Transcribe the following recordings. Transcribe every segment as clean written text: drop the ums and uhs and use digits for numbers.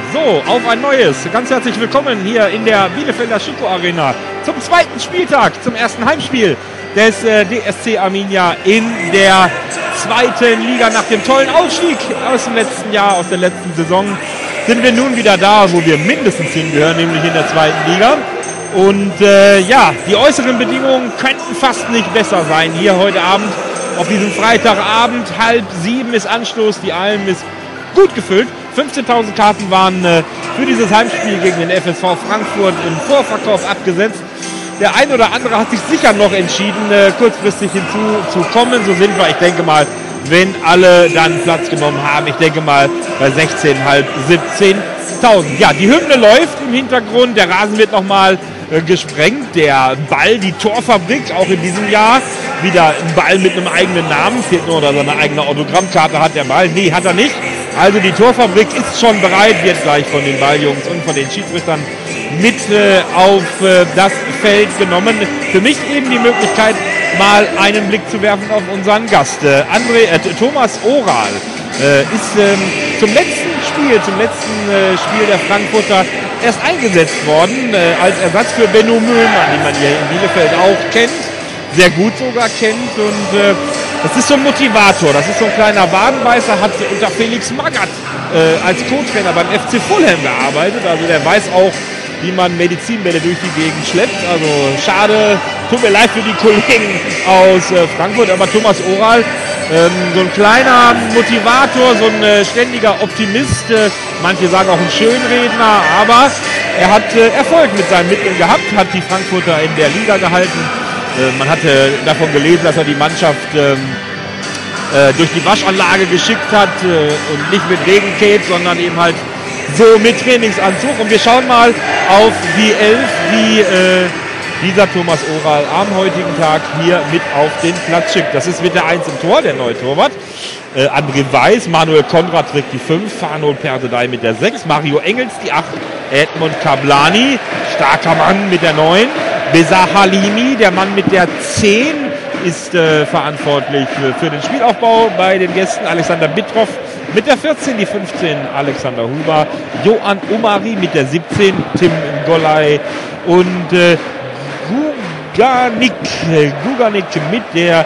So, auf ein neues. Ganz herzlich willkommen hier in der Bielefelder Schüko Arena zum zweiten Spieltag, zum ersten Heimspiel des DSC Arminia in der zweiten Liga. Nach dem tollen Aufstieg aus dem letzten Jahr, aus der letzten Saison, sind wir nun wieder da, wo wir mindestens hingehören, nämlich in der zweiten Liga. Und die äußeren Bedingungen könnten fast nicht besser sein. Hier heute Abend, auf diesem Freitagabend, 6:30 ist Anstoß, die Alm ist gut gefüllt. 15.000 Karten waren für dieses Heimspiel gegen den FSV Frankfurt im Vorverkauf abgesetzt. Der ein oder andere hat sich sicher noch entschieden, kurzfristig hinzuzukommen. So sind wir, ich denke mal, wenn alle dann Platz genommen haben, ich denke mal bei 16.500, 17.000. Ja, die Hymne läuft im Hintergrund, der Rasen wird nochmal gesprengt, der Ball, die Torfabrik, auch in diesem Jahr wieder ein Ball mit einem eigenen Namen, fehlt nur, dass er eine eigene Autogrammkarte hat, der Ball, nee, hat er nicht. Also die Torfabrik ist schon bereit, wird gleich von den Balljungs und von den Schiedsrichtern mit auf das Feld genommen. Für mich eben die Möglichkeit, mal einen Blick zu werfen auf unseren Gast. Thomas Oral ist zum letzten Spiel der Frankfurter erst eingesetzt worden, als Ersatz für Benno Müllmann, den man hier in Bielefeld auch kennt, sehr gut sogar kennt, und das ist so ein Motivator, das ist so ein kleiner Wadenbeißer, hat unter Felix Magath als Co-Trainer beim FC Fulham gearbeitet, also der weiß auch, wie man Medizinbälle durch die Gegend schleppt. Also schade, tut mir leid für die Kollegen aus Frankfurt, aber Thomas Oral, so ein kleiner Motivator, so ein ständiger Optimist, manche sagen auch ein Schönredner, aber er hat Erfolg mit seinen Mitteln gehabt, hat die Frankfurter in der Liga gehalten. Man hatte davon gelesen, dass er die Mannschaft durch die Waschanlage geschickt hat und nicht mit Regencape, sondern eben halt so mit Trainingsanzug. Und wir schauen mal auf die Elf, die dieser Thomas Oral am heutigen Tag hier mit auf den Platz schickt. Das ist mit der 1 im Tor, der neue Torwart. André Weiß, Manuel Konrad trägt die 5, Fano Perdedei mit der 6, Mario Engels die 8, Edmund Kablani, starker Mann mit der 9, Besar Halimi, der Mann mit der 10, ist verantwortlich für den Spielaufbau bei den Gästen. Alexander Bittroff mit der 14, die 15 Alexander Huber, Johann Omari mit der 17, Tim Golay und Guganik mit der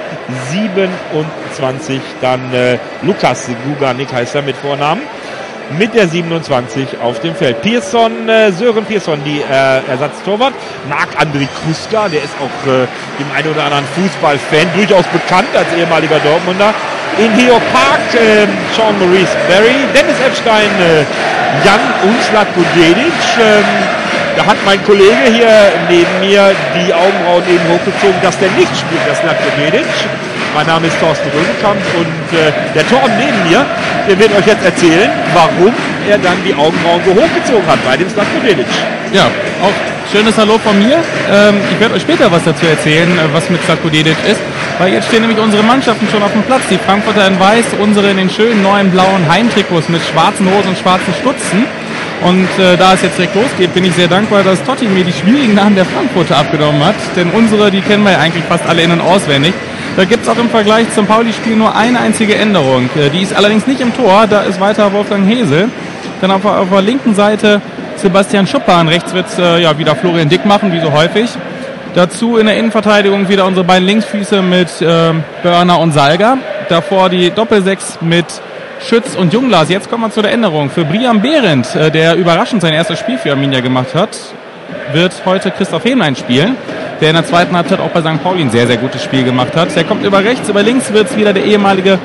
27, dann Lukas Guganik heißt er mit Vornamen, mit der 27 auf dem Feld. Sören Pierson, die Ersatztorwart. Marc-André Kruska, der ist auch dem einen oder anderen Fußballfan durchaus bekannt als ehemaliger Dortmunder. In Heo Park, Sean-Maurice Berry, Dennis Epstein, Jan Umschlag-Gudedic. Da hat mein Kollege hier neben mir die Augenbrauen eben hochgezogen, dass der nicht spielt, das Gudedic. Mein Name ist Thorsten Rösenkamp und der Torben neben mir, der wird euch jetzt erzählen, warum er dann die Augenbrauen so hochgezogen hat bei dem Gudedic. Ja, auch schönes Hallo von mir. Ich werde euch später was dazu erzählen, was mit Gudedic ist, weil jetzt stehen nämlich unsere Mannschaften schon auf dem Platz. Die Frankfurter in weiß, unsere in den schönen neuen blauen Heimtrikots mit schwarzen Hosen und schwarzen Stutzen. Und da es jetzt direkt losgeht, bin ich sehr dankbar, dass Totti mir die schwierigen Namen der Frankfurter abgenommen hat. Denn unsere, die kennen wir ja eigentlich fast alle in- und auswendig. Da gibt es auch im Vergleich zum Pauli-Spiel nur eine einzige Änderung. Die ist allerdings nicht im Tor, da ist weiter Wolfgang Hesel. Dann auf der linken Seite Sebastian Schuppan, rechts wird es wieder Florian Dick machen, wie so häufig. Dazu in der Innenverteidigung wieder unsere beiden Linksfüße mit Börner und Salga. Davor die Doppelsechs mit Schütz und Junglas. Jetzt kommen wir zu der Änderung. Für Brian Behrendt, der überraschend sein erstes Spiel für Arminia gemacht hat, wird heute Christoph Hähnlein spielen, der in der zweiten Halbzeit auch bei St. Pauli ein sehr, sehr gutes Spiel gemacht hat. Der kommt über rechts, über links wird es wieder der ehemalige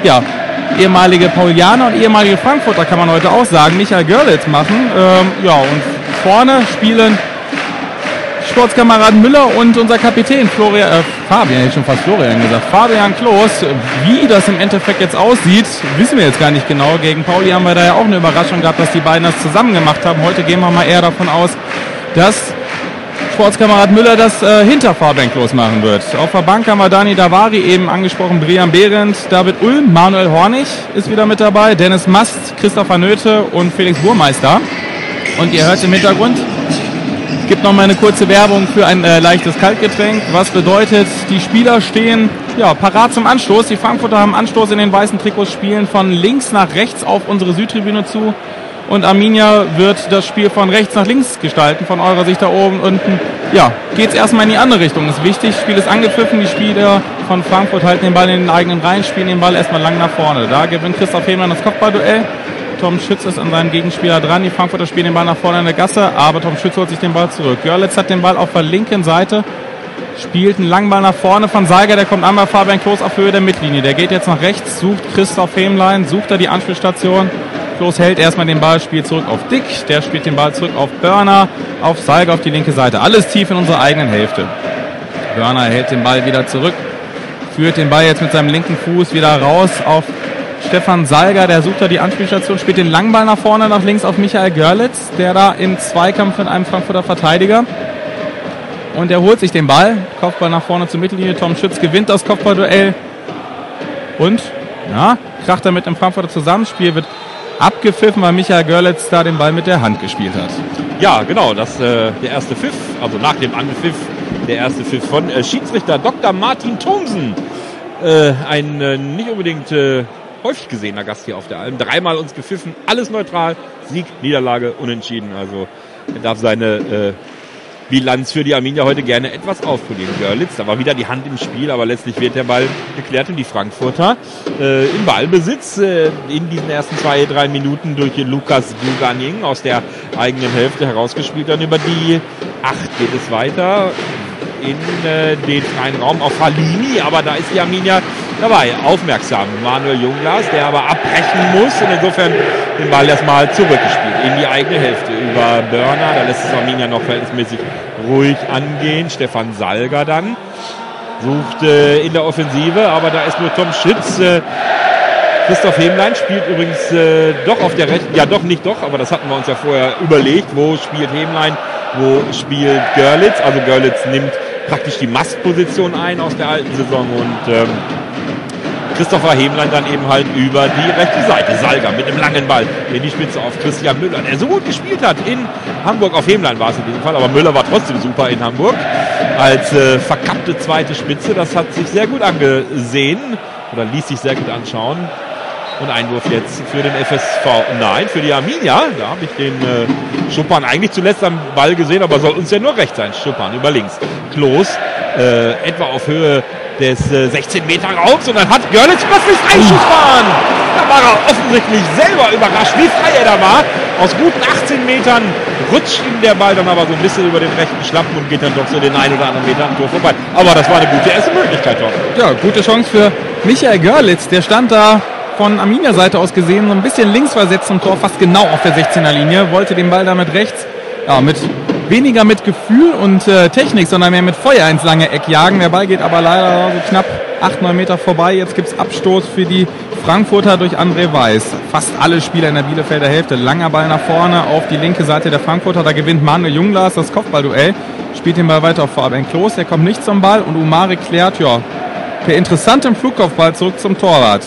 Paulianer und ehemalige Frankfurter, kann man heute auch sagen, Michael Görlitz machen. Und vorne spielen Sportskameraden Müller und unser Kapitän Fabian, hätte ich schon fast Florian gesagt, Fabian Klos. Wie das im Endeffekt jetzt aussieht, wissen wir jetzt gar nicht genau. Gegen Pauli haben wir da ja auch eine Überraschung gehabt, dass die beiden das zusammen gemacht haben. Heute gehen wir mal eher davon aus, dass Sportskamerad Müller das hinter Fabian Klos machen wird. Auf der Bank haben wir Dani Davari, eben angesprochen, Brian Behrendt, David Ulm, Manuel Hornig ist wieder mit dabei, Dennis Mast, Christopher Nöthe und Felix Burmeister. Und ihr hört im Hintergrund, es gibt noch mal eine kurze Werbung für ein leichtes Kaltgetränk. Was bedeutet, die Spieler stehen parat zum Anstoß. Die Frankfurter haben Anstoß in den weißen Trikots, spielen von links nach rechts auf unsere Südtribüne zu. Und Arminia wird das Spiel von rechts nach links gestalten, von eurer Sicht da oben. Unten, ja, geht es erstmal in die andere Richtung. Ist wichtig, Spiel ist angepfiffen, die Spieler von Frankfurt halten den Ball in den eigenen Reihen, spielen den Ball erstmal lang nach vorne. Da gewinnt Christoph Hemlein das Kopfballduell. Tom Schütz ist an seinem Gegenspieler dran. Die Frankfurter spielen den Ball nach vorne in der Gasse, aber Tom Schütz holt sich den Ball zurück. Görlitz hat den Ball auf der linken Seite, spielt einen langen Ball nach vorne von Seiger, der kommt an bei Fabian Klos auf Höhe der Mittellinie. Der geht jetzt nach rechts, sucht Christoph Hemlein, sucht da die Anspielstation. Klos hält erstmal den Ball, spielt zurück auf Dick, der spielt den Ball zurück auf Börner, auf Seiger auf die linke Seite. Alles tief in unserer eigenen Hälfte. Börner hält den Ball wieder zurück, führt den Ball jetzt mit seinem linken Fuß wieder raus auf Stefan Seiger, der sucht da die Anspielstation, spielt den Langball nach vorne, nach links auf Michael Görlitz, der da im Zweikampf mit einem Frankfurter Verteidiger. Und er holt sich den Ball, Kopfball nach vorne zur Mittellinie, Tom Schütz gewinnt das Kopfballduell und ja, kracht damit im Frankfurter Zusammenspiel, wird abgepfiffen, weil Michael Görlitz da den Ball mit der Hand gespielt hat. Ja, genau, das der erste Pfiff, also nach dem Anpfiff, der erste Pfiff von Schiedsrichter Dr. Martin Thomsen. Ein nicht unbedingt häufig gesehener Gast hier auf der Alm. 3-mal uns gepfiffen, alles neutral, Sieg, Niederlage, unentschieden. Also er darf seine Bilanz für die Arminia heute gerne etwas aufpolieren. Görlitz, da war wieder die Hand im Spiel, aber letztlich wird der Ball geklärt und die Frankfurter im Ballbesitz in diesen ersten 2-3 Minuten durch Lukas Buganing aus der eigenen Hälfte herausgespielt. Dann über die 8 geht es weiter in den freien Raum auf Halimi, aber da ist die Arminia dabei, aufmerksam. Manuel Jungglas, der aber abbrechen muss und insofern den Ball erstmal zurückgespielt in die eigene Hälfte über Börner. Da lässt es Arminia noch verhältnismäßig ruhig angehen. Stefan Salga dann sucht in der Offensive, aber da ist nur Tom Schütz. Christoph Hemlein spielt übrigens doch auf der rechten, ja doch nicht doch, aber das hatten wir uns ja vorher überlegt. Wo spielt Hemlein, wo spielt Görlitz? Also Görlitz nimmt praktisch die Mastposition ein aus der alten Saison und Christopher Hemlein dann eben halt über die rechte Seite. Salga mit einem langen Ball in die Spitze auf Christian Müller, der so gut gespielt hat in Hamburg. Auf Hemlein war es in diesem Fall, aber Müller war trotzdem super in Hamburg als verkappte zweite Spitze. Das hat sich sehr gut angesehen oder ließ sich sehr gut anschauen. Und Einwurf jetzt für den FSV. Nein, für die Arminia. Da habe ich den Schuppan eigentlich zuletzt am Ball gesehen, aber soll uns ja nur recht sein. Schuppan über links. Klos etwa auf Höhe des 16-Meter-Raums und dann hat Görlitz plötzlich Einschussbahn. Da war er offensichtlich selber überrascht, wie frei er da war. Aus guten 18 Metern rutscht ihm der Ball dann aber so ein bisschen über den rechten Schlappen und geht dann doch so den einen oder anderen Meter am Tor vorbei. Aber das war eine gute erste Möglichkeit doch. Ja, gute Chance für Michael Görlitz. Der stand da von Arminia-Seite aus gesehen, so ein bisschen links versetzt zum Tor, fast genau auf der 16er-Linie, wollte den Ball damit rechts, ja, weniger mit Gefühl und Technik, sondern mehr mit Feuer ins lange Eck jagen. Der Ball geht aber leider so knapp 8-9 Meter vorbei. Jetzt gibt es Abstoß für die Frankfurter durch André Weiß. Fast alle Spieler in der Bielefelder Hälfte. Langer Ball nach vorne auf die linke Seite der Frankfurter. Da gewinnt Manuel Jungglas das Kopfballduell. Spielt den Ball weiter auf Fabian Klos. Der kommt nicht zum Ball und Umari klärt, ja, per interessantem Flugkopfball zurück zum Torwart.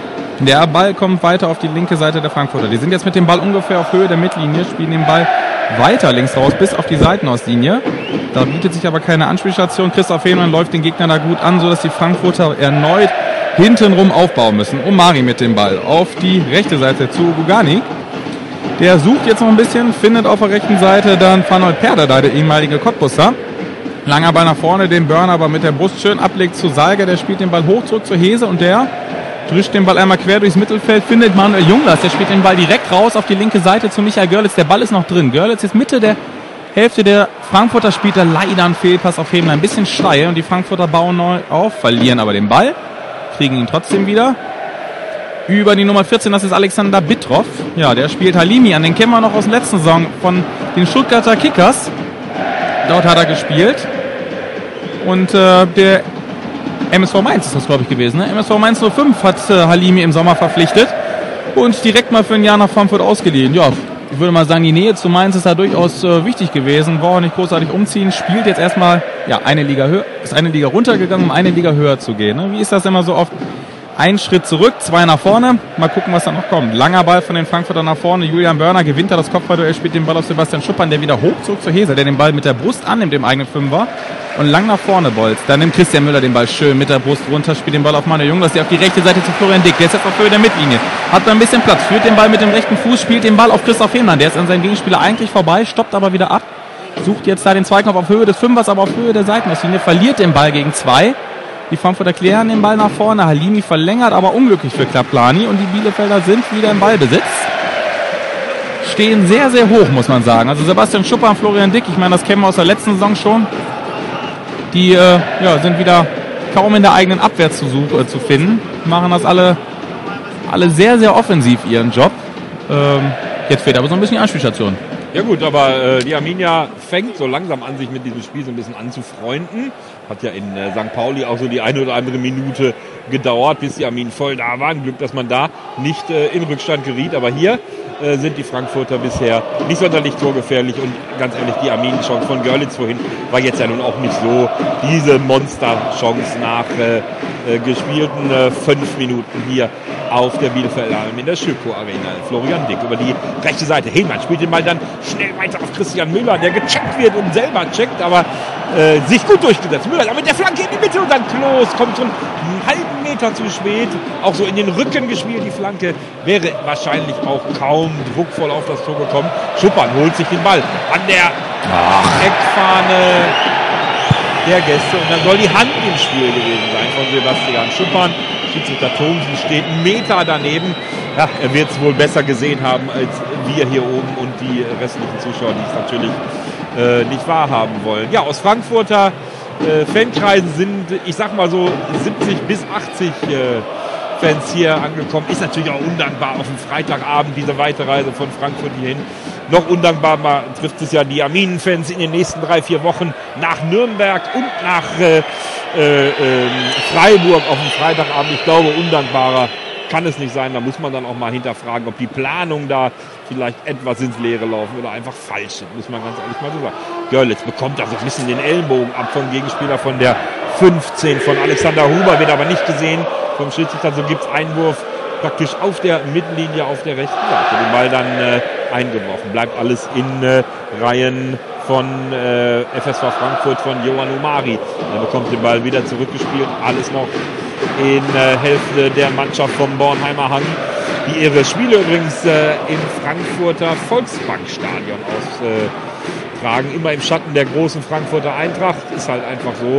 Der Ball kommt weiter auf die linke Seite der Frankfurter. Die sind jetzt mit dem Ball ungefähr auf Höhe der Mittellinie, spielen den Ball weiter links raus bis auf die Seitenauslinie. Da bietet sich aber keine Anspielstation. Christoph Hemlein läuft den Gegner da gut an, sodass die Frankfurter erneut hintenrum aufbauen müssen. Omari mit dem Ball auf die rechte Seite zu Buganik. Der sucht jetzt noch ein bisschen, findet auf der rechten Seite dann Fanold Perdada, der ehemalige Cottbusser. Langer Ball nach vorne, den Burner aber mit der Brust schön ablegt zu Salger. Der spielt den Ball hoch zurück zu Hese und der drischt den Ball einmal quer durchs Mittelfeld, findet Manuel Jungglas, der spielt den Ball direkt raus auf die linke Seite zu Michael Görlitz. Der Ball ist noch drin. Görlitz ist Mitte der Hälfte der Frankfurter, spielt da leider einen Fehlpass auf Hemlein. Ein bisschen steil und die Frankfurter bauen neu auf, verlieren aber den Ball, kriegen ihn trotzdem wieder. Über die Nummer 14, das ist Alexander Bittroff. Ja, der spielt Halimi an, den kennen wir noch aus der letzten Saison von den Stuttgarter Kickers. Dort hat er gespielt. Und der MSV Mainz ist das, glaube ich, gewesen. Ne? MSV Mainz 05 hat Halimi im Sommer verpflichtet und direkt mal für ein Jahr nach Frankfurt ausgeliehen. Ja, ich würde mal sagen, die Nähe zu Mainz ist da durchaus wichtig gewesen. War auch nicht großartig umziehen. Spielt jetzt erstmal ja, eine Liga höher, ist eine Liga runtergegangen, um eine Liga höher zu gehen. Ne? Wie ist das immer so oft? Ein Schritt zurück, 2 nach vorne. Mal gucken, was da noch kommt. Langer Ball von den Frankfurtern nach vorne. Julian Börner gewinnt da das Kopfballduell, spielt den Ball auf Sebastian Schuppern, der wieder hoch zurück zu Hesel, der den Ball mit der Brust annimmt, im eigenen Fünfer. Und lang nach vorne bolzt. Dann nimmt Christian Müller den Ball schön mit der Brust runter, spielt den Ball auf Manuel Junglas, der auf die rechte Seite zu Florian Dick. Der ist jetzt auf Höhe der Mittellinie. Hat da ein bisschen Platz, führt den Ball mit dem rechten Fuß, spielt den Ball auf Christoph Hehmann. Der ist an seinem Gegenspieler eigentlich vorbei, stoppt aber wieder ab. Sucht jetzt da den Zweikampf auf Höhe des Fünfers, aber auf Höhe der Seitenauslinie. Verliert den Ball gegen 2. Die Frankfurter klären den Ball nach vorne. Halimi verlängert, aber unglücklich für Kaplani. Und die Bielefelder sind wieder im Ballbesitz. Stehen sehr, sehr hoch, muss man sagen. Also Sebastian Schupper und Florian Dick, ich meine, das kennen wir aus der letzten Saison schon. Die sind wieder kaum in der eigenen Abwehr zu finden. Machen das alle sehr, sehr offensiv ihren Job. Jetzt fehlt aber so ein bisschen die Anspielstation. Ja gut, aber die Arminia fängt so langsam an, sich mit diesem Spiel so ein bisschen anzufreunden. Hat ja in St. Pauli auch so die eine oder andere Minute gedauert, bis die Arminen voll da waren. Glück, dass man da nicht in Rückstand geriet. Aber hier sind die Frankfurter bisher nicht sonderlich torgefährlich. Und ganz ehrlich, die Arminen-Chance von Görlitz vorhin war jetzt ja nun auch nicht so diese Monster-Chance nach gespielten 5 Minuten hier auf der Bielefelder Alm in der Schöko Arena. Florian Dick über die rechte Seite. Hehmann spielt den Ball dann schnell weiter auf Christian Müller, der gecheckt wird und selber checkt, aber sich gut durchgesetzt. Müller mit der Flanke in die Mitte und dann Klos kommt schon einen halben Meter zu spät. Auch so in den Rücken gespielt, die Flanke. Wäre wahrscheinlich auch kaum druckvoll auf das Tor gekommen. Schuppern holt sich den Ball an der Eckfahne der Gäste und dann soll die Hand im Spiel gewesen sein von Sebastian Schuppern. Schiedsrichter Thomsen steht einen Meter daneben. Ja, er wird es wohl besser gesehen haben als wir hier oben und die restlichen Zuschauer, die es natürlich nicht wahrhaben wollen. Ja, aus Frankfurter Fankreisen sind, ich sag mal so 70 bis 80 Fans hier angekommen. Ist natürlich auch undankbar auf dem Freitagabend, diese Weiterreise von Frankfurt hierhin. Noch undankbar trifft es ja die Arminen-Fans in den nächsten 3-4 Wochen nach Nürnberg und nach Freiburg auf dem Freitagabend. Ich glaube, undankbarer kann es nicht sein. Da muss man dann auch mal hinterfragen, ob die Planung da vielleicht etwas ins Leere laufen oder einfach falsch sind, muss man ganz ehrlich mal so sagen. Görlitz bekommt also ein bisschen den Ellenbogen ab vom Gegenspieler von der 15 von Alexander Huber, wird aber nicht gesehen vom Schiedsrichter. So gibt es Einwurf praktisch auf der Mittellinie auf der rechten Seite. Den Ball dann eingeworfen. Bleibt alles in Reihen von FSV Frankfurt von Johan Umari. Er bekommt den Ball wieder zurückgespielt. Alles noch in Hälfte der Mannschaft vom Bornheimer Hang, die ihre Spiele übrigens im Frankfurter Volksbankstadion austragen. Immer im Schatten der großen Frankfurter Eintracht. Ist halt einfach so.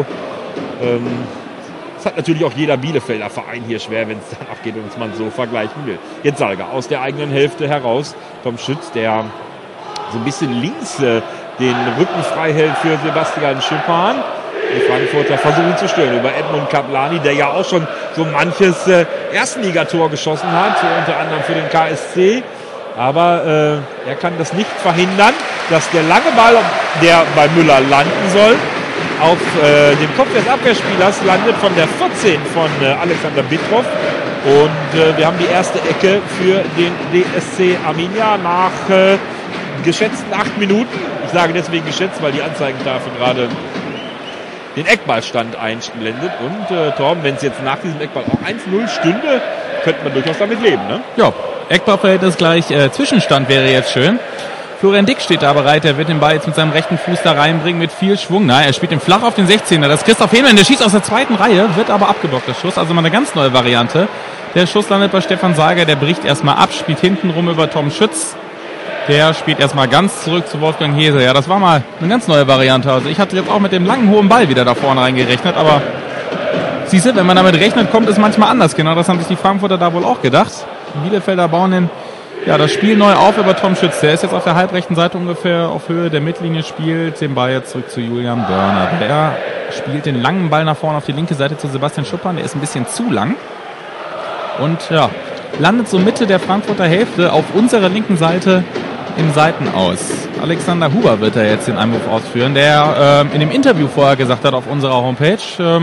Das hat natürlich auch jeder Bielefelder Verein hier schwer, wenn es danach geht und man so vergleichen will. Jetzt Salga aus der eigenen Hälfte heraus. Tom Schütz, der so ein bisschen links den Rücken frei hält für Sebastian Schuppern. Die Frankfurter versuchen zu stören über Edmund Kaplani, der ja auch schon so manches Erstligator geschossen hat, unter anderem für den KSC. Aber er kann das nicht verhindern, dass der lange Ball, der bei Müller landen soll, auf dem Kopf des Abwehrspielers landet von der 14 von Alexander Bittroff. Und wir haben die erste Ecke für den DSC Arminia nach geschätzten 8 Minuten. Ich sage deswegen geschätzt, weil die Anzeigentafel gerade den Eckballstand einblendet. Und Torben, wenn es jetzt nach diesem Eckball auch 1-0 stünde, könnte man durchaus damit leben, ne? Ja, Eckballverhältnis gleich. Zwischenstand wäre jetzt schön. Florian Dick steht da bereit, er wird den Ball jetzt mit seinem rechten Fuß da reinbringen mit viel Schwung. Nein, er spielt ihn flach auf den 16er. Das ist Christoph Hehmann, der schießt aus der zweiten Reihe, wird aber abgeblockt, der Schuss. Also mal eine ganz neue Variante. Der Schuss landet bei Stefan Sager, der bricht erstmal ab, spielt hinten rum über Tom Schütz. Der spielt erstmal ganz zurück zu Wolfgang Hese. Ja, das war mal eine ganz neue Variante. Also ich hatte jetzt auch mit dem langen, hohen Ball wieder da vorne reingerechnet, aber siehst du, wenn man damit rechnet, kommt es manchmal anders. Genau das haben sich die Frankfurter da wohl auch gedacht. Die Bielefelder bauen das Spiel neu auf über Tom Schütz. Der ist jetzt auf der halbrechten Seite ungefähr auf Höhe der Mittellinie, spielt den Ball jetzt zurück zu Julian Börner. Der spielt den langen Ball nach vorne auf die linke Seite zu Sebastian Schuppern. Der ist ein bisschen zu lang. Und ja, landet so Mitte der Frankfurter Hälfte auf unserer linken Seite im Seitenaus. Alexander Huber wird da jetzt den Einwurf ausführen, der in dem Interview vorher gesagt hat auf unserer Homepage,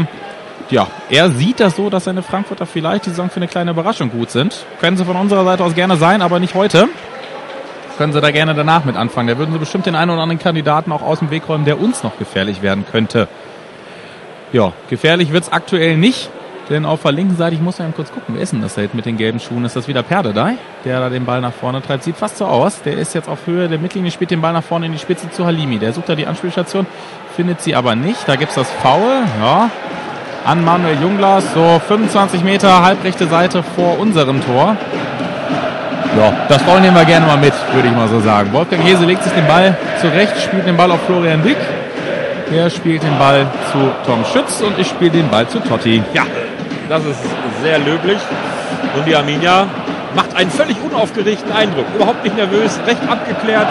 er sieht das so, dass seine Frankfurter vielleicht die Saison für eine kleine Überraschung gut sind. Können sie von unserer Seite aus gerne sein, aber nicht heute. Können sie da gerne danach mit anfangen. Da würden sie bestimmt den einen oder anderen Kandidaten auch aus dem Weg räumen, der uns noch gefährlich werden könnte. Ja, gefährlich wird's aktuell nicht Denn auf der linken Seite, ich muss mal kurz gucken, wer ist denn das da jetzt mit den gelben Schuhen? Ist das wieder Perdedei, der da den Ball nach vorne treibt? Sieht fast so aus. Der ist jetzt auf Höhe der Mittellinie, spielt den Ball nach vorne in die Spitze zu Halimi. Der sucht da die Anspielstation, findet sie aber nicht. Da gibt's das Foul, ja, an Manuel Junglas, so 25 Meter, halbrechte Seite vor unserem Tor. Ja, das Foul nehmen wir gerne mal mit, würde ich mal so sagen. Wolfgang Hese legt sich den Ball zurecht, spielt den Ball auf Florian Dick. Der spielt den Ball zu Tom Schütz und ich spiele den Ball zu Totti. Ja, das ist sehr löblich. Und die Arminia macht einen völlig unaufgeregten Eindruck. Überhaupt nicht nervös, recht abgeklärt.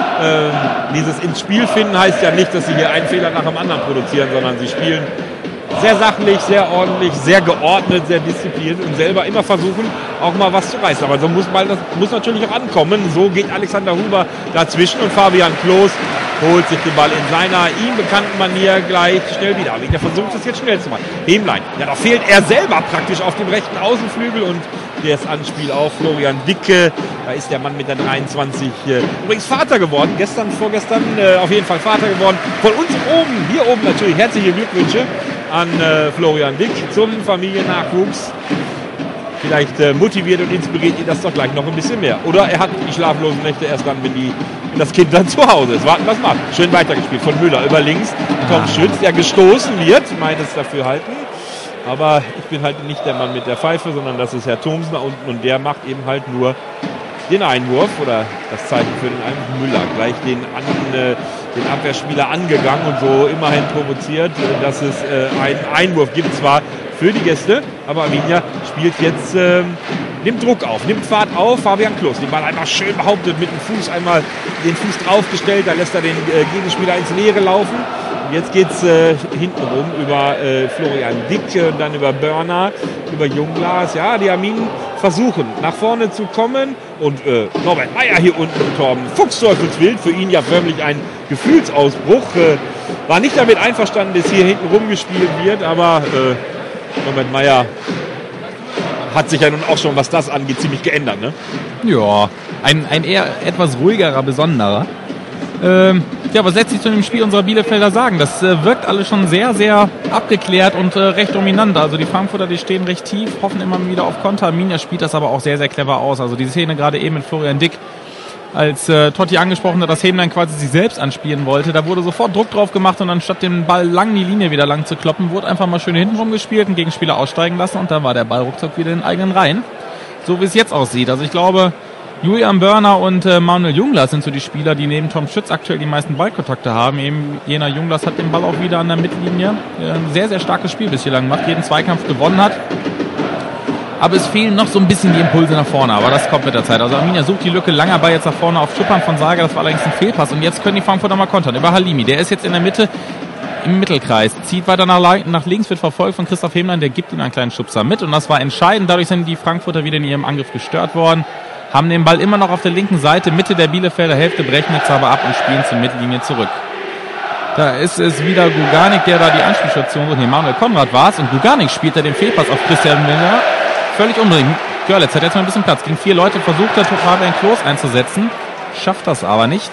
Dieses ins Spiel finden heißt ja nicht, dass sie hier einen Fehler nach dem anderen produzieren, sondern sie spielen sehr sachlich, sehr ordentlich, sehr geordnet, sehr diszipliniert und selber immer versuchen, auch mal was zu reißen. Aber so muss das muss natürlich auch ankommen. So geht Alexander Huber dazwischen und Fabian Klos holt sich den Ball in seiner ihm bekannten Manier gleich schnell wieder. Aber der versucht es jetzt schnell zu machen. Hemlein, ja, da fehlt er selber praktisch auf dem rechten Außenflügel und das Anspiel auf Florian Dicke. Da ist der Mann mit der 23 übrigens Vater geworden. Vorgestern auf jeden Fall Vater geworden. Von uns oben, hier oben natürlich herzliche Glückwünsche an Florian Dick zum Familiennachwuchs. Vielleicht motiviert und inspiriert ihn das doch gleich noch ein bisschen mehr. Oder er hat die schlaflosen Nächte erst dann, wenn das Kind dann zu Hause ist. Warten wir es mal. Schön weitergespielt von Müller über links. Tom Schütz, der gestoßen wird, meines Dafürhalten. Aber ich bin halt nicht der Mann mit der Pfeife, sondern das ist Herr Thomsen da unten und der macht eben halt nur den Einwurf oder das Zeichen für den Einwurf. Müller gleich den Abwehrspieler angegangen und so immerhin provoziert, dass es einen Einwurf gibt, zwar für die Gäste, aber Arminia spielt jetzt, nimmt Druck auf, nimmt Fahrt auf, Fabian Klos, den Ball einmal schön behauptet, mit dem Fuß einmal den Fuß draufgestellt, da lässt er den Gegenspieler ins Leere laufen. Und jetzt geht's hintenrum über Florian Dick und dann über Börner, über Jungglas. Ja, die Arminen versuchen, nach vorne zu kommen. Und Norbert Meyer hier unten, Torben Fuchsteufelswild, für ihn ja förmlich ein Gefühlsausbruch. War nicht damit einverstanden, dass hier hinten rumgespielt wird, aber Norbert Meyer hat sich ja nun auch schon, was das angeht, ziemlich geändert, ne? Ja, ein eher etwas ruhigerer, besonderer. Ja, was lässt sich zu dem Spiel unserer Bielefelder sagen? Das wirkt alles schon sehr, sehr abgeklärt und recht dominant. Also die Frankfurter, die stehen recht tief, hoffen immer wieder auf Konter. Arminia spielt das aber auch sehr, sehr clever aus. Also die Szene gerade eben mit Florian Dick, als Totti angesprochen hat, dass Hemlein quasi sich selbst anspielen wollte, da wurde sofort Druck drauf gemacht und anstatt den Ball lang die Linie wieder lang zu kloppen, wurde einfach mal schön hintenrum gespielt, einen Gegenspieler aussteigen lassen und dann war der Ball ruckzuck wieder in den eigenen Reihen. So wie es jetzt aussieht. Also ich glaube, Julian Börner und Manuel Junglas sind so die Spieler, die neben Tom Schütz aktuell die meisten Ballkontakte haben. Eben jener Junglas hat den Ball auch wieder an der Mittellinie. Ein sehr, sehr starkes Spiel bis hier lang gemacht, jeden Zweikampf gewonnen hat. Aber es fehlen noch so ein bisschen die Impulse nach vorne, aber das kommt mit der Zeit. Also Arminia sucht die Lücke, langer Ball jetzt nach vorne auf Schuppern von Sager, das war allerdings ein Fehlpass. Und jetzt können die Frankfurter mal kontern über Halimi. Der ist jetzt in der Mitte im Mittelkreis, zieht weiter nach links, wird verfolgt von Christoph Hemlein, der gibt ihm einen kleinen Schubser mit. Und das war entscheidend, dadurch sind die Frankfurter wieder in ihrem Angriff gestört worden. Haben den Ball immer noch auf der linken Seite, Mitte der Bielefelder Hälfte, brechen jetzt aber ab und spielen zur Mittellinie zurück. Da ist es wieder Guganik, der da die Anspielstation sucht. Nee, Manuel Konrad war es und Guganik spielt da den Fehlpass auf Christian Müller. Völlig unbedingt. Görlitz hat jetzt mal ein bisschen Platz. Gegen 4 Leute versucht er, Fabian Klos einzusetzen. Schafft das aber nicht.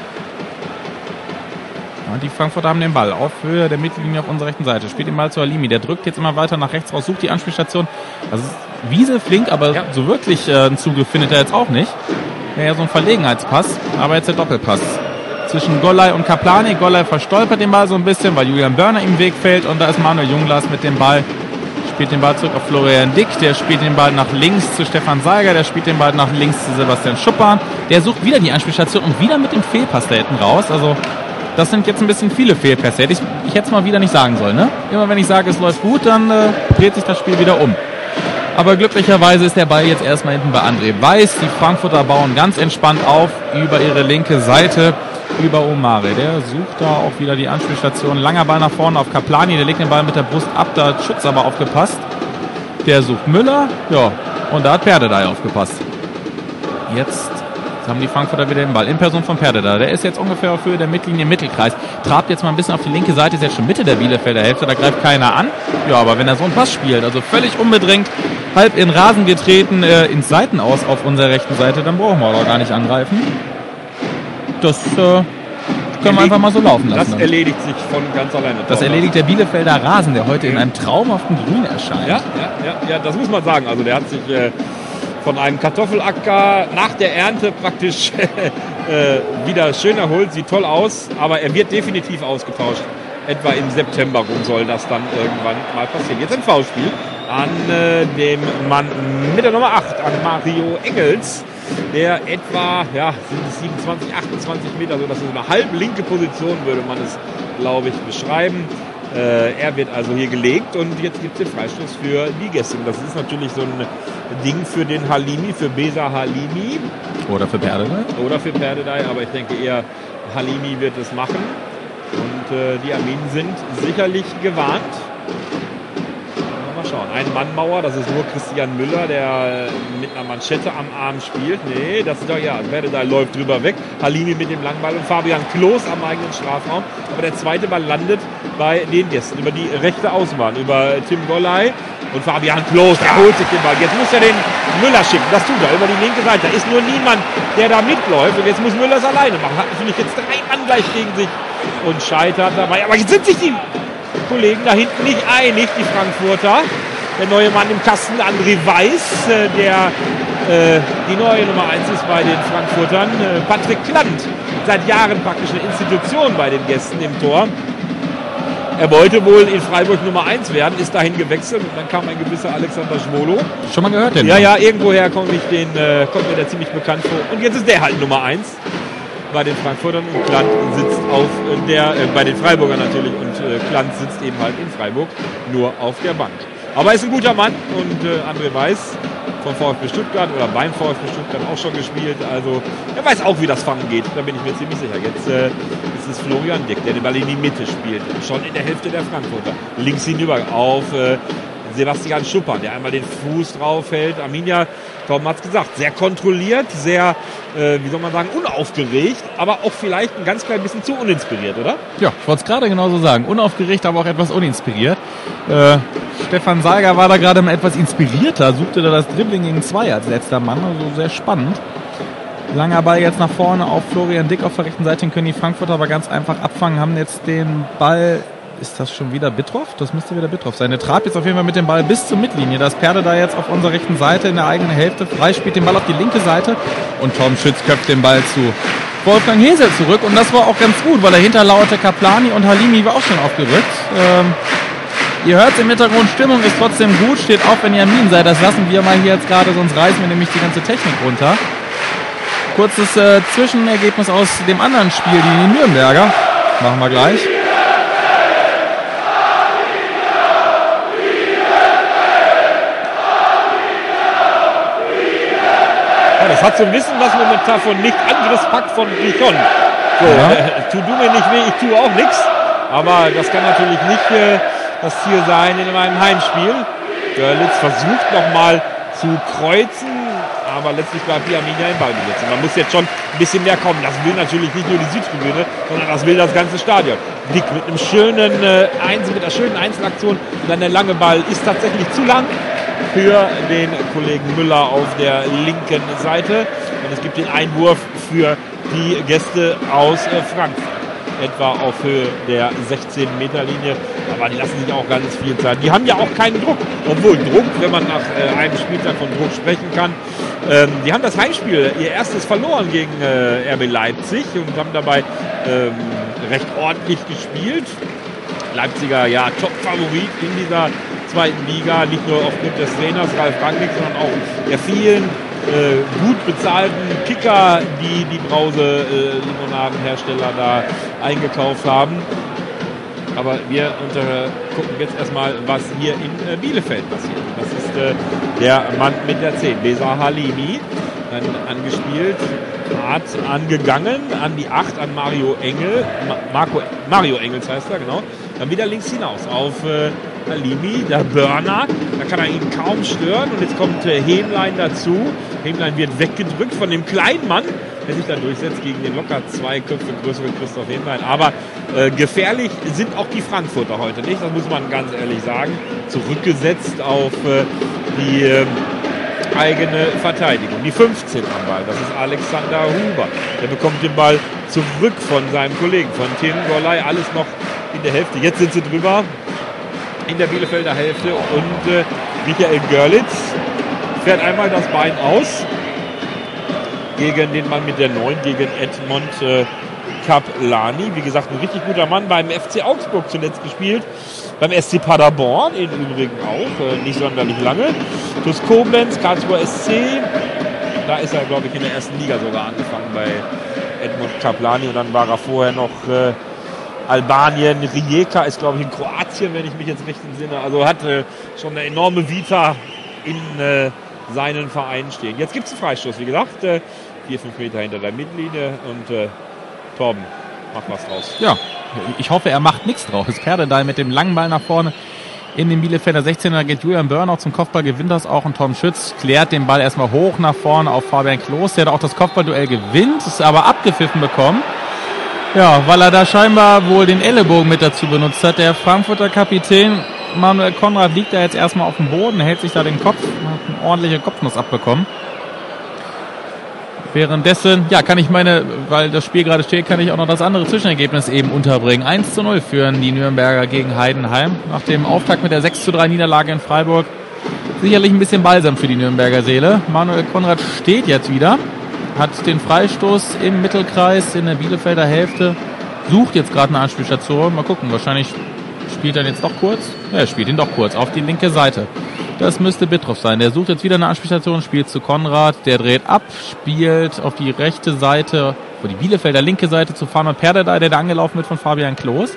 Und die Frankfurter haben den Ball auf Höhe der Mittellinie auf unserer rechten Seite. Spielt den Ball zu Halimi. Der drückt jetzt immer weiter nach rechts raus, sucht die Anspielstation. Also Wiese flink, aber ja, so wirklich einen Zugriff findet er jetzt auch nicht. Wäre ja so ein Verlegenheitspass. Aber jetzt der Doppelpass zwischen Gollay und Kaplani. Gollay verstolpert den Ball so ein bisschen, weil Julian Börner im Weg fällt. Und da ist Manuel Junglas mit dem Ball. Spielt den Ball zurück auf Florian Dick. Der spielt den Ball nach links zu Stefan Seiger. Der spielt den Ball nach links zu Sebastian Schuppern. Der sucht wieder die Anspielstation und wieder mit dem Fehlpass da hinten raus. Also das sind jetzt ein bisschen viele Fehlpässe. Ich hätte es mal wieder nicht sagen sollen, ne? Immer wenn ich sage, es läuft gut, dann dreht sich das Spiel wieder um. Aber glücklicherweise ist der Ball jetzt erstmal hinten bei André Weiß. Die Frankfurter bauen ganz entspannt auf über ihre linke Seite, über Omare. Der sucht da auch wieder die Anspielstation. Langer Ball nach vorne auf Kaplani. Der legt den Ball mit der Brust ab. Da hat Schütz aber aufgepasst. Der sucht Müller. Ja, und da hat Perdedei aufgepasst. Jetzt haben die Frankfurter wieder den Ball in Person von Perdedei. Der ist jetzt ungefähr auf Höhe der Mittellinie im Mittelkreis. Trabt jetzt mal ein bisschen auf die linke Seite. Ist jetzt schon Mitte der Bielefelder Hälfte. Da greift keiner an. Ja, aber wenn er so einen Pass spielt, also völlig unbedrängt, halb in Rasen getreten, ins Seitenaus auf unserer rechten Seite, dann brauchen wir doch gar nicht angreifen. Das können wir einfach mal so laufen lassen. Das erledigt sich von ganz alleine. Das erledigt der Bielefelder Rasen, der heute in einem traumhaften Grün erscheint. Ja, das muss man sagen. Also der hat sich von einem Kartoffelacker nach der Ernte praktisch wieder schön erholt, sieht toll aus, aber er wird definitiv ausgetauscht. Etwa im September rum soll das dann irgendwann mal passieren. Jetzt ein Foulspiel an dem Mann mit der Nummer 8, an Mario Engels, der etwa, sind es 27, 28 Meter, so das ist eine halb linke Position, würde man es, glaube ich, beschreiben. Er wird also hier gelegt und jetzt gibt es den Freistoß für die Gäste. Und das ist natürlich so ein Ding für den Halimi, für Besa Halimi. Oder für Perdedei. Aber ich denke eher, Halimi wird es machen. Und die Arminen sind sicherlich gewarnt. Mal schauen. Ein Mannmauer, das ist nur Christian Müller, der mit einer Manschette am Arm spielt. Nee, das ist doch, Perdedei läuft drüber weg. Halimi mit dem Langball und Fabian Klos am eigenen Strafraum. Aber der zweite Ball landet bei den Gästen über die rechte Außenbahn, über Tim Golley und Fabian Klos, der holt sich den Ball. Jetzt muss er den Müller schicken, das tut er, über die linke Seite. Da ist nur niemand, der da mitläuft und jetzt muss Müller es alleine machen. Hat natürlich jetzt 3 Mann gleich gegen sich und scheitert dabei. Aber jetzt sind sich die Kollegen da hinten nicht einig, die Frankfurter. Der neue Mann im Kasten, André Weiß, der die neue Nummer 1 ist bei den Frankfurtern. Patrick Klant, seit Jahren praktisch eine Institution bei den Gästen im Tor. Er wollte wohl in Freiburg Nummer 1 werden, ist dahin gewechselt und dann kam ein gewisser Alexander Schwolo. Schon mal gehört, den? Ja, irgendwoher kommt mir der ziemlich bekannt vor. Und jetzt ist der halt Nummer 1 bei den Frankfurtern und Klant sitzt bei den Freiburgern natürlich und Klant sitzt eben halt in Freiburg nur auf der Bank. Aber er ist ein guter Mann und André Weiß vom VfB Stuttgart oder beim VfB Stuttgart auch schon gespielt. Also er weiß auch, wie das Fangen geht. Da bin ich mir ziemlich sicher. Jetzt ist es Florian Dick, der den Ball in die Mitte spielt. Schon in der Hälfte der Frankfurter. Links hinüber auf Sebastian Schuppern, der einmal den Fuß drauf hält. Arminia, Tom hat es gesagt, sehr kontrolliert, sehr, unaufgeregt, aber auch vielleicht ein ganz klein bisschen zu uninspiriert, oder? Ja, ich wollte es gerade genauso sagen. Unaufgeregt, aber auch etwas uninspiriert. Stefan Seiger war da gerade mal etwas inspirierter, suchte da das Dribbling gegen 2 als letzter Mann, also sehr spannend. Langer Ball jetzt nach vorne auf Florian Dick auf der rechten Seite, den können die Frankfurter aber ganz einfach abfangen, haben jetzt den Ball. Ist das schon wieder Bittroff? Das müsste wieder Bittroff sein. Der trabt jetzt auf jeden Fall mit dem Ball bis zur Mittellinie. Das Perde da jetzt auf unserer rechten Seite in der eigenen Hälfte frei, spielt den Ball auf die linke Seite und Tom Schütz köpft den Ball zu Wolfgang Hesel zurück und das war auch ganz gut, weil dahinter lauerte Kaplani und Halimi war auch schon aufgerückt. Ihr hört im Hintergrund, Stimmung ist trotzdem gut, steht auf, wenn ihr Armin seid. Das lassen wir mal hier jetzt gerade, sonst reißen wir nämlich die ganze Technik runter. Kurzes Zwischenergebnis aus dem anderen Spiel, die Nürnberger. Machen wir gleich. Das hat so ein bisschen was momentan von Nicht-Angriffspakt von Richon. So, tu du mir nicht weh, ich tue auch nichts. Aber das kann natürlich nicht das Ziel sein in einem Heimspiel. Görlitz versucht nochmal zu kreuzen, aber letztlich bleibt die Arminia im Ballbesitz. Man muss jetzt schon ein bisschen mehr kommen. Das will natürlich nicht nur die Südtribüne, sondern das will das ganze Stadion. Dick mit einer schönen Einzelaktion. Und dann der lange Ball ist tatsächlich zu lang für den Kollegen Müller auf der linken Seite. Und es gibt den Einwurf für die Gäste aus Frankfurt. Etwa auf Höhe der 16-Meter-Linie. Aber die lassen sich auch ganz viel Zeit. Die haben ja auch keinen Druck. Obwohl Druck, wenn man nach einem Spieltag von Druck sprechen kann. Die haben das Heimspiel, ihr erstes verloren gegen RB Leipzig und haben dabei recht ordentlich gespielt. Leipziger, Top-Favorit in dieser zweiten Liga, nicht nur aufgrund des Trainers Ralf Rangnick, sondern auch der vielen gut bezahlten Kicker, die Brause-Limonadenhersteller da eingekauft haben. Aber wir gucken jetzt erstmal, was hier in Bielefeld passiert. Das ist der Mann mit der 10, Besa Halimi, dann angespielt, hart angegangen, an die 8, an Mario Engel, Mario Engels heißt er, genau. Dann wieder links hinaus auf Halimi, der Burner, da kann er ihn kaum stören und jetzt kommt Hämlein dazu. Hämlein wird weggedrückt von dem kleinen Mann, der sich da durchsetzt gegen den locker 2 Köpfe größeren Christoph Hämlein. Aber gefährlich sind auch die Frankfurter heute nicht, das muss man ganz ehrlich sagen. Zurückgesetzt auf die eigene Verteidigung. Die 15 am Ball, das ist Alexander Huber. Der bekommt den Ball zurück von seinem Kollegen, von Tim Golay. Alles noch in der Hälfte. Jetzt sind sie drüber in der Bielefelder Hälfte und Michael Görlitz fährt einmal das Bein aus gegen den Mann mit der 9, gegen Edmond Kaplani. Wie gesagt, ein richtig guter Mann, beim FC Augsburg zuletzt gespielt. Beim SC Paderborn im Übrigen auch, nicht sonderlich lange. TuS Koblenz, Karlsruher SC. Da ist er, glaube ich, in der ersten Liga sogar angefangen bei Edmond Kaplani. Und dann war er vorher noch Albanien. Rijeka ist, glaube ich, in Kroatien, wenn ich mich jetzt recht entsinne. Also hat schon eine enorme Vita in seinen Vereinen stehen. Jetzt gibt es einen Freistoß, wie gesagt. 4-5 Meter hinter der Mittellinie. Und Torben, mach was draus. Ja, ich hoffe, er macht nichts draus. Perdedal mit dem langen Ball nach vorne in den Bielefelder 16er. Da geht Julian Börner zum Kopfball, gewinnt das auch. Und Tom Schütz klärt den Ball erstmal hoch nach vorne auf Fabian Klos, der da auch das Kopfballduell gewinnt, ist aber abgepfiffen bekommen. Ja, weil er da scheinbar wohl den Ellenbogen mit dazu benutzt hat. Der Frankfurter Kapitän Manuel Konrad liegt da jetzt erstmal auf dem Boden, hält sich da den Kopf, hat eine ordentliche Kopfnuss abbekommen. Währenddessen, ja, weil das Spiel gerade steht, kann ich auch noch das andere Zwischenergebnis eben unterbringen. 1:0 führen die Nürnberger gegen Heidenheim. Nach dem Auftakt mit der 6:3 Niederlage in Freiburg. Sicherlich ein bisschen Balsam für die Nürnberger Seele. Manuel Konrad steht jetzt wieder, hat den Freistoß im Mittelkreis in der Bielefelder Hälfte, sucht jetzt gerade eine Anspielstation. Mal gucken, wahrscheinlich spielt er jetzt doch kurz. Ja, er spielt ihn doch kurz auf die linke Seite. Das müsste Bittroff sein. Der sucht jetzt wieder eine Anspielstation, spielt zu Konrad. Der dreht ab, spielt auf die rechte Seite, auf die Bielefelder linke Seite zu Farmer Perdedai, der da angelaufen wird von Fabian Klos.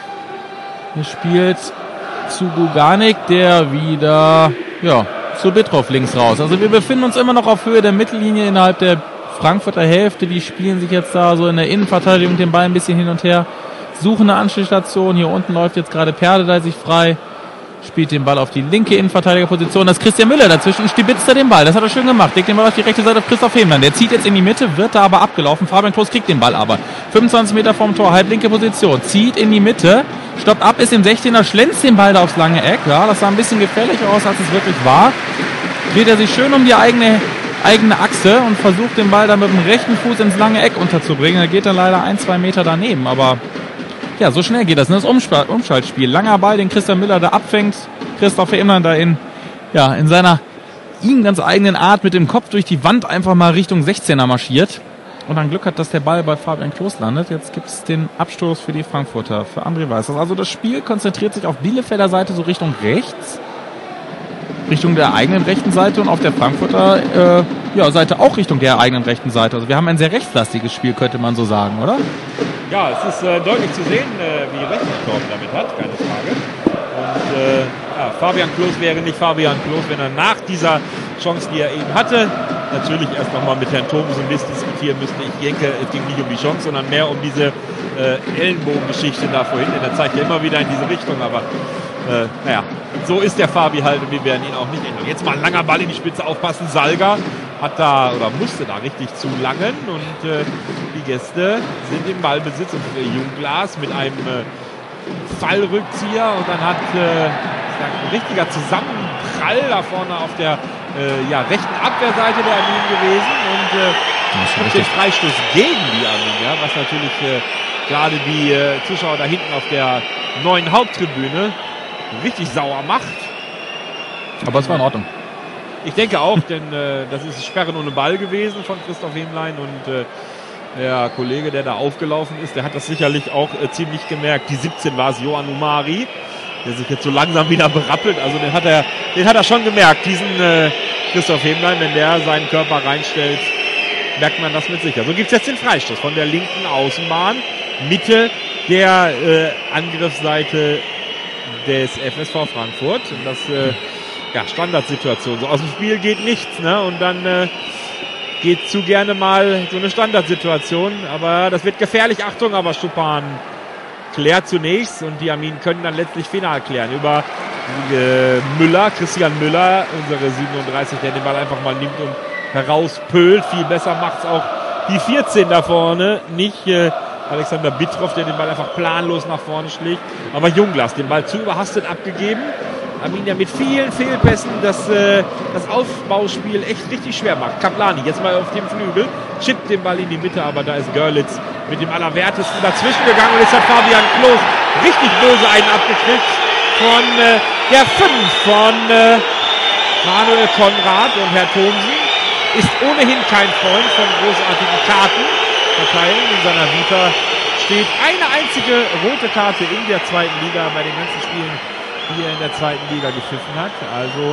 Er spielt zu Guganik, der wieder, zu Bittroff links raus. Also wir befinden uns immer noch auf Höhe der Mittellinie innerhalb der Frankfurter Hälfte. Die spielen sich jetzt da so in der Innenverteidigung den Ball ein bisschen hin und her. Suchen eine Anspielstation. Hier unten läuft jetzt gerade Perdedai sich frei. Spielt den Ball auf die linke Innenverteidigerposition. Das ist Christian Müller dazwischen und stibitzt er den Ball. Das hat er schön gemacht. Legt den Ball auf die rechte Seite auf Christoph Hemlein. Der zieht jetzt in die Mitte, wird da aber abgelaufen. Fabian Klos kriegt den Ball aber. 25 Meter vom Tor, halblinke Position. Zieht in die Mitte, stoppt ab, ist im 16er, schlänzt den Ball da aufs lange Eck. Ja, das sah ein bisschen gefährlicher aus, als es wirklich war. Dreht er sich schön um die eigene Achse und versucht den Ball dann mit dem rechten Fuß ins lange Eck unterzubringen. Er geht dann leider 1-2 Meter daneben, aber ja, so schnell geht das. Das Umschaltspiel. Langer Ball, den Christian Müller da abfängt. Christoph Hemlein da in seiner ihm ganz eigenen Art mit dem Kopf durch die Wand einfach mal Richtung 16er marschiert. Und dann Glück hat, dass der Ball bei Fabian Klos landet. Jetzt gibt es den Abstoß für die Frankfurter, für André Weiß. Also das Spiel konzentriert sich auf Bielefelder Seite so Richtung rechts. Richtung der eigenen rechten Seite und auf der Frankfurter Seite auch Richtung der eigenen rechten Seite. Also wir haben ein sehr rechtslastiges Spiel, könnte man so sagen, oder? Ja, es ist deutlich zu sehen, wie recht Torben damit hat, keine Frage. Und Fabian Klos wäre nicht Fabian Klos, wenn er nach dieser Chance, die er eben hatte, natürlich erst nochmal mit Herrn Thomas und List diskutieren müsste. Ich denke, es ging nicht um die Chance, sondern mehr um diese Ellenbogengeschichte da vorhin. Denn er zeigt ja immer wieder in diese Richtung, aber so ist der Fabi halt und wir werden ihn auch nicht ändern. Jetzt mal ein langer Ball in die Spitze, aufpassen. Salga musste da richtig zu langen und die Gäste sind im Ballbesitz und Jungglas mit einem Fallrückzieher und dann hat ein richtiger Zusammenprall da vorne auf der rechten Abwehrseite der Armin gewesen und den Freistoß gegen die Armin, was natürlich gerade die Zuschauer da hinten auf der neuen Haupttribüne richtig sauer macht. Aber es war in Ordnung. Ich denke auch, denn das ist Sperren ohne Ball gewesen von Christoph Hemlein und der Kollege, der da aufgelaufen ist, der hat das sicherlich auch ziemlich gemerkt. Die 17 war es, Johan Umari, der sich jetzt so langsam wieder berappelt. Also den hat er schon gemerkt, diesen Christoph Hemlein, wenn der seinen Körper reinstellt, merkt man das mit sicher. So gibt es jetzt den Freistoß von der linken Außenbahn, Mitte der Angriffsseite des FSV Frankfurt. Und das Standardsituation. So aus dem Spiel geht nichts, ne? Und dann geht zu gerne mal so eine Standardsituation. Aber das wird gefährlich. Achtung, aber Stupan klärt zunächst und die Armin können dann letztlich final klären über Christian Müller, unsere 37, der den Ball einfach mal nimmt und herauspölt. Viel besser macht's auch die 14 da vorne, nicht Alexander Bittroff, der den Ball einfach planlos nach vorne schlägt, aber Jungglas den Ball zu überhastet abgegeben Arminia mit vielen Fehlpässen das Aufbauspiel echt richtig schwer macht. Kaplani jetzt mal auf dem Flügel, chippt den Ball in die Mitte, aber da ist Görlitz mit dem Allerwertesten dazwischen gegangen und jetzt hat Fabian Klos richtig böse einen abgekriegt von der 5 von Manuel Konrad, und Herr Thomsen ist ohnehin kein Freund von großartigen Karten verteilen. In seiner Vita steht eine einzige rote Karte in der zweiten Liga bei den ganzen Spielen, die er in der zweiten Liga gepfiffen hat. Also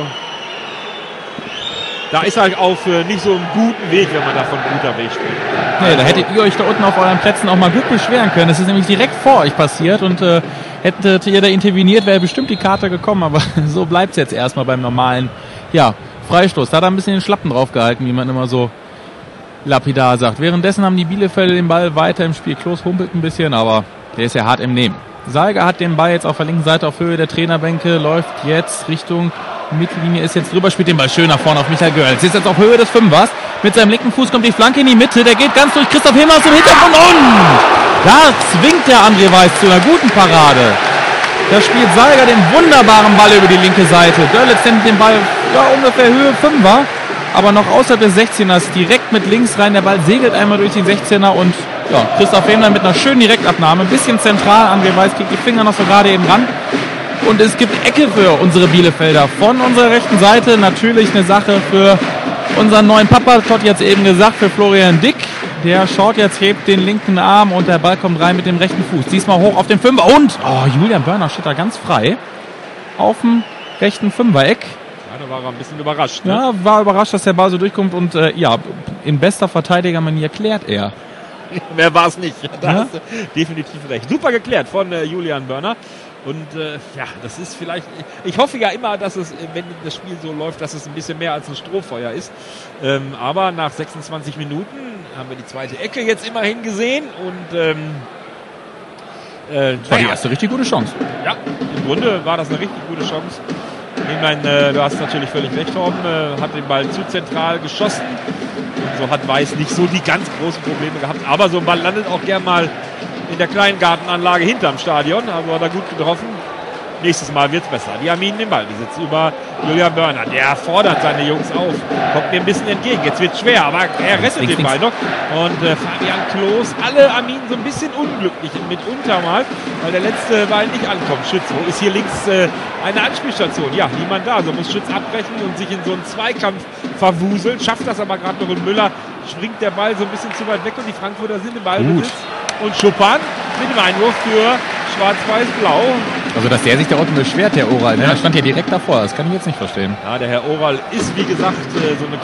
da ist er auf nicht so einem guten Weg, wenn man da von guter Weg spielt. Nee, da hättet ihr euch da unten auf euren Plätzen auch mal gut beschweren können. Das ist nämlich direkt vor euch passiert und hättet ihr da interveniert, wäre bestimmt die Karte gekommen, aber so bleibt es jetzt erstmal beim normalen, Freistoß. Da hat er ein bisschen den Schlappen drauf gehalten, wie man immer so lapidar sagt. Währenddessen haben die Bielefelder den Ball weiter im Spiel. Klos humpelt ein bisschen, aber der ist ja hart im Nehmen. Salga hat den Ball jetzt auf der linken Seite auf Höhe der Trainerbänke, läuft jetzt Richtung Mittellinie, ist jetzt drüber, spielt den Ball schön nach vorne auf Michael Görlitz. Ist jetzt auf Höhe des Fünfers. Mit seinem linken Fuß kommt die Flanke in die Mitte. Der geht ganz durch Christoph Hillmann zum Hintergrund und da zwingt der André Weiß zu einer guten Parade. Da spielt Salga den wunderbaren Ball über die linke Seite. Görlitz nimmt den Ball ungefähr Höhe Fünfer, aber noch außerhalb des 16ers, direkt mit links rein. Der Ball segelt einmal durch den 16er und Christoph Hillmann mit einer schönen Direktabnahme. Ein bisschen zentral, André Weiß kriegt die Finger noch so gerade eben ran. Und es gibt Ecke für unsere Bielefelder. Von unserer rechten Seite natürlich eine Sache für unseren neuen Papa, Todd jetzt eben gesagt, für Florian Dick. Der schaut jetzt, hebt den linken Arm und der Ball kommt rein mit dem rechten Fuß. Diesmal hoch auf den Fünfer und Julian Börner steht da ganz frei auf dem rechten Fünfereck. Ja, da war er ein bisschen überrascht. Ne? Ja, war überrascht, dass der Ball so durchkommt und in bester Verteidigermanier klärt er. Wer war es nicht? Da hast du definitiv recht. Super geklärt von Julian Börner. Und das ist vielleicht, ich hoffe ja immer, dass es, wenn das Spiel so läuft, dass es ein bisschen mehr als ein Strohfeuer ist. Aber nach 26 Minuten haben wir die zweite Ecke jetzt immerhin gesehen. Und das war die erste richtig gute Chance. Ja, im Grunde war das eine richtig gute Chance. Ich meine, du hast natürlich völlig recht, Torben, hat den Ball zu zentral geschossen. Und so hat Weiß nicht so die ganz großen Probleme gehabt. Aber so ein Ball landet auch gern mal in der kleinen Gartenanlage hinterm Stadion. Also hat er gut getroffen. Nächstes Mal wird's besser. Die Arminen den Ball. Die sitzt über Julian Börner. Der fordert seine Jungs auf. Kommt mir ein bisschen entgegen. Jetzt wird's schwer, aber er rettet den Ball noch. Und Fabian Klos, alle Arminen so ein bisschen unglücklich mitunter mal, weil der letzte Ball nicht ankommt. Schütz, wo ist hier links eine Anspielstation? Ja, niemand da. So muss Schütz abbrechen und sich in so einen Zweikampf verwuseln. Schafft das aber gerade noch in Müller. Springt der Ball so ein bisschen zu weit weg und die Frankfurter sind im Ballbesitz. Und Schuppan mit dem Einwurf für Schwarz-Weiß-Blau. Also, dass der sich da unten beschwert, der Oral, der stand ja direkt davor. Das kann ich jetzt nicht verstehen. Ja, der Herr Oral ist, wie gesagt, so eine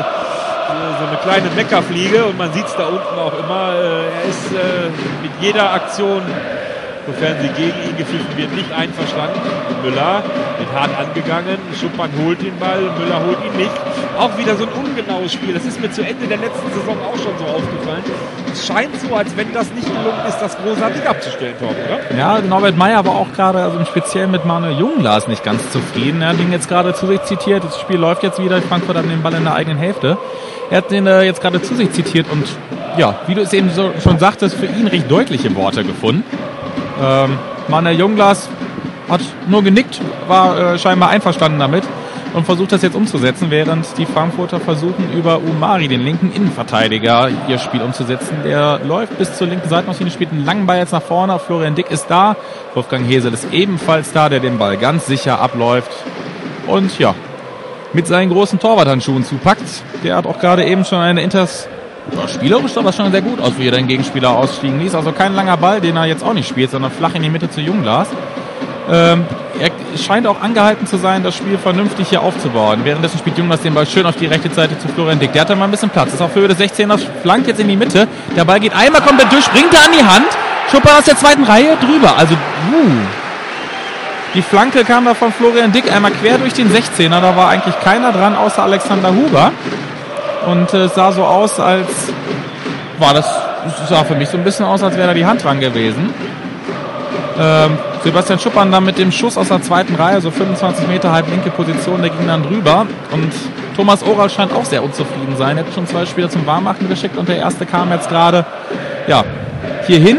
kleine Meckerfliege und man sieht es da unten auch immer. Er ist mit jeder Aktion, sofern sie gegen ihn gepfiffen wird, nicht einverstanden. Müller wird hart angegangen. Schuppan holt den Ball, Müller holt ihn nicht. Auch wieder so ein ungenaues Spiel. Das ist mir zu Ende der letzten Saison auch schon so aufgefallen. Es scheint so, als wenn das nicht gelungen ist, das großartig abzustellen, Torben, oder? Ja, Norbert Meyer war auch gerade, also im Speziellen mit Manuel Junglas nicht ganz zufrieden. Er hat ihn jetzt gerade zu sich zitiert. Das Spiel läuft jetzt wieder. Frankfurt hat den Ball in der eigenen Hälfte. Er hat den jetzt gerade zu sich zitiert und wie du es eben so schon sagtest, für ihn recht deutliche Worte gefunden. Manuel Junglas hat nur genickt, war scheinbar einverstanden damit und versucht das jetzt umzusetzen, während die Frankfurter versuchen, über Umari, den linken Innenverteidiger, ihr Spiel umzusetzen. Der läuft bis zur linken Seitenauslinie, spielt einen langen Ball jetzt nach vorne. Florian Dick ist da, Wolfgang Hesel ist ebenfalls da, der den Ball ganz sicher abläuft und mit seinen großen Torwarthandschuhen zupackt. Der hat auch gerade eben schon eine spielerisch sah das schon sehr gut aus, wie er den Gegenspieler ausstiegen ließ. Also kein langer Ball, den er jetzt auch nicht spielt, sondern flach in die Mitte zu Junglas. Er scheint auch angehalten zu sein, das Spiel vernünftig hier aufzubauen. Währenddessen spielt Junglas den Ball schön auf die rechte Seite zu Florian Dick. Der hat da mal ein bisschen Platz. Ist auf Höhe des 16ers, flankt jetzt in die Mitte. Der Ball geht einmal komplett durch, springt er an die Hand. Schuppan aus der zweiten Reihe drüber. Also, Die Flanke kam da von Florian Dick einmal quer durch den 16er. Da war eigentlich keiner dran, außer Alexander Huber. Und es sah so aus, als sah für mich so ein bisschen aus, als wäre da die Hand dran gewesen. Sebastian Schuppan dann mit dem Schuss aus der zweiten Reihe, so 25 Meter halb linke Position, der ging dann drüber. Und Thomas Oral scheint auch sehr unzufrieden sein. Er hat schon 2 Spieler zum Warmmachen geschickt und der erste kam jetzt gerade hierhin.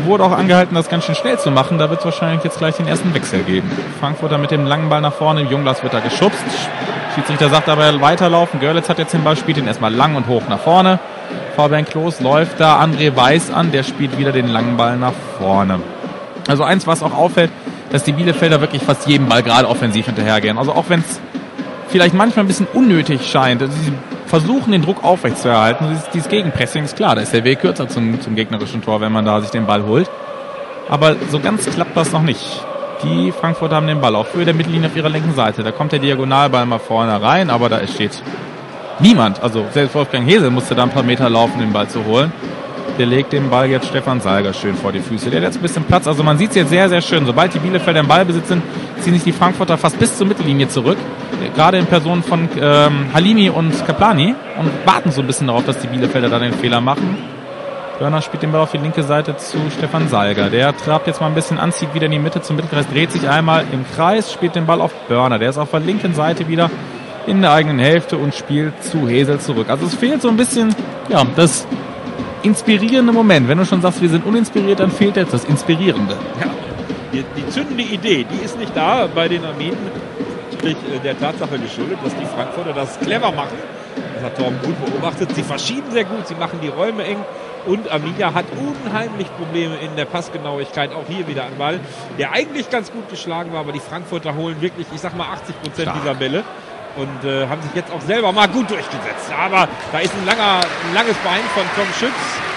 wurde auch angehalten, das ganz schön schnell zu machen. Da wird es wahrscheinlich jetzt gleich den ersten Wechsel geben. Frankfurter mit dem langen Ball nach vorne. Junglas wird da geschubst. Schiedsrichter sagt aber weiterlaufen. Görlitz hat jetzt den Ball, spielt ihn erstmal lang und hoch nach vorne. Fabian Klos läuft da André Weiß an. Der spielt wieder den langen Ball nach vorne. Also eins, was auch auffällt, dass die Bielefelder wirklich fast jedem Ball gerade offensiv hinterhergehen. Also auch wenn es vielleicht manchmal ein bisschen unnötig scheint, sie versuchen den Druck aufrechtzuerhalten. Dieses Gegenpressing ist klar, da ist der Weg kürzer zum gegnerischen Tor, wenn man da sich den Ball holt. Aber so ganz klappt das noch nicht. Die Frankfurter haben den Ball auf Höhe der Mittellinie auf ihrer linken Seite. Da kommt der Diagonalball mal vorne rein, aber da steht niemand. Also selbst Wolfgang Hesel musste da ein paar Meter laufen, den Ball zu holen. Der legt den Ball jetzt Stefan Salger schön vor die Füße. Der hat jetzt ein bisschen Platz. Also man sieht es jetzt sehr, sehr schön. Sobald die Bielefelder im Ballbesitz sind, ziehen sich die Frankfurter fast bis zur Mittellinie zurück. Gerade in Person von Halimi und Kaplani. Und warten so ein bisschen darauf, dass die Bielefelder da den Fehler machen. Börner spielt den Ball auf die linke Seite zu Stefan Salger. Der trabt jetzt mal ein bisschen an, zieht wieder in die Mitte zum Mittelkreis, dreht sich einmal im Kreis, spielt den Ball auf Börner. Der ist auf der linken Seite wieder in der eigenen Hälfte und spielt zu Hesel zurück. Also es fehlt so ein bisschen, ja, das inspirierende Moment. Wenn du schon sagst, wir sind uninspiriert, dann fehlt jetzt das Inspirierende. Ja, die zündende Idee, die ist nicht da bei den Arminen. Sprich der Tatsache geschuldet, dass die Frankfurter das clever machen. Das hat Torben gut beobachtet. Sie verschieben sehr gut, sie machen die Räume eng. Und Arminia hat unheimlich Probleme in der Passgenauigkeit, auch hier wieder an Ball, der eigentlich ganz gut geschlagen war, aber die Frankfurter holen wirklich, ich sag mal, 80% dieser Bälle. Und haben sich jetzt auch selber mal gut durchgesetzt. Aber da ist ein langes Bein von Tom Schütz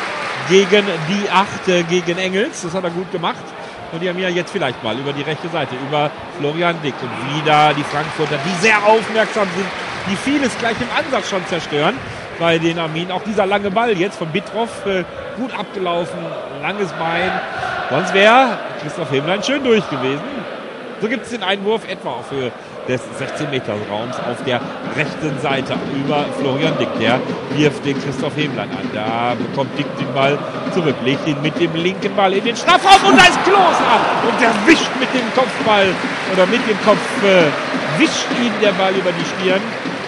gegen die 8, gegen Engels. Das hat er gut gemacht. Und die haben ja jetzt vielleicht mal über die rechte Seite, über Florian Dick. Und wieder die Frankfurter, die sehr aufmerksam sind, die vieles gleich im Ansatz schon zerstören bei den Arminen. Auch dieser lange Ball jetzt von Bittroff, gut abgelaufen, langes Bein. Sonst wäre Christoph Hemlein schön durch gewesen. So gibt es den Einwurf etwa auf Höhe des 16-Meter-Raums auf der rechten Seite über Florian Dick. Der wirft den Christoph Hemlein an. Da bekommt Dick den Ball zurück, legt ihn mit dem linken Ball in den Strafraum und da ist Klos ab. Und der wischt mit dem Kopfball oder mit dem Kopf wischt ihn der Ball über die Stirn.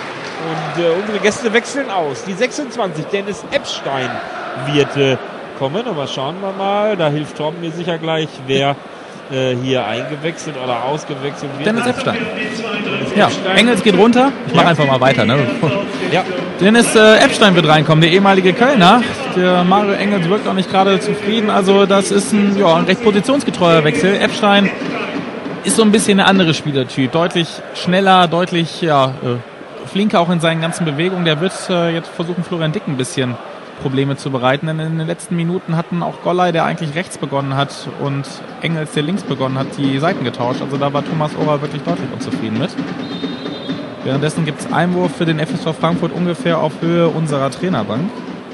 Und unsere Gäste wechseln aus. Die 26, Dennis Epstein wird kommen. Aber schauen wir mal, da hilft Tom mir sicher gleich, wer hier eingewechselt oder ausgewechselt wird. Dennis Epstein. Ja, Engels geht runter. Ich mache einfach mal weiter. Ne? Ja. Dennis Epstein wird reinkommen, der ehemalige Kölner. Der Mario Engels wirkt auch nicht gerade zufrieden. Also das ist ein recht positionsgetreuer Wechsel. Epstein ist so ein bisschen eine andere Spielertyp. Deutlich schneller, deutlich flinker auch in seinen ganzen Bewegungen. Der wird jetzt versuchen, Florian Dick ein bisschen Probleme zu bereiten, denn in den letzten Minuten hatten auch Golley, der eigentlich rechts begonnen hat, und Engels, der links begonnen hat, die Seiten getauscht. Also da war Thomas Ober wirklich deutlich unzufrieden mit. Währenddessen gibt es Einwurf für den FSV Frankfurt ungefähr auf Höhe unserer Trainerbank.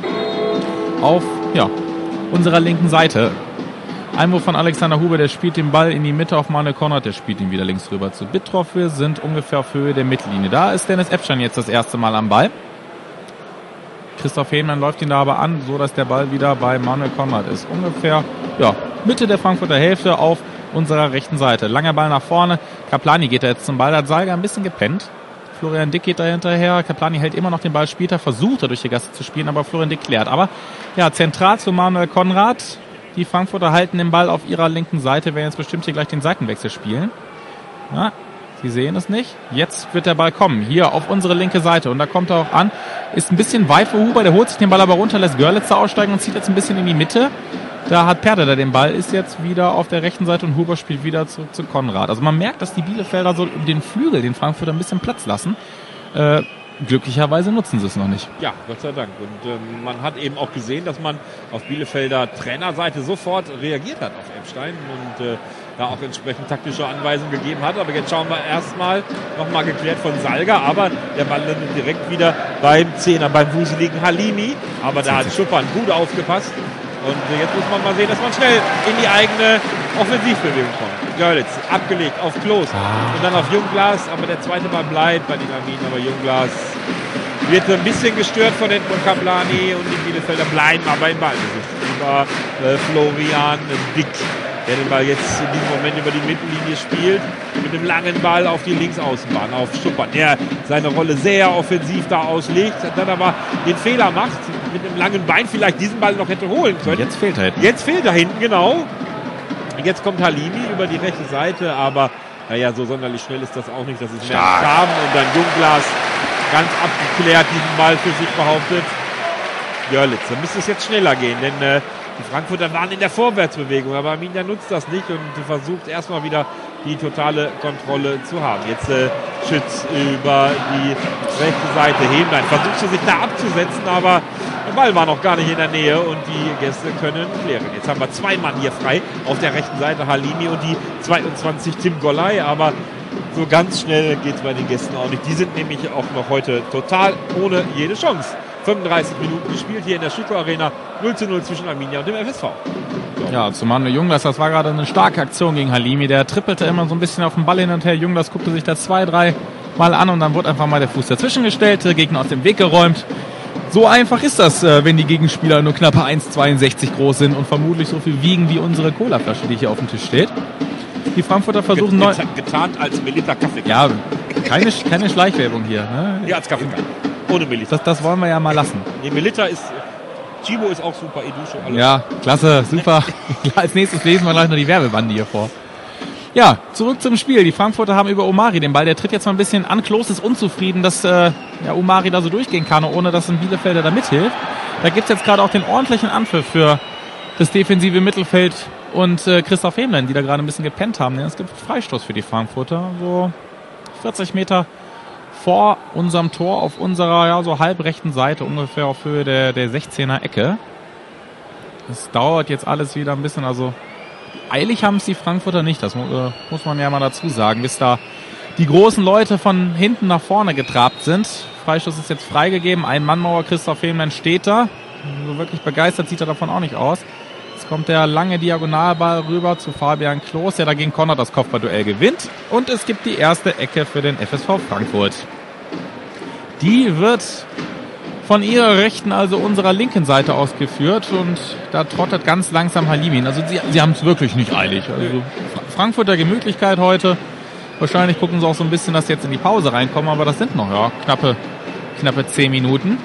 Auf unserer linken Seite. Einwurf von Alexander Huber, der spielt den Ball in die Mitte auf Manuel Konrad, der spielt ihn wieder links rüber zu Bittroff. Wir sind ungefähr auf Höhe der Mittellinie. Da ist Dennis Epstein jetzt das erste Mal am Ball. Christoph Hemlein läuft ihn da aber an, so dass der Ball wieder bei Manuel Konrad ist. Ungefähr Mitte der Frankfurter Hälfte auf unserer rechten Seite. Langer Ball nach vorne. Kaplani geht da jetzt zum Ball. Da hat Salger ein bisschen gepennt. Florian Dick geht da hinterher. Kaplani hält immer noch den Ball später, versucht er durch die Gasse zu spielen, aber Florian Dick klärt. Aber zentral zu Manuel Konrad. Die Frankfurter halten den Ball auf ihrer linken Seite, werden jetzt bestimmt hier gleich den Seitenwechsel spielen. Ja, Sie sehen es nicht. Jetzt wird der Ball kommen. Hier auf unsere linke Seite. Und da kommt er auch an. Ist ein bisschen weit für Huber. Der holt sich den Ball aber runter, lässt Görlitz aussteigen und zieht jetzt ein bisschen in die Mitte. Da hat Perder den Ball, ist jetzt wieder auf der rechten Seite und Huber spielt wieder zurück zu Konrad. Also man merkt, dass die Bielefelder so den Flügel, den Frankfurter, ein bisschen Platz lassen. Glücklicherweise nutzen sie es noch nicht. Ja, Gott sei Dank. Und man hat eben auch gesehen, dass man auf Bielefelder Trainerseite sofort reagiert hat auf Epstein und da auch entsprechend taktische Anweisungen gegeben hat. Aber jetzt schauen wir erstmal, nochmal geklärt von Salger, aber der Ball landet direkt wieder beim Zehner, beim wuseligen Halimi. Aber da hat Schuppern gut aufgepasst. Und jetzt muss man mal sehen, dass man schnell in die eigene Offensivbewegung kommt. Görlitz abgelegt auf Klos und dann auf Jungglas, aber der zweite Ball bleibt bei den Arminen, aber Jungglas wird ein bisschen gestört von Edmund Kaplani und die Bielefelder bleiben aber im Ball. Das ist über Florian Dick, der den Ball jetzt in diesem Moment über die Mittellinie spielt, mit dem langen Ball auf die Linksaußenbahn, auf Schuppern, der seine Rolle sehr offensiv da auslegt, dann aber den Fehler macht, mit einem langen Bein vielleicht diesen Ball noch hätte holen können. Jetzt fehlt er hinten. Jetzt fehlt er hinten, genau. Jetzt kommt Halimi über die rechte Seite, aber naja, so sonderlich schnell ist das auch nicht. Das ist mehr Schaben und dann Jungglas ganz abgeklärt diesen Ball für sich behauptet. Görlitz, da müsste es jetzt schneller gehen, denn die Frankfurter waren in der Vorwärtsbewegung, aber Arminia nutzt das nicht und versucht erstmal wieder die totale Kontrolle zu haben. Jetzt Schütz über die rechte Seite. Hemlein versucht sich da abzusetzen, aber der Ball war noch gar nicht in der Nähe und die Gäste können klären. Jetzt haben wir 2 Mann hier frei. Auf der rechten Seite Halimi und die 22 Tim Golley, aber so ganz schnell geht es bei den Gästen auch nicht. Die sind nämlich auch noch heute total ohne jede Chance. 35 Minuten gespielt hier in der Schüko Arena. 0:0 zwischen Arminia und dem FSV. So. Ja, zum Manu Jungglas, das war gerade eine starke Aktion gegen Halimi. Der trippelte immer so ein bisschen auf den Ball hin und her. Jungglas guckte sich das 2-3 Mal an und dann wurde einfach mal der Fuß dazwischen gestellt, der Gegner aus dem Weg geräumt. So einfach ist das, wenn die Gegenspieler nur knappe 1,62 groß sind und vermutlich so viel wiegen wie unsere Colaflasche, die hier auf dem Tisch steht. Die Frankfurter versuchen neu... Getarnt als Melita Kaffee. Ja, keine Schleichwerbung hier. Ne? Ja, als Kaffee. Ohne Melita. Das wollen wir ja mal lassen. Nee, Melita ist... Chibo ist auch super, Edusho, alles. Ja, klasse, super. Als nächstes lesen wir gleich noch die Werbebande hier vor. Ja, zurück zum Spiel. Die Frankfurter haben über Omari den Ball. Der tritt jetzt mal ein bisschen an. Klos ist unzufrieden, dass Omari da so durchgehen kann, ohne dass ein Bielefelder da mithilft. Da gibt's jetzt gerade auch den ordentlichen Anpfiff für das defensive Mittelfeld und Christoph Hemlein, die da gerade ein bisschen gepennt haben. Es gibt Freistoß für die Frankfurter. So 40 Meter vor unserem Tor auf unserer so halb rechten Seite, ungefähr auf Höhe der 16er Ecke. Es dauert jetzt alles wieder ein bisschen, also eilig haben es die Frankfurter nicht, das muss man ja mal dazu sagen, bis da die großen Leute von hinten nach vorne getrabt sind. Freistoß ist jetzt freigegeben, Ein-Mann-Mauer, Christoph Hemlein steht da. So wirklich begeistert sieht er davon auch nicht aus. Jetzt kommt der lange Diagonalball rüber zu Fabian Klos, der dagegen Konrad das Kopfballduell gewinnt. Und es gibt die erste Ecke für den FSV Frankfurt. Die wird von ihrer rechten, also unserer linken Seite ausgeführt und da trottet ganz langsam Halimi. Also sie haben es wirklich nicht eilig. Also Frankfurter Gemütlichkeit heute. Wahrscheinlich gucken sie auch so ein bisschen, dass sie jetzt in die Pause reinkommen, aber das sind noch knappe 10 Minuten.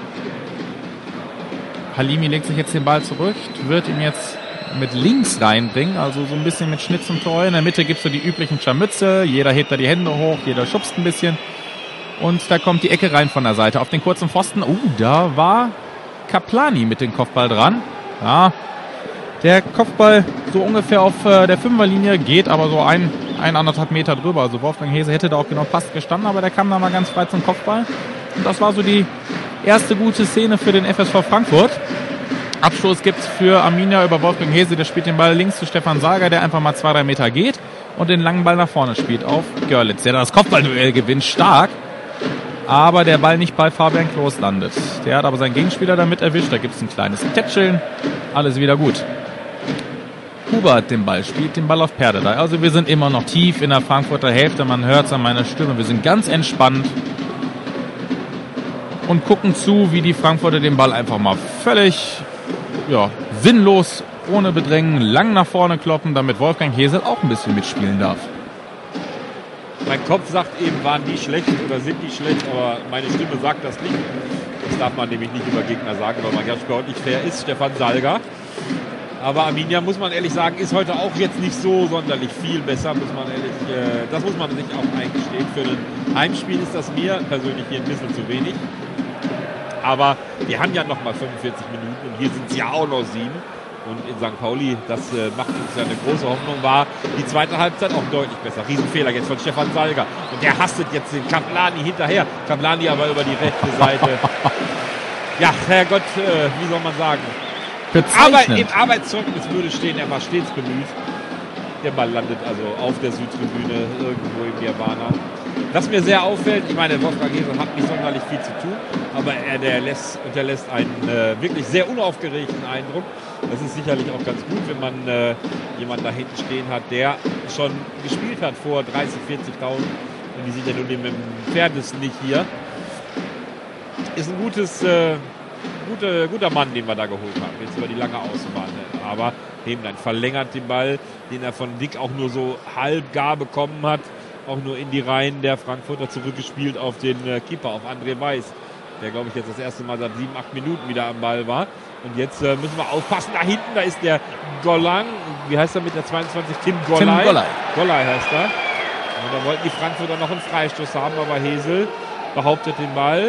Halimi legt sich jetzt den Ball zurück, wird ihn jetzt mit links reinbringen, also so ein bisschen mit Schnitt zum Tor. In der Mitte gibt's so die üblichen Scharmütze, jeder hebt da die Hände hoch, jeder schubst ein bisschen. Und da kommt die Ecke rein von der Seite. Auf den kurzen Pfosten, da war Kaplani mit dem Kopfball dran. Ja, der Kopfball so ungefähr auf der 5er-Linie, geht aber so 1,5 Meter drüber. Also Wolfgang Hese hätte da auch genau fast gestanden, aber der kam da mal ganz frei zum Kopfball. Und das war so die erste gute Szene für den FSV Frankfurt. Abstoß gibt's für Arminia über Wolfgang Hese, der spielt den Ball links zu Stefan Sager, der einfach mal 2-3 Meter geht und den langen Ball nach vorne spielt auf Görlitz, der das Kopfballduell gewinnt, stark. Aber der Ball nicht bei Fabian Klos landet. Der hat aber seinen Gegenspieler damit erwischt. Da gibt es ein kleines Tätscheln. Alles wieder gut. Hubert den Ball, spielt den Ball auf Perdedei. Also wir sind immer noch tief in der Frankfurter Hälfte. Man hört es an meiner Stimme. Wir sind ganz entspannt und gucken zu, wie die Frankfurter den Ball einfach mal völlig sinnlos, ohne Bedrängen, lang nach vorne kloppen, damit Wolfgang Hesel auch ein bisschen mitspielen darf. Mein Kopf sagt eben, waren die schlecht oder sind die schlecht, aber meine Stimme sagt das nicht. Das darf man nämlich nicht über Gegner sagen, weil man ganz sportlich fair ist. Stefan Salga. Aber Arminia, muss man ehrlich sagen, ist heute auch jetzt nicht so sonderlich viel besser, das muss man sich auch eingestehen. Für ein Heimspiel ist das mir persönlich hier ein bisschen zu wenig. Aber wir haben ja noch mal 45 Minuten und hier sind es ja auch noch 7. Und in St. Pauli, das macht uns ja eine große Hoffnung, war die zweite Halbzeit auch deutlich besser. Riesenfehler jetzt von Stefan Salga. Und der hastet jetzt den Kaplani hinterher. Kaplani aber über die rechte Seite. Ja, Herrgott, wie soll man sagen? Aber im Arbeitszeugnis würde stehen, er war stets bemüht. Der Ball landet also auf der Südtribüne irgendwo im Nirvana. Was mir sehr auffällt, ich meine, Wolfgang Hesel hat nicht sonderlich viel zu tun, aber er unterlässt einen wirklich sehr unaufgeregten Eindruck. Das ist sicherlich auch ganz gut, wenn man jemanden da hinten stehen hat, der schon gespielt hat vor 30.000, 40.000 und die sind ja nun im Pferdes nicht hier. Ist ein guter Mann, den wir da geholt haben, jetzt über die lange Außenbahn. Aber Hemlein verlängert den Ball, den er von Dick auch nur so halb gar bekommen hat, auch nur in die Reihen der Frankfurter zurückgespielt auf den Keeper, auf André Weiß. der, glaube ich, jetzt das erste Mal seit 7-8 Minuten wieder am Ball war. Und jetzt müssen wir aufpassen. Da hinten, da ist der Golang. Wie heißt er mit der 22? Tim Golley. Golley heißt er. Und da wollten die Frankfurter noch einen Freistoß haben, aber Hesel behauptet den Ball.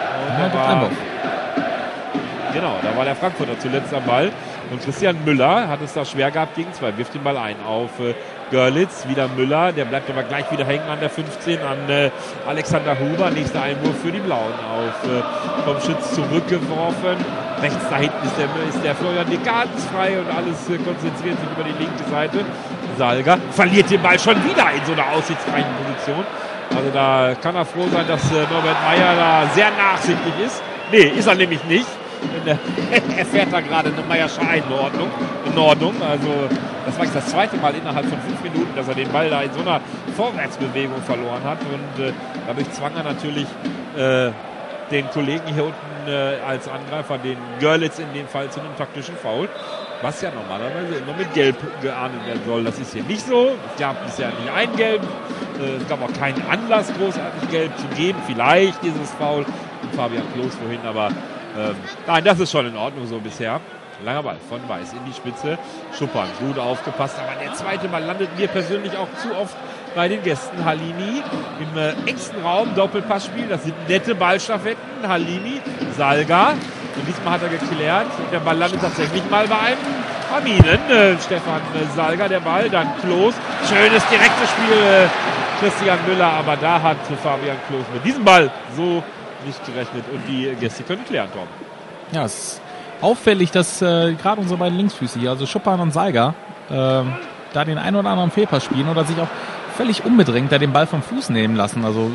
Genau, da war der Frankfurter zuletzt am Ball. Und Christian Müller hat es da schwer gehabt gegen 2. Wirft den Ball ein auf Görlitz. Wieder Müller, der bleibt aber gleich wieder hängen an der 15 an Alexander Huber. Nächster Einwurf für die Blauen auf vom Schütz zurückgeworfen. Rechts da hinten ist der Florian de ganz frei und alles konzentriert sich über die linke Seite. Salga verliert den Ball schon wieder in so einer aussichtsreichen Position. Also da kann er froh sein, dass Norbert Meyer da sehr nachsichtig ist. Nee, ist er nämlich nicht. Er fährt da gerade eine Meyersche Einordnung. Also das war jetzt das zweite Mal innerhalb von 5 Minuten, dass er den Ball da in so einer Vorwärtsbewegung verloren hat. Und dadurch zwang er natürlich den Kollegen hier unten als Angreifer, den Görlitz in dem Fall, zu einem taktischen Foul. Was ja normalerweise immer mit Gelb geahndet werden soll. Das ist hier nicht so. Es gab bisher nicht ein Gelb. Es gab auch keinen Anlass, großartig Gelb zu geben. Vielleicht dieses Foul von Fabian Klos vorhin, aber nein, das ist schon in Ordnung so bisher. Langer Ball von Weiß in die Spitze. Schuppern, gut aufgepasst. Aber der zweite Mal landet mir persönlich auch zu oft bei den Gästen. Halimi im engsten Raum, Doppelpassspiel. Das sind nette Ballstaffetten. Halimi, Salga. Und diesmal hat er geklärt. Und der Ball landet tatsächlich mal bei einem Arminen. Stefan Salga, der Ball. Dann Klos. Schönes direktes Spiel. Christian Müller. Aber da hat Fabian Klos mit diesem Ball so nicht gerechnet. Und die Gäste können klären, Tom. Ja, es ist auffällig, dass gerade unsere beiden Linksfüße hier, also Schuppern und Salga, da den einen oder anderen Fehlpass spielen oder sich auch völlig unbedrängt da den Ball vom Fuß nehmen lassen. Also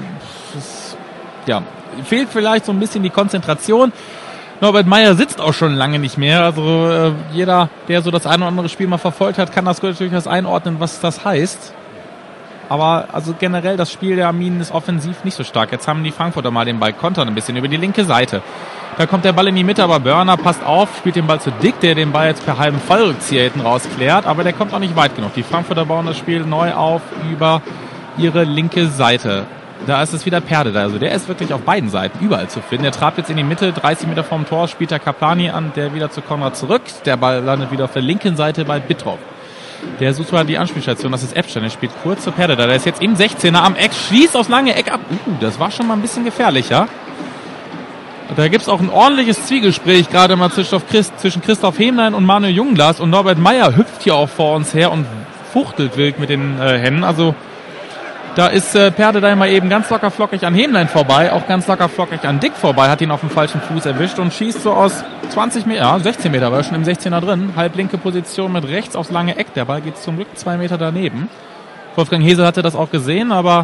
fehlt vielleicht so ein bisschen die Konzentration. Norbert Meyer sitzt auch schon lange nicht mehr. Also jeder, der so das eine oder andere Spiel mal verfolgt hat, kann das durchaus einordnen, was das heißt. Aber also generell das Spiel der Arminen ist offensiv nicht so stark. Jetzt haben die Frankfurter mal den Ball kontern ein bisschen über die linke Seite. Da kommt der Ball in die Mitte, aber Börner passt auf, spielt den Ball zu Dick, der den Ball jetzt per halben Fallrückzieher hinten rausklärt. Aber der kommt auch nicht weit genug. Die Frankfurter bauen das Spiel neu auf über ihre linke Seite. Da ist es wieder Perde da. Also der ist wirklich auf beiden Seiten überall zu finden. Der trabt jetzt in die Mitte, 30 Meter vorm Tor, spielt der Kaplani an, der wieder zu Konrad zurück. Der Ball landet wieder auf der linken Seite bei Bittroff. Der sucht mal die Anspielstation, das ist Epstein, der spielt kurz zu Perde da. Der ist jetzt im 16er am Eck, schließt aufs lange Eck ab. Das war schon mal ein bisschen gefährlicher. Da gibt's auch ein ordentliches Zwiegespräch gerade mal zwischen Christoph Hemlein und Manuel Jungglas. Und Norbert Meyer hüpft hier auch vor uns her und fuchtelt wild mit den Händen. Also da ist Perde da mal eben ganz locker flockig an Hemlein vorbei, auch ganz locker flockig an Dick vorbei, hat ihn auf dem falschen Fuß erwischt und schießt so aus 20 Meter, 16 Meter, war er schon im 16er drin, halblinke Position mit rechts aufs lange Eck, der Ball geht zum Glück 2 Meter daneben. Wolfgang Hesel hatte das auch gesehen, aber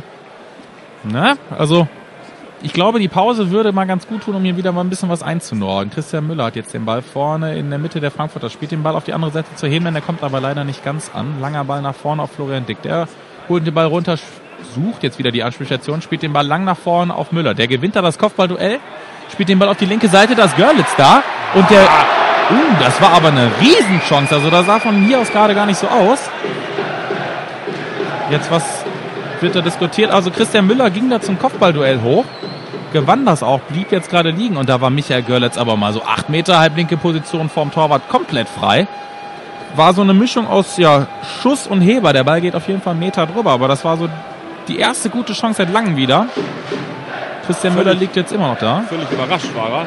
also ich glaube, die Pause würde mal ganz gut tun, um hier wieder mal ein bisschen was einzunorden. Christian Müller hat jetzt den Ball vorne in der Mitte der Frankfurter, spielt den Ball auf die andere Seite zu Hemlein, der kommt aber leider nicht ganz an. Langer Ball nach vorne auf Florian Dick, der holt den Ball runter, sucht jetzt wieder die Anspielstation, spielt den Ball lang nach vorne auf Müller. Der gewinnt da das Kopfballduell, spielt den Ball auf die linke Seite, da ist Görlitz da und der, das war aber eine Riesenchance, also da sah von hier aus gerade gar nicht so aus. Jetzt was wird da diskutiert, also Christian Müller ging da zum Kopfballduell hoch, gewann das auch, blieb jetzt gerade liegen und da war Michael Görlitz aber mal so 8 Meter, halblinke Position vorm Torwart komplett frei. War so eine Mischung aus Schuss und Heber, der Ball geht auf jeden Fall 1 Meter drüber, aber das war so die erste gute Chance seit langem wieder. Christian Müller liegt jetzt immer noch da. Völlig überrascht war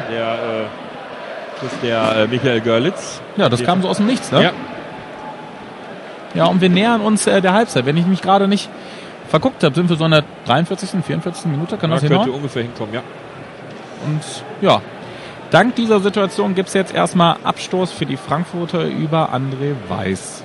der Michael Görlitz. Ja, das kam so aus dem Nichts, ne? Ja, und wir nähern uns der Halbzeit. Wenn ich mich gerade nicht verguckt habe, sind wir so in der 43., 44. Minute, kann das hinhauen? Könnte ungefähr hinkommen, ja. Und ja, dank dieser Situation gibt es jetzt erstmal Abstoß für die Frankfurter über André Weiß.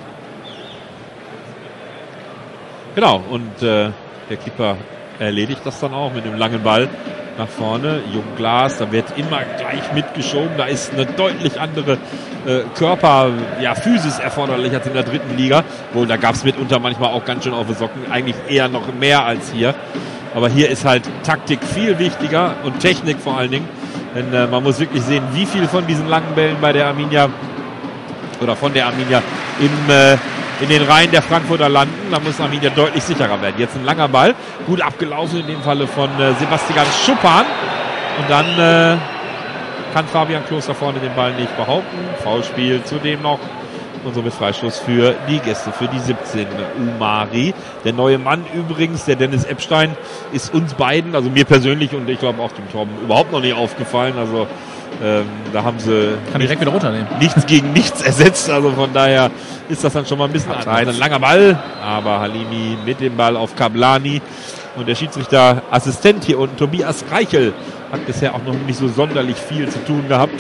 Genau, und der Keeper erledigt das dann auch mit einem langen Ball nach vorne. Jungglas, da wird immer gleich mitgeschoben. Da ist eine deutlich andere Physis erforderlich als in der 3. Liga. Wohl, da gab es mitunter manchmal auch ganz schön auf die Socken. Eigentlich eher noch mehr als hier. Aber hier ist halt Taktik viel wichtiger und Technik vor allen Dingen. Denn man muss wirklich sehen, wie viel von diesen langen Bällen bei der Arminia oder von der Arminia in den Reihen der Frankfurter landen. Da muss Arminia deutlich sicherer werden. Jetzt ein langer Ball, gut abgelaufen in dem Falle von Sebastian Schuppern. Und dann kann Fabian Klos da vorne den Ball nicht behaupten. Foulspiel zudem noch. Und somit Freistoß für die Gäste, für die 17. Umari. Der neue Mann übrigens, der Dennis Epstein, ist uns beiden, also mir persönlich und ich glaube auch dem Torben, überhaupt noch nicht aufgefallen. Also da haben sie direkt wieder runternehmen. Nichts gegen nichts ersetzt. Also von daher ist das dann schon mal ein bisschen ein langer Ball. Aber Halimi mit dem Ball auf Kablani. Und der Schiedsrichterassistent hier unten, Tobias Reichel, hat bisher auch noch nicht so sonderlich viel zu tun gehabt.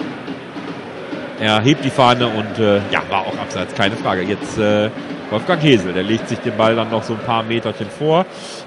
Er hebt die Fahne und war auch abseits, keine Frage. Jetzt Wolfgang Hesel, der legt sich den Ball dann noch so ein paar Meterchen vor.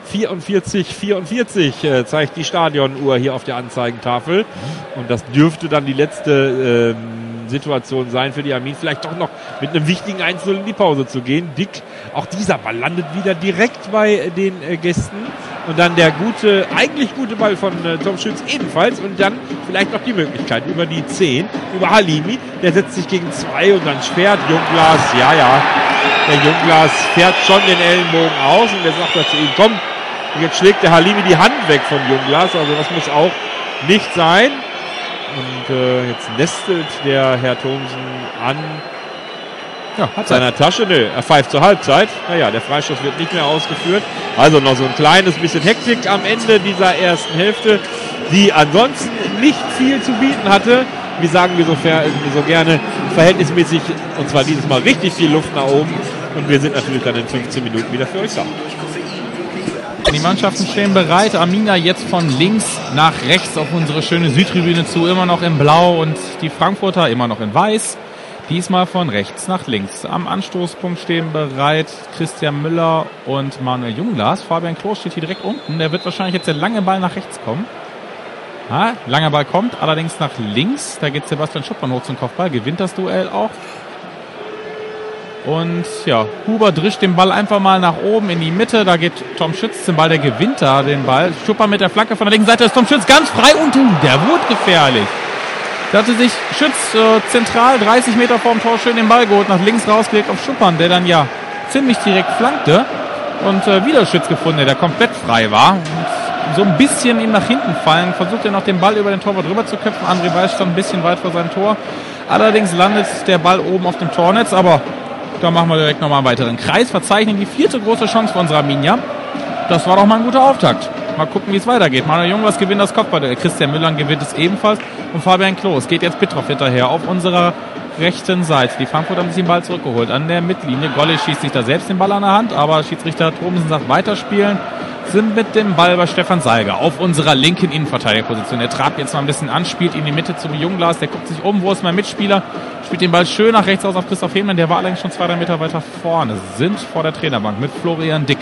44 zeigt die Stadionuhr hier auf der Anzeigentafel. Und das dürfte dann die letzte Situation sein für die Armin, vielleicht doch noch mit einem wichtigen 1-0 in die Pause zu gehen. Dick, auch dieser Ball landet wieder direkt bei den Gästen. Und dann der eigentlich gute Ball von Tom Schütz ebenfalls. Und dann vielleicht noch die Möglichkeit über die 10, über Halimi. Der setzt sich gegen 2 und dann sperrt Jungglas. Ja. Der Jungglas fährt schon den Ellenbogen aus und der sagt dazu ihm, komm. Und jetzt schlägt der Halimi die Hand weg von Jungglas. Also das muss auch nicht sein. Und jetzt nestelt der Herr Thomsen an seiner Tasche. Nö, er pfeift zur Halbzeit. Naja, der Freistoß wird nicht mehr ausgeführt. Also noch so ein kleines bisschen Hektik am Ende dieser ersten Hälfte, die ansonsten nicht viel zu bieten hatte. Wie sagen wir so gerne, verhältnismäßig, und zwar dieses Mal richtig viel Luft nach oben. Und wir sind natürlich dann in 15 Minuten wieder für euch da. Die Mannschaften stehen bereit. Arminia jetzt von links nach rechts auf unsere schöne Südtribüne zu. Immer noch in Blau und die Frankfurter immer noch in Weiß. Diesmal von rechts nach links. Am Anstoßpunkt stehen bereit Christian Müller und Manuel Jungglas. Fabian Klos steht hier direkt unten. Der wird wahrscheinlich jetzt der lange Ball nach rechts kommen. Langer Ball kommt, allerdings nach links. Da geht Sebastian Schuppmann hoch zum Kopfball. Gewinnt das Duell auch. Und ja, Huber drischt den Ball einfach mal nach oben in die Mitte. Da geht Tom Schütz zum Ball, der gewinnt da den Ball. Schuppmann mit der Flanke von der linken Seite ist Tom Schütz ganz frei und der wurde gefährlich. Da hatte sich Schütz zentral 30 Meter vorm Tor schön den Ball geholt, nach links rausgelegt auf Schuppmann, der dann ja ziemlich direkt flankte. Und wieder Schütz gefunden, der komplett frei war. Und so ein bisschen ihm nach hinten fallen, versucht er noch den Ball über den Torwart rüber zu köpfen. André Weiß stand ein bisschen weit vor seinem Tor. Allerdings landet der Ball oben auf dem Tornetz, aber da machen wir direkt nochmal einen weiteren Kreis, verzeichnen die 4. große Chance für unsere Arminia. Das war doch mal ein guter Auftakt. Mal gucken, wie es weitergeht. Manuel Jungglas gewinnt das Kopfball, Christian Müller gewinnt es ebenfalls und Fabian Klos geht jetzt Bittroff hinterher auf unserer rechten Seite. Die Frankfurter haben sich den Ball zurückgeholt an der Mittellinie. Golle schießt sich da selbst den Ball an der Hand, aber Schiedsrichter Thomsen sagt weiterspielen. Sind mit dem Ball bei Stefan Seiger auf unserer linken Innenverteidigerposition. Er trabt jetzt mal ein bisschen an, spielt in die Mitte zum Jungglas. Der guckt sich um, wo ist mein Mitspieler? Spielt den Ball schön nach rechts aus auf Christoph Hehmann. Der war allerdings schon 2-3 Meter weiter vorne. Sind vor der Trainerbank mit Florian Dick.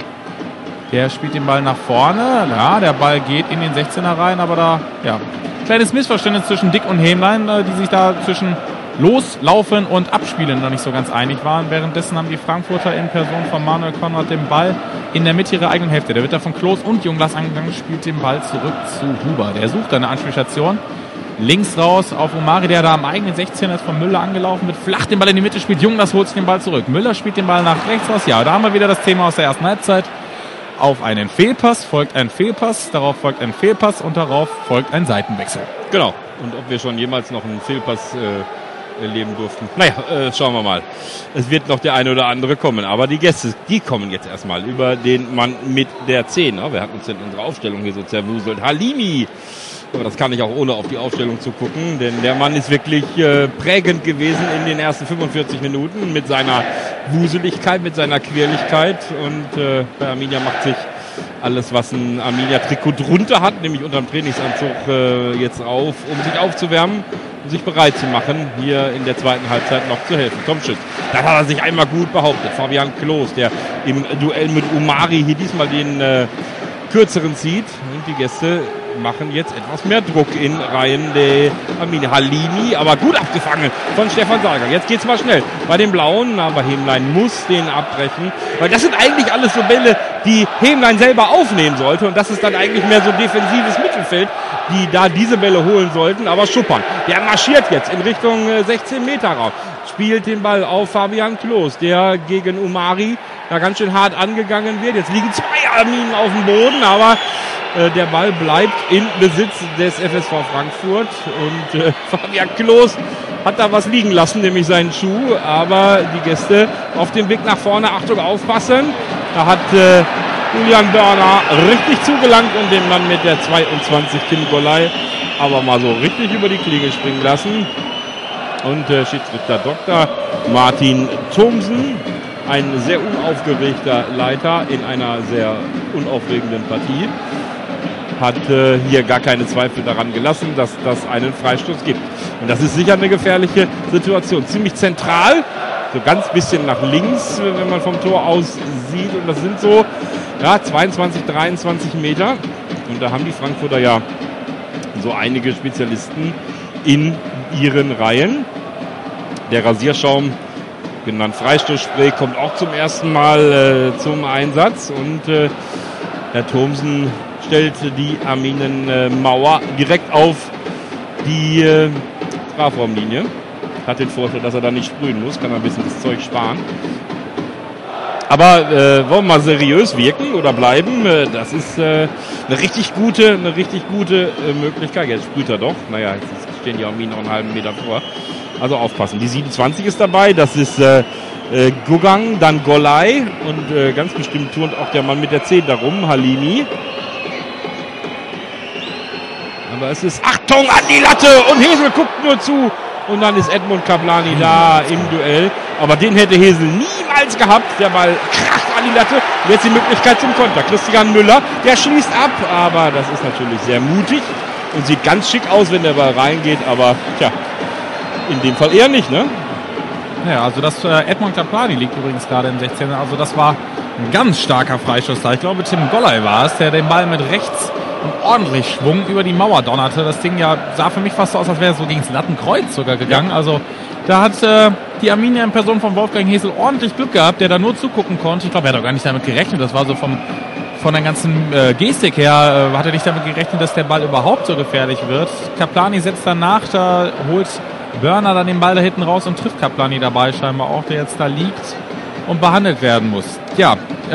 Der spielt den Ball nach vorne. Ja, der Ball geht in den 16er rein, aber da, kleines Missverständnis zwischen Dick und Hehmann, die sich da zwischen Loslaufen und Abspielen noch nicht so ganz einig waren. Währenddessen haben die Frankfurter in Person von Manuel Konrad den Ball in der Mitte ihrer eigenen Hälfte. Der wird da von Klos und Jungglas angegangen, spielt den Ball zurück zu Huber. Der sucht eine Anspielstation. Links raus auf Umari, der da am eigenen 16er ist von Müller angelaufen wird. Flach den Ball in die Mitte, spielt Jungglas, holt sich den Ball zurück. Müller spielt den Ball nach rechts raus. Ja, da haben wir wieder das Thema aus der ersten Halbzeit. Auf einen Fehlpass folgt ein Fehlpass, darauf folgt ein Fehlpass und darauf folgt ein Seitenwechsel. Genau. Und ob wir schon jemals noch einen Fehlpass erleben durften. Schauen wir mal. Es wird noch der eine oder andere kommen. Aber die Gäste, die kommen jetzt erstmal über den Mann mit der 10. Wir hatten uns in unserer Aufstellung hier so zerwuselt. Halimi. Aber das kann ich auch ohne auf die Aufstellung zu gucken, denn der Mann ist wirklich prägend gewesen in den ersten 45 Minuten mit seiner Wuseligkeit, mit seiner Quirligkeit. Und bei Arminia macht sich alles, was ein Arminia-Trikot drunter hat, nämlich unter dem Trainingsanzug jetzt auf, um sich aufzuwärmen und sich bereit zu machen, hier in der zweiten Halbzeit noch zu helfen. Tom Schütz, da hat er sich einmal gut behauptet. Fabian Klos, der im Duell mit Umari hier diesmal den kürzeren zieht. Und die Gäste machen jetzt etwas mehr Druck in Reihen der Arminia. Halimi, aber gut abgefangen von Stefan Seiger. Jetzt geht's mal schnell bei den Blauen, aber Hemlein muss den abbrechen, weil das sind eigentlich alles so Bälle, die Hemlein selber aufnehmen sollte, und das ist dann eigentlich mehr so defensives Mittelfeld, die da diese Bälle holen sollten. Aber Schuppmann, der marschiert jetzt in Richtung 16 Meter Raum, spielt den Ball auf Fabian Klos, der gegen Umari da ganz schön hart angegangen wird. Jetzt liegen 2 Arminen auf dem Boden, aber Der Ball bleibt in Besitz des FSV Frankfurt und Fabian Klos hat da was liegen lassen, nämlich seinen Schuh, aber die Gäste auf dem Weg nach vorne, Achtung, aufpassen, da hat Julian Börner richtig zugelangt und den Mann mit der 22, Tim Golay, aber mal so richtig über die Klinge springen lassen. Und Schiedsrichter Dr. Martin Thomsen, ein sehr unaufgeregter Leiter in einer sehr unaufregenden Partie, hat hier gar keine Zweifel daran gelassen, dass das einen Freistoß gibt. Und das ist sicher eine gefährliche Situation. Ziemlich zentral, so ganz bisschen nach links, wenn man vom Tor aus sieht. Und das sind so 22, 23 Meter. Und da haben die Frankfurter ja so einige Spezialisten in ihren Reihen. Der Rasierschaum, genannt Freistoßspray, kommt auch zum ersten Mal zum Einsatz. Und Herr Thomsen stellt die Arminen-Mauer direkt auf die Strafraumlinie. Hat den Vorteil, dass er da nicht sprühen muss, kann ein bisschen das Zeug sparen. Aber wollen wir mal seriös wirken oder bleiben? Das ist eine richtig gute Möglichkeit. Jetzt sprüht er doch. Naja, jetzt stehen die Arminen noch einen halben Meter vor. Also aufpassen. Die 27 ist dabei. Das ist Gugang, dann Golay und ganz bestimmt turnt auch der Mann mit der 10 darum, Halimi. Aber es ist Achtung an die Latte und Hesel guckt nur zu. Und dann ist Edmund Kaplani da im Duell. Aber den hätte Hesel niemals gehabt. Der Ball kracht an die Latte. Und jetzt die Möglichkeit zum Konter. Christian Müller, der schließt ab. Aber das ist natürlich sehr mutig. Und sieht ganz schick aus, wenn der Ball reingeht. Aber tja, in dem Fall eher nicht, ne? Ja, also das Edmund Kaplani liegt übrigens gerade im 16. Also das war ein ganz starker Freistoß da. Ich glaube, Tim Golay war es, der den Ball mit rechts und ordentlich Schwung über die Mauer donnerte. Das Ding sah für mich fast so aus, als wäre es so gegen das Lattenkreuz sogar gegangen. Ja. Also da hat die Arminia in Person von Wolfgang Hesel ordentlich Glück gehabt, der da nur zugucken konnte. Ich glaube, er hat auch gar nicht damit gerechnet. Das war so von der ganzen Gestik her, hat er nicht damit gerechnet, dass der Ball überhaupt so gefährlich wird. Kaplani setzt danach, da holt Börner dann den Ball da hinten raus und trifft Kaplani dabei scheinbar auch, der jetzt da liegt und behandelt werden muss. Ja,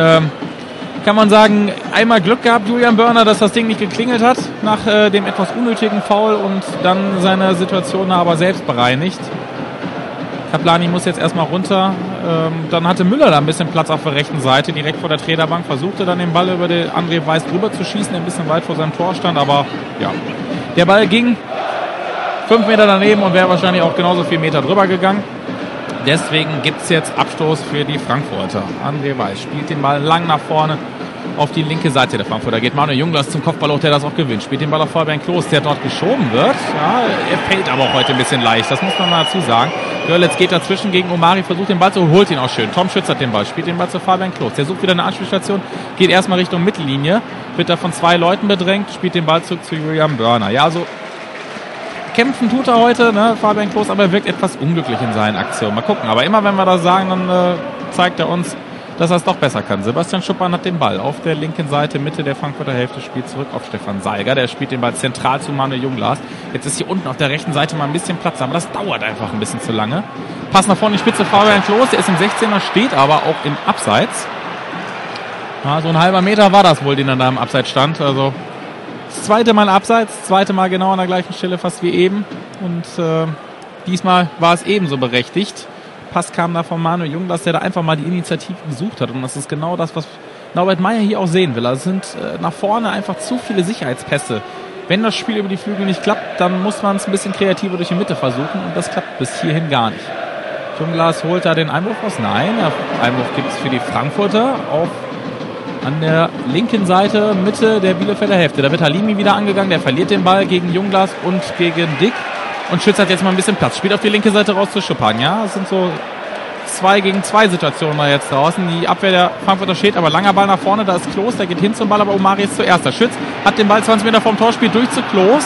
kann man sagen, einmal Glück gehabt, Julian Börner, dass das Ding nicht geklingelt hat nach dem etwas unnötigen Foul und dann seine Situation aber selbst bereinigt. Kaplani muss jetzt erstmal runter. Dann hatte Müller da ein bisschen Platz auf der rechten Seite, direkt vor der Trainerbank, versuchte dann den Ball über den André Weiß drüber zu schießen, der ein bisschen weit vor seinem Tor stand, aber ja, der Ball ging 5 Meter daneben und wäre wahrscheinlich auch genauso 4 Meter drüber gegangen. Deswegen gibt es jetzt Abstoß für die Frankfurter. André Weiß spielt den Ball lang nach vorne auf die linke Seite der Frankfurter. Geht Manuel Junglas zum Kopfball hoch, der das auch gewinnt. Spielt den Ball auf Fabian Klos, der dort geschoben wird. Ja, er fällt aber auch heute ein bisschen leicht, das muss man mal dazu sagen. Görlitz geht dazwischen gegen Omari, versucht den Ball zu holen, holt ihn auch schön. Tom Schütz hat den Ball, spielt den Ball zu Fabian Klos. Der sucht wieder eine Anspielstation, geht erstmal Richtung Mittellinie, wird da von 2 Leuten bedrängt, spielt den Ball zurück zu Julian Börner. Ja, also kämpfen tut er heute, ne, Fabian Klos, aber er wirkt etwas unglücklich in seinen Aktionen. Mal gucken, aber immer wenn wir das sagen, dann zeigt er uns, dass er es doch besser kann. Sebastian Schuppan hat den Ball auf der linken Seite, Mitte der Frankfurter Hälfte, spielt zurück auf Stefan Seiger. Der spielt den Ball zentral zu Manuel Junglas. Jetzt ist hier unten auf der rechten Seite mal ein bisschen Platz, aber das dauert einfach ein bisschen zu lange. Pass nach vorne in die Spitze, Fabian Klos, der ist im 16er, steht aber auch im Abseits. Ja, so ein halber Meter war das wohl, den er da im Abseits stand. Also das zweite Mal Abseits, zweite Mal genau an der gleichen Stelle fast wie eben. Und diesmal war es ebenso berechtigt. Pass kam da von Manuel Junglas, der da einfach mal die Initiative gesucht hat. Und das ist genau das, was Norbert Meyer hier auch sehen will. Also es sind nach vorne einfach zu viele Sicherheitspässe. Wenn das Spiel über die Flügel nicht klappt, dann muss man es ein bisschen kreativer durch die Mitte versuchen. Und das klappt bis hierhin gar nicht. Junglas holt da den Einwurf raus. Nein, der Einwurf gibt es für die Frankfurter auf an der linken Seite, Mitte der Bielefelder Hälfte. Da wird Halimi wieder angegangen, der verliert den Ball gegen Junglas und gegen Dick. Und Schütz hat jetzt mal ein bisschen Platz. Spielt auf die linke Seite raus zu Schuppan. Ja, es sind so 2 gegen 2 Situationen mal jetzt draußen. Die Abwehr der Frankfurter steht, aber langer Ball nach vorne. Da ist Klos, der geht hin zum Ball, aber Omari ist zuerst. Der Schütz hat den Ball 20 Meter vom Tor, spielt durch zu Klos.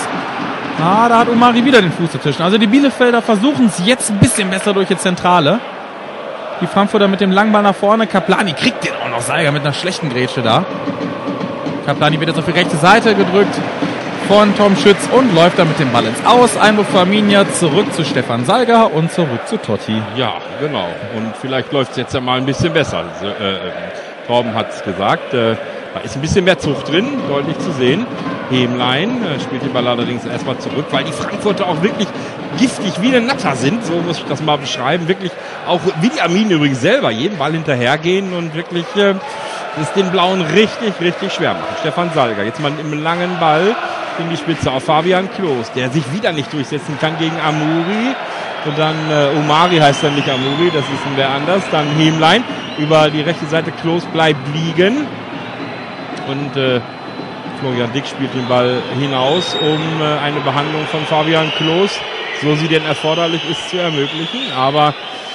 Da hat Omari wieder den Fuß dazwischen. Also die Bielefelder versuchen es jetzt ein bisschen besser durch die Zentrale. Die Frankfurter mit dem langen Ball nach vorne. Kaplani kriegt den auch noch, Seiger mit einer schlechten Grätsche da. Kaplani wird jetzt auf die rechte Seite gedrückt von Tom Schütz und läuft dann mit dem Ball ins Aus. Einwurf für Arminia, zurück zu Stefan Seiger und zurück zu Totti. Ja, genau. Und vielleicht läuft es jetzt ja mal ein bisschen besser. Torben hat es gesagt. Da ist ein bisschen mehr Zucht drin, deutlich zu sehen. Hemlein spielt den Ball allerdings erstmal zurück, weil die Frankfurter auch wirklich giftig wie eine Natter sind, so muss ich das mal beschreiben. Wirklich auch wie die Arminen übrigens selber, jeden Ball hinterhergehen und wirklich es den Blauen richtig, richtig schwer machen. Stefan Salga, jetzt mal im langen Ball in die Spitze auf Fabian Klos, der sich wieder nicht durchsetzen kann gegen Amuri. Und dann Omari heißt dann nicht Amuri, das ist wer anders. Dann Hemlein über die rechte Seite, Klos bleibt liegen. Und Florian Dick spielt den Ball hinaus, um eine Behandlung von Fabian Klos, so sie denn erforderlich ist, zu ermöglichen. Aber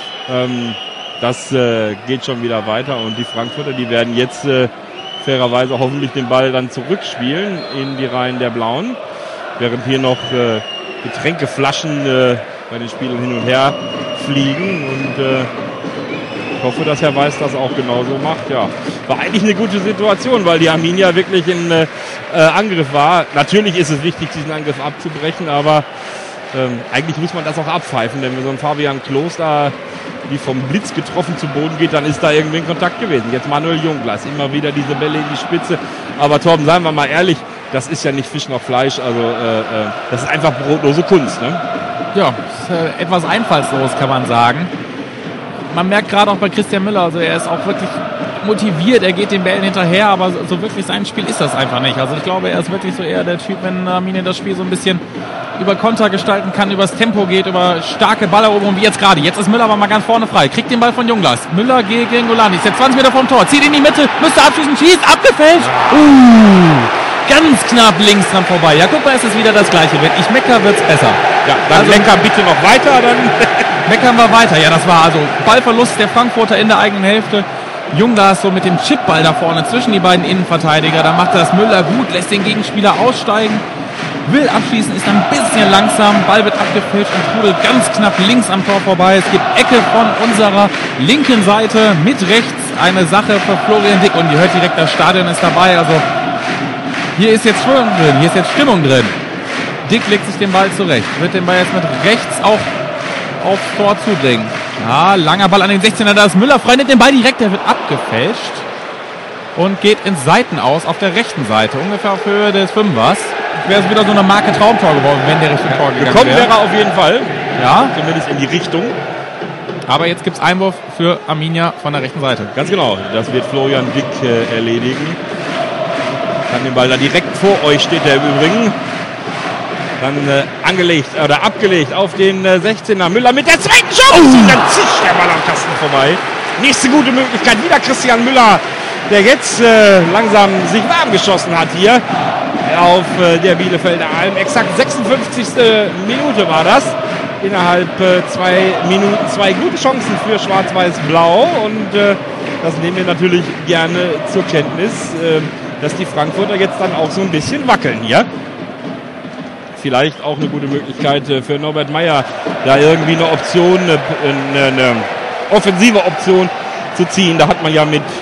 das geht schon wieder weiter und die Frankfurter, die werden jetzt fairerweise hoffentlich den Ball dann zurückspielen in die Reihen der Blauen, während hier noch Getränkeflaschen bei den Spielern hin und her fliegen und ich hoffe, dass Herr Weiß das auch genauso macht. Ja, war eigentlich eine gute Situation, weil die Arminia wirklich in Angriff war. Natürlich ist es wichtig, diesen Angriff abzubrechen, aber eigentlich muss man das auch abpfeifen, denn wenn so ein Fabian Klos da wie vom Blitz getroffen zu Boden geht, dann ist da irgendwie ein Kontakt gewesen. Jetzt Manuel Jungglas, immer wieder diese Bälle in die Spitze. Aber Torben, seien wir mal ehrlich, das ist ja nicht Fisch noch Fleisch, also das ist einfach brotlose Kunst. Ne? Ja, ist, etwas einfallslos, kann man sagen. Man merkt gerade auch bei Christian Müller, also er ist auch wirklich motiviert, er geht den Bällen hinterher, aber so wirklich sein Spiel ist das einfach nicht. Also ich glaube, er ist wirklich so eher der Typ, wenn Arminia das Spiel so ein bisschen über Konter gestalten kann, übers Tempo geht, über starke Balleroberung, wie jetzt gerade. Jetzt ist Müller aber mal ganz vorne frei, kriegt den Ball von Jungglas. Müller gegen Golani, ist jetzt 20 Meter vom Tor, zieht in die Mitte, müsste abschießen, schießt, abgefälscht. Ganz knapp links dran vorbei. Ja, guck mal, es ist wieder das Gleiche. Wenn ich mecker, wird's besser. Ja, dann also, meckern bitte noch weiter, dann meckern wir weiter. Ja, das war also Ballverlust der Frankfurter in der eigenen Hälfte. Jungglas so mit dem Chipball da vorne zwischen die beiden Innenverteidiger. Da macht das Müller gut, lässt den Gegenspieler aussteigen, will abschließen, ist ein bisschen langsam. Ball wird abgefälscht und trudelt ganz knapp links am Tor vorbei. Es gibt Ecke von unserer linken Seite mit rechts. Eine Sache für Florian Dick und ihr hört direkt, das Stadion ist dabei. Also hier ist jetzt Stimmung drin, hier ist jetzt Stimmung drin. Dick legt sich den Ball zurecht, wird den Ball jetzt mit rechts auch aufs Tor zubringen. Ja, langer Ball an den 16er, da ist Müller frei, nimmt den Ball direkt, der wird abgefälscht und geht ins Seitenaus auf der rechten Seite, ungefähr auf Höhe des Fünfers. Wäre es wieder so eine Marke Traumtor geworden, wenn der Richtung Tor gegangen wäre. Wäre auf jeden Fall, ja, zumindest in die Richtung. Aber jetzt gibt es Einwurf für Arminia von der rechten Seite. Ganz genau, das wird Florian Dick erledigen. Kann den Ball da direkt vor euch, steht der im Übrigen. Dann angelegt oder abgelegt auf den 16er Müller mit der zweiten Chance. Und dann zischt der Ball am Kasten vorbei. Nächste gute Möglichkeit, wieder Christian Müller, der jetzt langsam sich warm geschossen hat hier auf der Bielefelder Alm. Exakt 56. Minute war das. Innerhalb 2 Minuten 2 gute Chancen für Schwarz-Weiß-Blau. Und das nehmen wir natürlich gerne zur Kenntnis, dass die Frankfurter jetzt dann auch so ein bisschen wackeln hier. Vielleicht auch eine gute Möglichkeit für Norbert Meyer, da irgendwie eine Option, eine offensive Option zu ziehen. Da hat man ja mit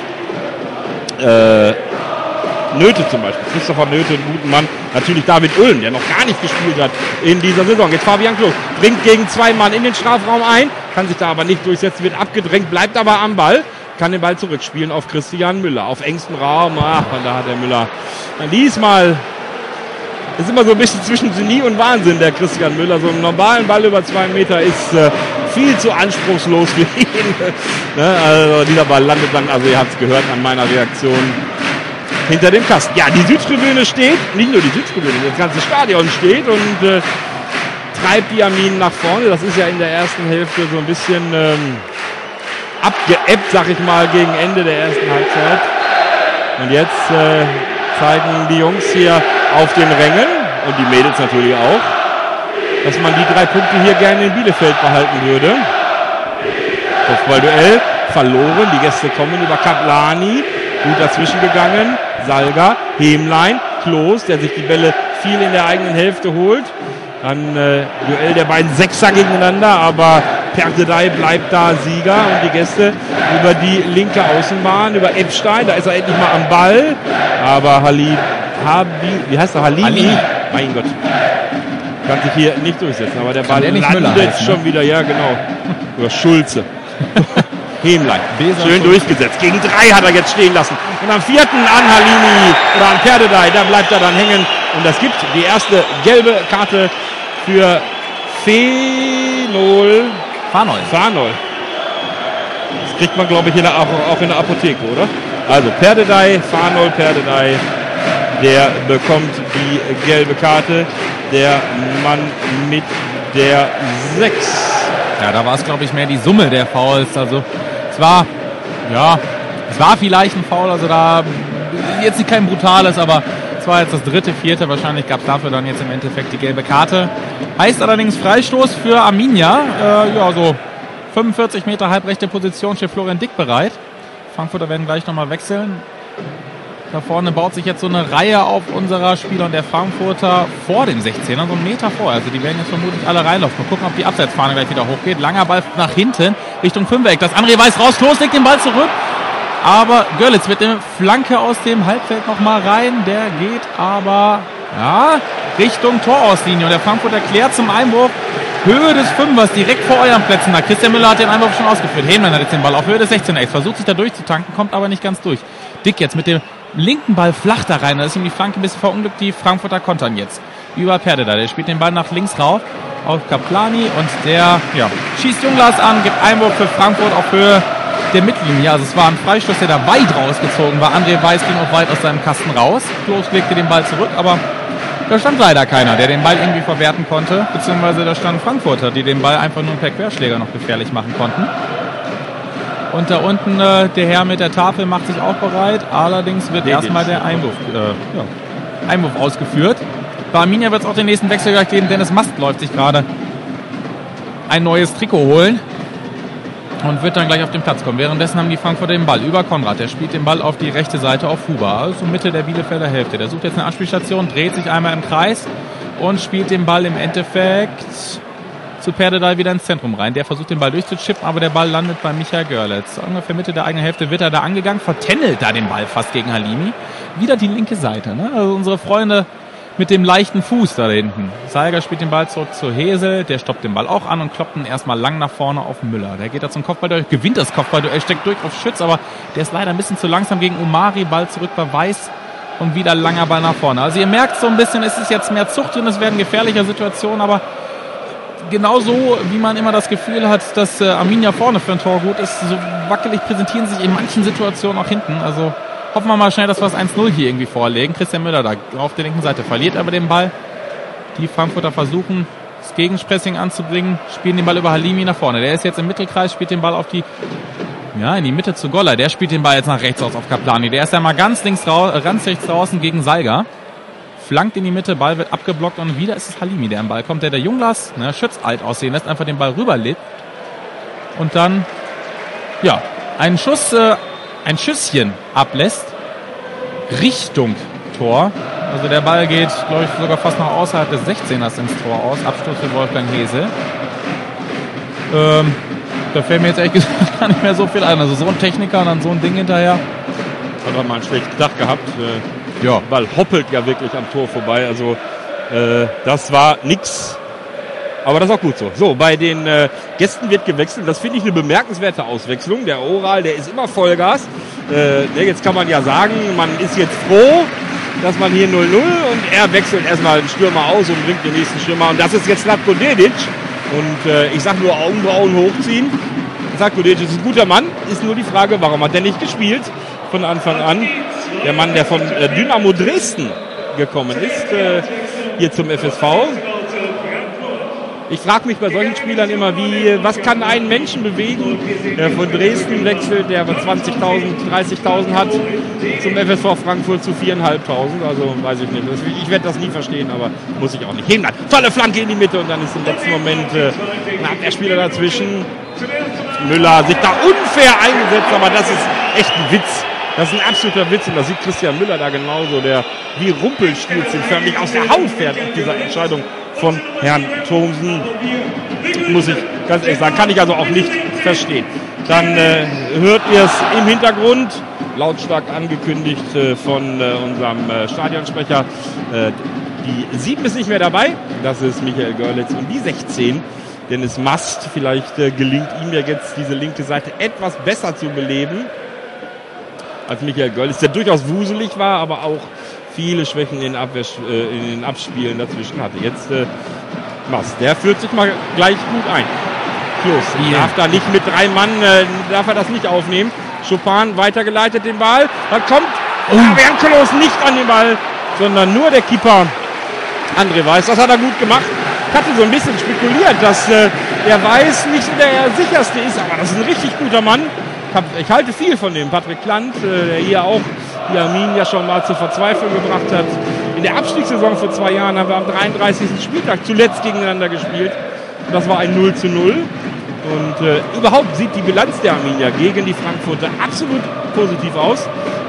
Nöte zum Beispiel, Christopher Nöte, einen guten Mann. Natürlich David Ulm, der noch gar nicht gespielt hat in dieser Saison. Jetzt Fabian Klos bringt gegen 2 Mann in den Strafraum ein, kann sich da aber nicht durchsetzen, wird abgedrängt, bleibt aber am Ball, kann den Ball zurückspielen auf Christian Müller, auf engstem Raum. Ach, und da hat der Müller diesmal, ist immer so ein bisschen zwischen Genie und Wahnsinn, der Christian Müller. So einen normalen Ball über 2 Meter ist viel zu anspruchslos für ihn. Ne? Also dieser Ball landet dann, also ihr habt es gehört an meiner Reaktion, hinter dem Kasten. Ja, die Südtribüne steht, nicht nur die Südtribüne, das ganze Stadion steht und treibt die Arminen nach vorne. Das ist ja in der ersten Hälfte so ein bisschen abgeebbt, sag ich mal, gegen Ende der ersten Halbzeit. Und jetzt zeigen die Jungs hier auf den Rängen und die Mädels natürlich auch, dass man die 3 Punkte hier gerne in Bielefeld behalten würde. Kopfballduell verloren, die Gäste kommen über Kaplani, gut dazwischen gegangen, Salga, Hemlein, Klos, der sich die Bälle viel in der eigenen Hälfte holt. Dann Duell der beiden Sechser gegeneinander, aber Perdedei bleibt da Sieger und die Gäste über die linke Außenbahn, über Epstein, da ist er endlich mal am Ball, aber Halimi, mein Gott, kann sich hier nicht durchsetzen, aber der Ball landet schon wieder, ja genau, oder Schulze. Hemlein. Beser Schön durchgesetzt. Gegen 3 hat er jetzt stehen lassen. Und am 4. an Halimi oder an Perdedei, da bleibt er dann hängen. Und das gibt die erste gelbe Karte für Farnol. Das kriegt man, glaube ich, auch in der Apotheke, oder? Also Perdedei, Farnol, Perdedei, der bekommt die gelbe Karte. Der Mann mit der 6. Ja, da war es, glaube ich, mehr die Summe der Fouls. Also es war vielleicht ein Foul, also da jetzt nicht kein brutales, aber es war jetzt das 3., 4. Wahrscheinlich gab es dafür dann jetzt im Endeffekt die gelbe Karte. Heißt allerdings Freistoß für Arminia. So 45 Meter halbrechte Position steht Florian Dick bereit. Frankfurter werden gleich nochmal wechseln. Da vorne baut sich jetzt so eine Reihe auf unserer Spieler und der Frankfurter vor dem 16er, so einen Meter vor. Also die werden jetzt vermutlich alle reinlaufen. Mal gucken, ob die Abseitsfahne gleich wieder hochgeht. Langer Ball nach hinten, Richtung Fünfeck. Das André Weiß raus, Klos legt den Ball zurück. Aber Görlitz mit der Flanke aus dem Halbfeld nochmal rein. Der geht aber Richtung Torauslinie. Und der Frankfurter klärt zum Einwurf. Höhe des Fünfers, direkt vor euren Plätzen. Da Christian Müller hat den Einwurf schon ausgeführt. Hemlein hat jetzt den Ball auf Höhe des 16er. Versucht sich da durchzutanken, kommt aber nicht ganz durch. Dick jetzt mit dem linken Ball flach da rein. Da ist ihm die Flanke ein bisschen verunglückt. Die Frankfurter kontern jetzt über Perdedei. Der spielt den Ball nach links rauf auf Kaplani und der schießt Junglas an, gibt Einwurf für Frankfurt auf Höhe der Mittellinie. Also es war ein Freistoß, der da weit rausgezogen war. André Weiß ging auch weit aus seinem Kasten raus. Klos legte den Ball zurück, aber da stand leider keiner, der den Ball irgendwie verwerten konnte. Beziehungsweise da standen Frankfurter, die den Ball einfach nur per Querschläger noch gefährlich machen konnten. Und da unten der Herr mit der Tafel macht sich auch bereit. Allerdings wird erstmal der Einwurf ausgeführt. Bei Arminia wird es auch den nächsten Wechsel gleich geben. Dennis Mast läuft sich gerade ein neues Trikot holen und wird dann gleich auf den Platz kommen. Währenddessen haben die Frankfurter den Ball über Konrad. Der spielt den Ball auf die rechte Seite auf Huber, also Mitte der Bielefelder Hälfte. Der sucht jetzt eine Anspielstation, dreht sich einmal im Kreis und spielt den Ball im Endeffekt zu Perdedei wieder ins Zentrum rein. Der versucht den Ball durchzuchippen, aber der Ball landet bei Michael Görlitz. Ungefähr Mitte der eigenen Hälfte wird er da angegangen, vertändelt da den Ball fast gegen Halimi. Wieder die linke Seite, ne? Also unsere Freunde mit dem leichten Fuß da hinten. Seiger spielt den Ball zurück zu Hesel, der stoppt den Ball auch an und kloppt ihn erstmal lang nach vorne auf Müller. Der geht da zum Kopfball, gewinnt das Kopfball, steckt durch auf Schütz, aber der ist leider ein bisschen zu langsam gegen Omari. Ball zurück bei Weiß und wieder langer Ball nach vorne. Also ihr merkt so ein bisschen, es ist jetzt mehr Zucht drin, es werden gefährliche Situationen, aber genauso wie man immer das Gefühl hat, dass Arminia vorne für ein Tor gut ist, so wackelig präsentieren sich in manchen Situationen auch hinten. Also hoffen wir mal schnell, dass wir das 1-0 hier irgendwie vorlegen. Christian Müller da auf der linken Seite verliert aber den Ball. Die Frankfurter versuchen, das Gegenpressing anzubringen, spielen den Ball über Halimi nach vorne. Der ist jetzt im Mittelkreis, spielt den Ball in die Mitte zu Goller. Der spielt den Ball jetzt nach rechts aus auf Kaplani. Der ist ja mal ganz rechts draußen gegen Seiger. Flankt in die Mitte, Ball wird abgeblockt und wieder ist es Halimi, der am Ball kommt, der Junglas Schütz alt aussehen lässt, einfach den Ball rüberlebt und dann ein Schüsschen ablässt Richtung Tor. Also der Ball geht, glaube ich, sogar fast noch außerhalb des 16ers ins Tor aus. Abstoß für Wolfgang Hesel. Da fällt mir jetzt ehrlich gesagt gar nicht mehr so viel ein. Also so ein Techniker und dann so ein Ding hinterher. Hat er mal einen schlechten Tag gehabt. Ball hoppelt ja wirklich am Tor vorbei. Also das war nix. Aber das ist auch gut so. So, bei den Gästen wird gewechselt. Das finde ich eine bemerkenswerte Auswechslung. Der Oral, der ist immer Vollgas. Jetzt kann man ja sagen, man ist jetzt froh, dass man hier 0-0 und er wechselt erstmal den Stürmer aus und bringt den nächsten Stürmer. Und das ist jetzt Zlatko Dedic. Und ich sage nur Augenbrauen hochziehen. Zlatko Dedic ist ein guter Mann. Ist nur die Frage, warum hat er nicht gespielt von Anfang an? Der Mann, der von Dynamo Dresden gekommen ist, hier zum FSV. Ich frage mich bei solchen Spielern immer, was kann einen Menschen bewegen, der von Dresden wechselt, der 20.000, 30.000 hat, zum FSV Frankfurt zu 4.500. Also weiß ich nicht. Ich werde das nie verstehen, aber muss ich auch nicht. Hemlein, tolle Flanke in die Mitte und dann ist im letzten Moment der Spieler dazwischen. Müller sich da unfair eingesetzt, aber das ist echt ein Witz. Das ist ein absoluter Witz und das sieht Christian Müller da genauso, der wie Rumpelstilzchen förmlich aus der Haut fährt auf dieser Entscheidung von Herrn Thomsen. Muss ich ganz ehrlich sagen, kann ich also auch nicht verstehen. Dann hört ihr es im Hintergrund, lautstark angekündigt von unserem Stadionsprecher. Die 7 ist nicht mehr dabei, das ist Michael Görlitz und die 16 Dennis Mast. Vielleicht gelingt ihm ja jetzt diese linke Seite etwas besser zu beleben als Michael Görlitz, der durchaus wuselig war, aber auch viele Schwächen in den Abspielen dazwischen hatte. Jetzt Mast, der führt sich mal gleich gut ein. Klos darf da nicht mit 3 Mann, darf er das nicht aufnehmen. Chopin weitergeleitet den Ball. Da kommt Fabian Klos nicht an den Ball, sondern nur der Keeper André Weiß. Das hat er gut gemacht. Ich hatte so ein bisschen spekuliert, dass der Weiß nicht so der sicherste ist, aber das ist ein richtig guter Mann. Ich halte viel von dem Patrick Klant, der hier auch die Arminia schon mal zur Verzweiflung gebracht hat. In der Abstiegssaison vor 2 Jahren haben wir am 33. Spieltag zuletzt gegeneinander gespielt. Das war ein 0:0. Und überhaupt sieht die Bilanz der Arminia gegen die Frankfurter absolut positiv aus.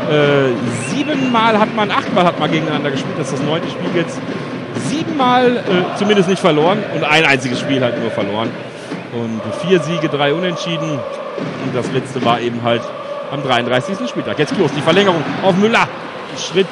8 Mal hat man gegeneinander gespielt. Das ist das 9. Spiel jetzt. 7 Mal zumindest nicht verloren und ein einziges Spiel halt nur verloren. Und 4 Siege, 3 Unentschieden. Und das letzte war eben halt am 33. Spieltag. Jetzt Klos, die Verlängerung auf Müller. Schritt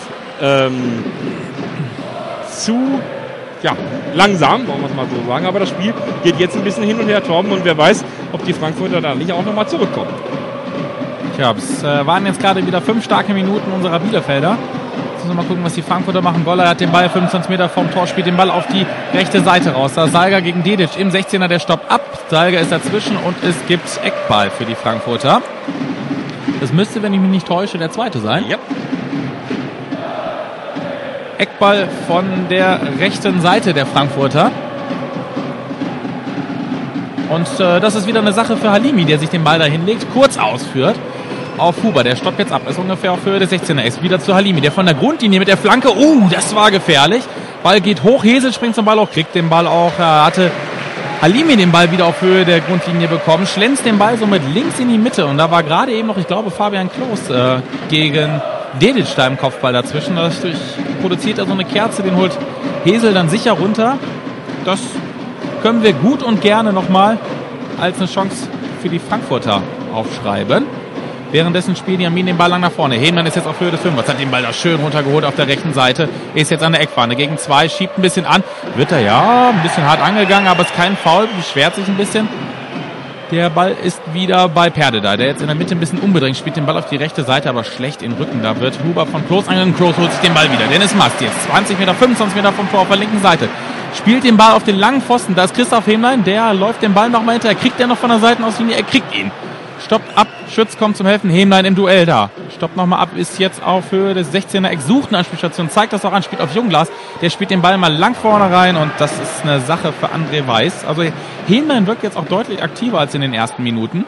zu langsam, wollen wir es mal so sagen. Aber das Spiel geht jetzt ein bisschen hin und her, Torben. Und wer weiß, ob die Frankfurter da nicht auch nochmal zurückkommen. Tja, es waren jetzt gerade wieder 5 starke Minuten unserer Bielefelder. Jetzt müssen wir mal gucken, was die Frankfurter machen. Goller hat den Ball 25 Meter vom Tor, spielt den Ball auf die rechte Seite raus. Da Salga gegen Dedic im 16er, der stoppt ab. Salga ist dazwischen und es gibt Eckball für die Frankfurter. Das müsste, wenn ich mich nicht täusche, der zweite sein. Ja. Eckball von der rechten Seite der Frankfurter. Und das ist wieder eine Sache für Halimi, der sich den Ball da hinlegt, kurz ausführt auf Huber. Der stoppt jetzt ab, ist ungefähr auf Höhe des 16er. Ist wieder zu Halimi, der von der Grundlinie mit der Flanke, das war gefährlich. Ball geht hoch, Hesel springt zum Ball hoch, kriegt den Ball auch, hatte Halimi den Ball wieder auf Höhe der Grundlinie bekommen, schlänzt den Ball somit links in die Mitte und da war gerade eben noch, ich glaube, Fabian Klos gegen Dedic da im Kopfball dazwischen. Dadurch produziert er so eine Kerze, den holt Hesel dann sicher runter. Das können wir gut und gerne nochmal als eine Chance für die Frankfurter aufschreiben. Währenddessen spielen die Arminen den Ball lang nach vorne. Hehmann ist jetzt auf Höhe des 5ers, hat den Ball da schön runtergeholt auf der rechten Seite. Ist jetzt an der Eckfahne gegen 2, schiebt ein bisschen an. Wird er ein bisschen hart angegangen, aber es ist kein Foul, beschwert sich ein bisschen. Der Ball ist wieder bei Perdeda, der jetzt in der Mitte ein bisschen unbedrängt spielt, den Ball auf die rechte Seite, aber schlecht in den Rücken. Da wird Huber von Klos angegangen. Klos holt sich den Ball wieder. Dennis Mast jetzt 20 Meter, 25 Meter vom Tor auf der linken Seite. Spielt den Ball auf den langen Pfosten. Da ist Christoph Hemlein, der läuft den Ball nochmal hinterher. Kriegt er noch von der Seitenauslinie? Er kriegt ihn. Stoppt ab, Schütz kommt zum Helfen, Hemlein im Duell da. Stoppt nochmal ab, ist jetzt auf Höhe des 16er Eck, sucht eine Anspielstation, zeigt das auch an, spielt auf Jungglas. Der spielt den Ball mal lang vorne rein und das ist eine Sache für André Weiß. Also Hemlein wirkt jetzt auch deutlich aktiver als in den ersten Minuten.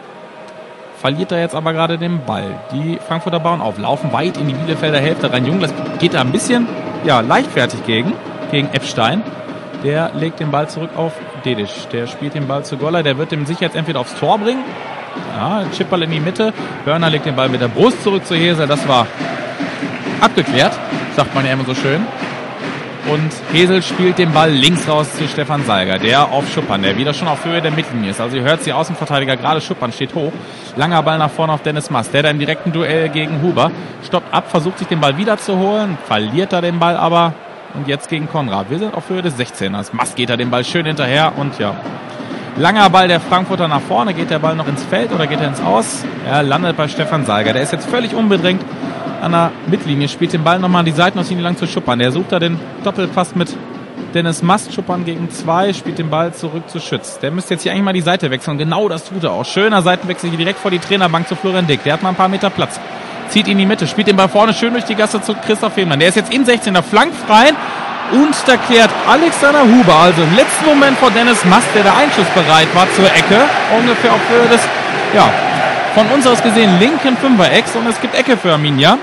Verliert er jetzt aber gerade den Ball. Die Frankfurter bauen auf, laufen weit in die Bielefelder Hälfte rein. Jungglas geht da ein bisschen leichtfertig gegen Epstein. Der legt den Ball zurück auf Dedic. Der spielt den Ball zu Goller. Der wird dem sicher jetzt entweder aufs Tor bringen. Ja, Chipball in die Mitte. Börner legt den Ball mit der Brust zurück zu Hesel. Das war abgeklärt, sagt man ja immer so schön. Und Hesel spielt den Ball links raus zu Stefan Salga. Der auf Schuppan, der wieder schon auf Höhe der Mittellinie ist. Also ihr hört, die Außenverteidiger, gerade Schuppan steht hoch. Langer Ball nach vorne auf Dennis Mast. Der da im direkten Duell gegen Huber. Stoppt ab, versucht sich den Ball wieder zu holen. Verliert er den Ball aber. Und jetzt gegen Konrad. Wir sind auf Höhe des 16ers. Mast geht da den Ball schön hinterher und langer Ball der Frankfurter nach vorne. Geht der Ball noch ins Feld oder geht er ins Aus? Er landet bei Stefan Salga. Der ist jetzt völlig unbedrängt an der Mittellinie. Spielt den Ball nochmal an die Seitenauslinie lang zu Schuppan. Der sucht da den Doppelpass mit Dennis Mast. Schuppan gegen 2. Spielt den Ball zurück zu Schütz. Der müsste jetzt hier eigentlich mal die Seite wechseln. Genau das tut er auch. Schöner Seitenwechsel hier direkt vor die Trainerbank zu Florian Dick. Der hat mal ein paar Meter Platz. Zieht in die Mitte. Spielt den Ball vorne schön durch die Gasse zu Christoph Hemlein. Der ist jetzt in 16er flankt frei. Und da klärt Alexander Huber, also im letzten Moment vor Dennis Mast, der da einschussbereit war zur Ecke, ungefähr auf Höhe des, von uns aus gesehen linken Fünfer-Ecks, und es gibt Ecke für Arminia.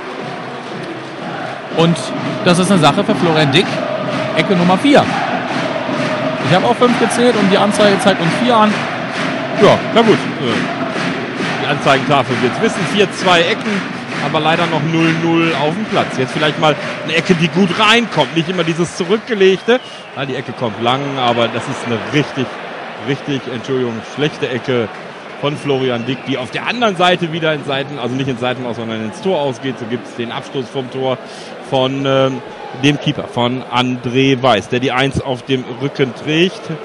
Und das ist eine Sache für Florian Dick, Ecke Nummer 4. Ich habe auch 5 gezählt und die Anzeige zeigt uns 4 an. Ja, na gut. Die Anzeigentafel wird es wissen, 4-2 Ecken. Aber leider noch 0-0 auf dem Platz. Jetzt vielleicht mal eine Ecke, die gut reinkommt. Nicht immer dieses Zurückgelegte. Ja, die Ecke kommt lang, aber das ist eine richtig, schlechte Ecke von Florian Dick, die auf der anderen Seite wieder ins Seiten, also nicht ins Seitenaus, sondern ins Tor ausgeht. So gibt es den Abstoß vom Tor von dem Keeper, von André Weiß, der die 1 auf dem Rücken trägt.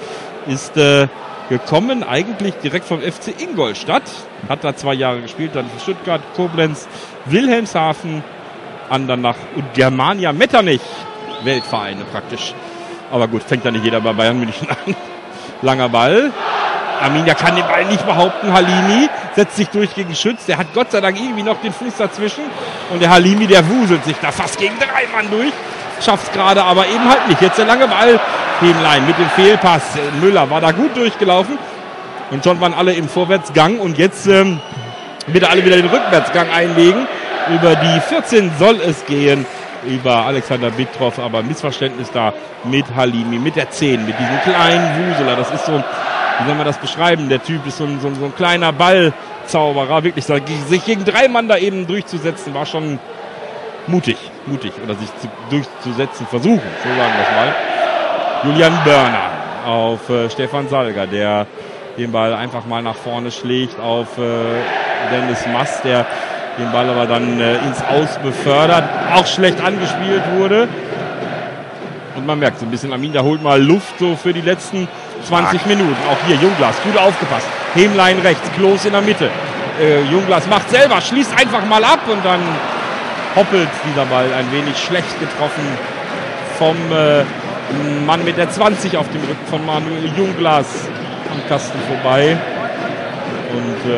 ist gekommen, eigentlich direkt vom FC Ingolstadt. Hat da 2 Jahre gespielt, dann für Stuttgart, Koblenz, Wilhelmshaven, Andernach und Germania Metternich. Weltvereine praktisch. Aber gut, fängt da nicht jeder bei Bayern München an. Langer Ball. Arminia kann den Ball nicht behaupten. Halimi setzt sich durch gegen Schütz. Der hat Gott sei Dank irgendwie noch den Fuß dazwischen. Und der Halimi, der wuselt sich da fast gegen 3 Mann durch. Schafft's gerade, aber eben halt nicht. Jetzt der lange Ball. Hemlein mit dem Fehlpass. Müller war da gut durchgelaufen. Und schon waren alle im Vorwärtsgang. Und jetzt bitte alle wieder den Rückwärtsgang einlegen. Über die 14 soll es gehen. Über Alexander Bittroff, aber Missverständnis da mit Halimi, mit der 10, mit diesem kleinen Wuseler. Das ist so, wie soll man das beschreiben? Der Typ ist so ein kleiner Ballzauberer. Wirklich, sich gegen 3 Mann da eben durchzusetzen, war schon mutig. Oder sich durchzusetzen versuchen, so sagen wir es mal. Julian Börner auf Stefan Salger, der den Ball einfach mal nach vorne schlägt auf Dennis Mast, der den Ball aber dann ins Aus befördert, auch schlecht angespielt wurde. Und man merkt so ein bisschen, Arminia holt mal Luft so für die letzten 20 Minuten. Auch hier Jungglas, gut aufgepasst. Hemlein rechts, Klos in der Mitte. Jungglas macht selber, schließt einfach mal ab und dann hoppelt dieser Ball ein wenig schlecht getroffen vom Mann mit der 20 auf dem Rücken von Manuel Jungglas am Kasten vorbei. Und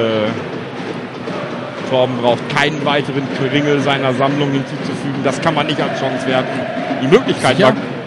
Torben braucht keinen weiteren Kringel seiner Sammlung hinzuzufügen. Das kann man nicht als Chance werten. Die Möglichkeit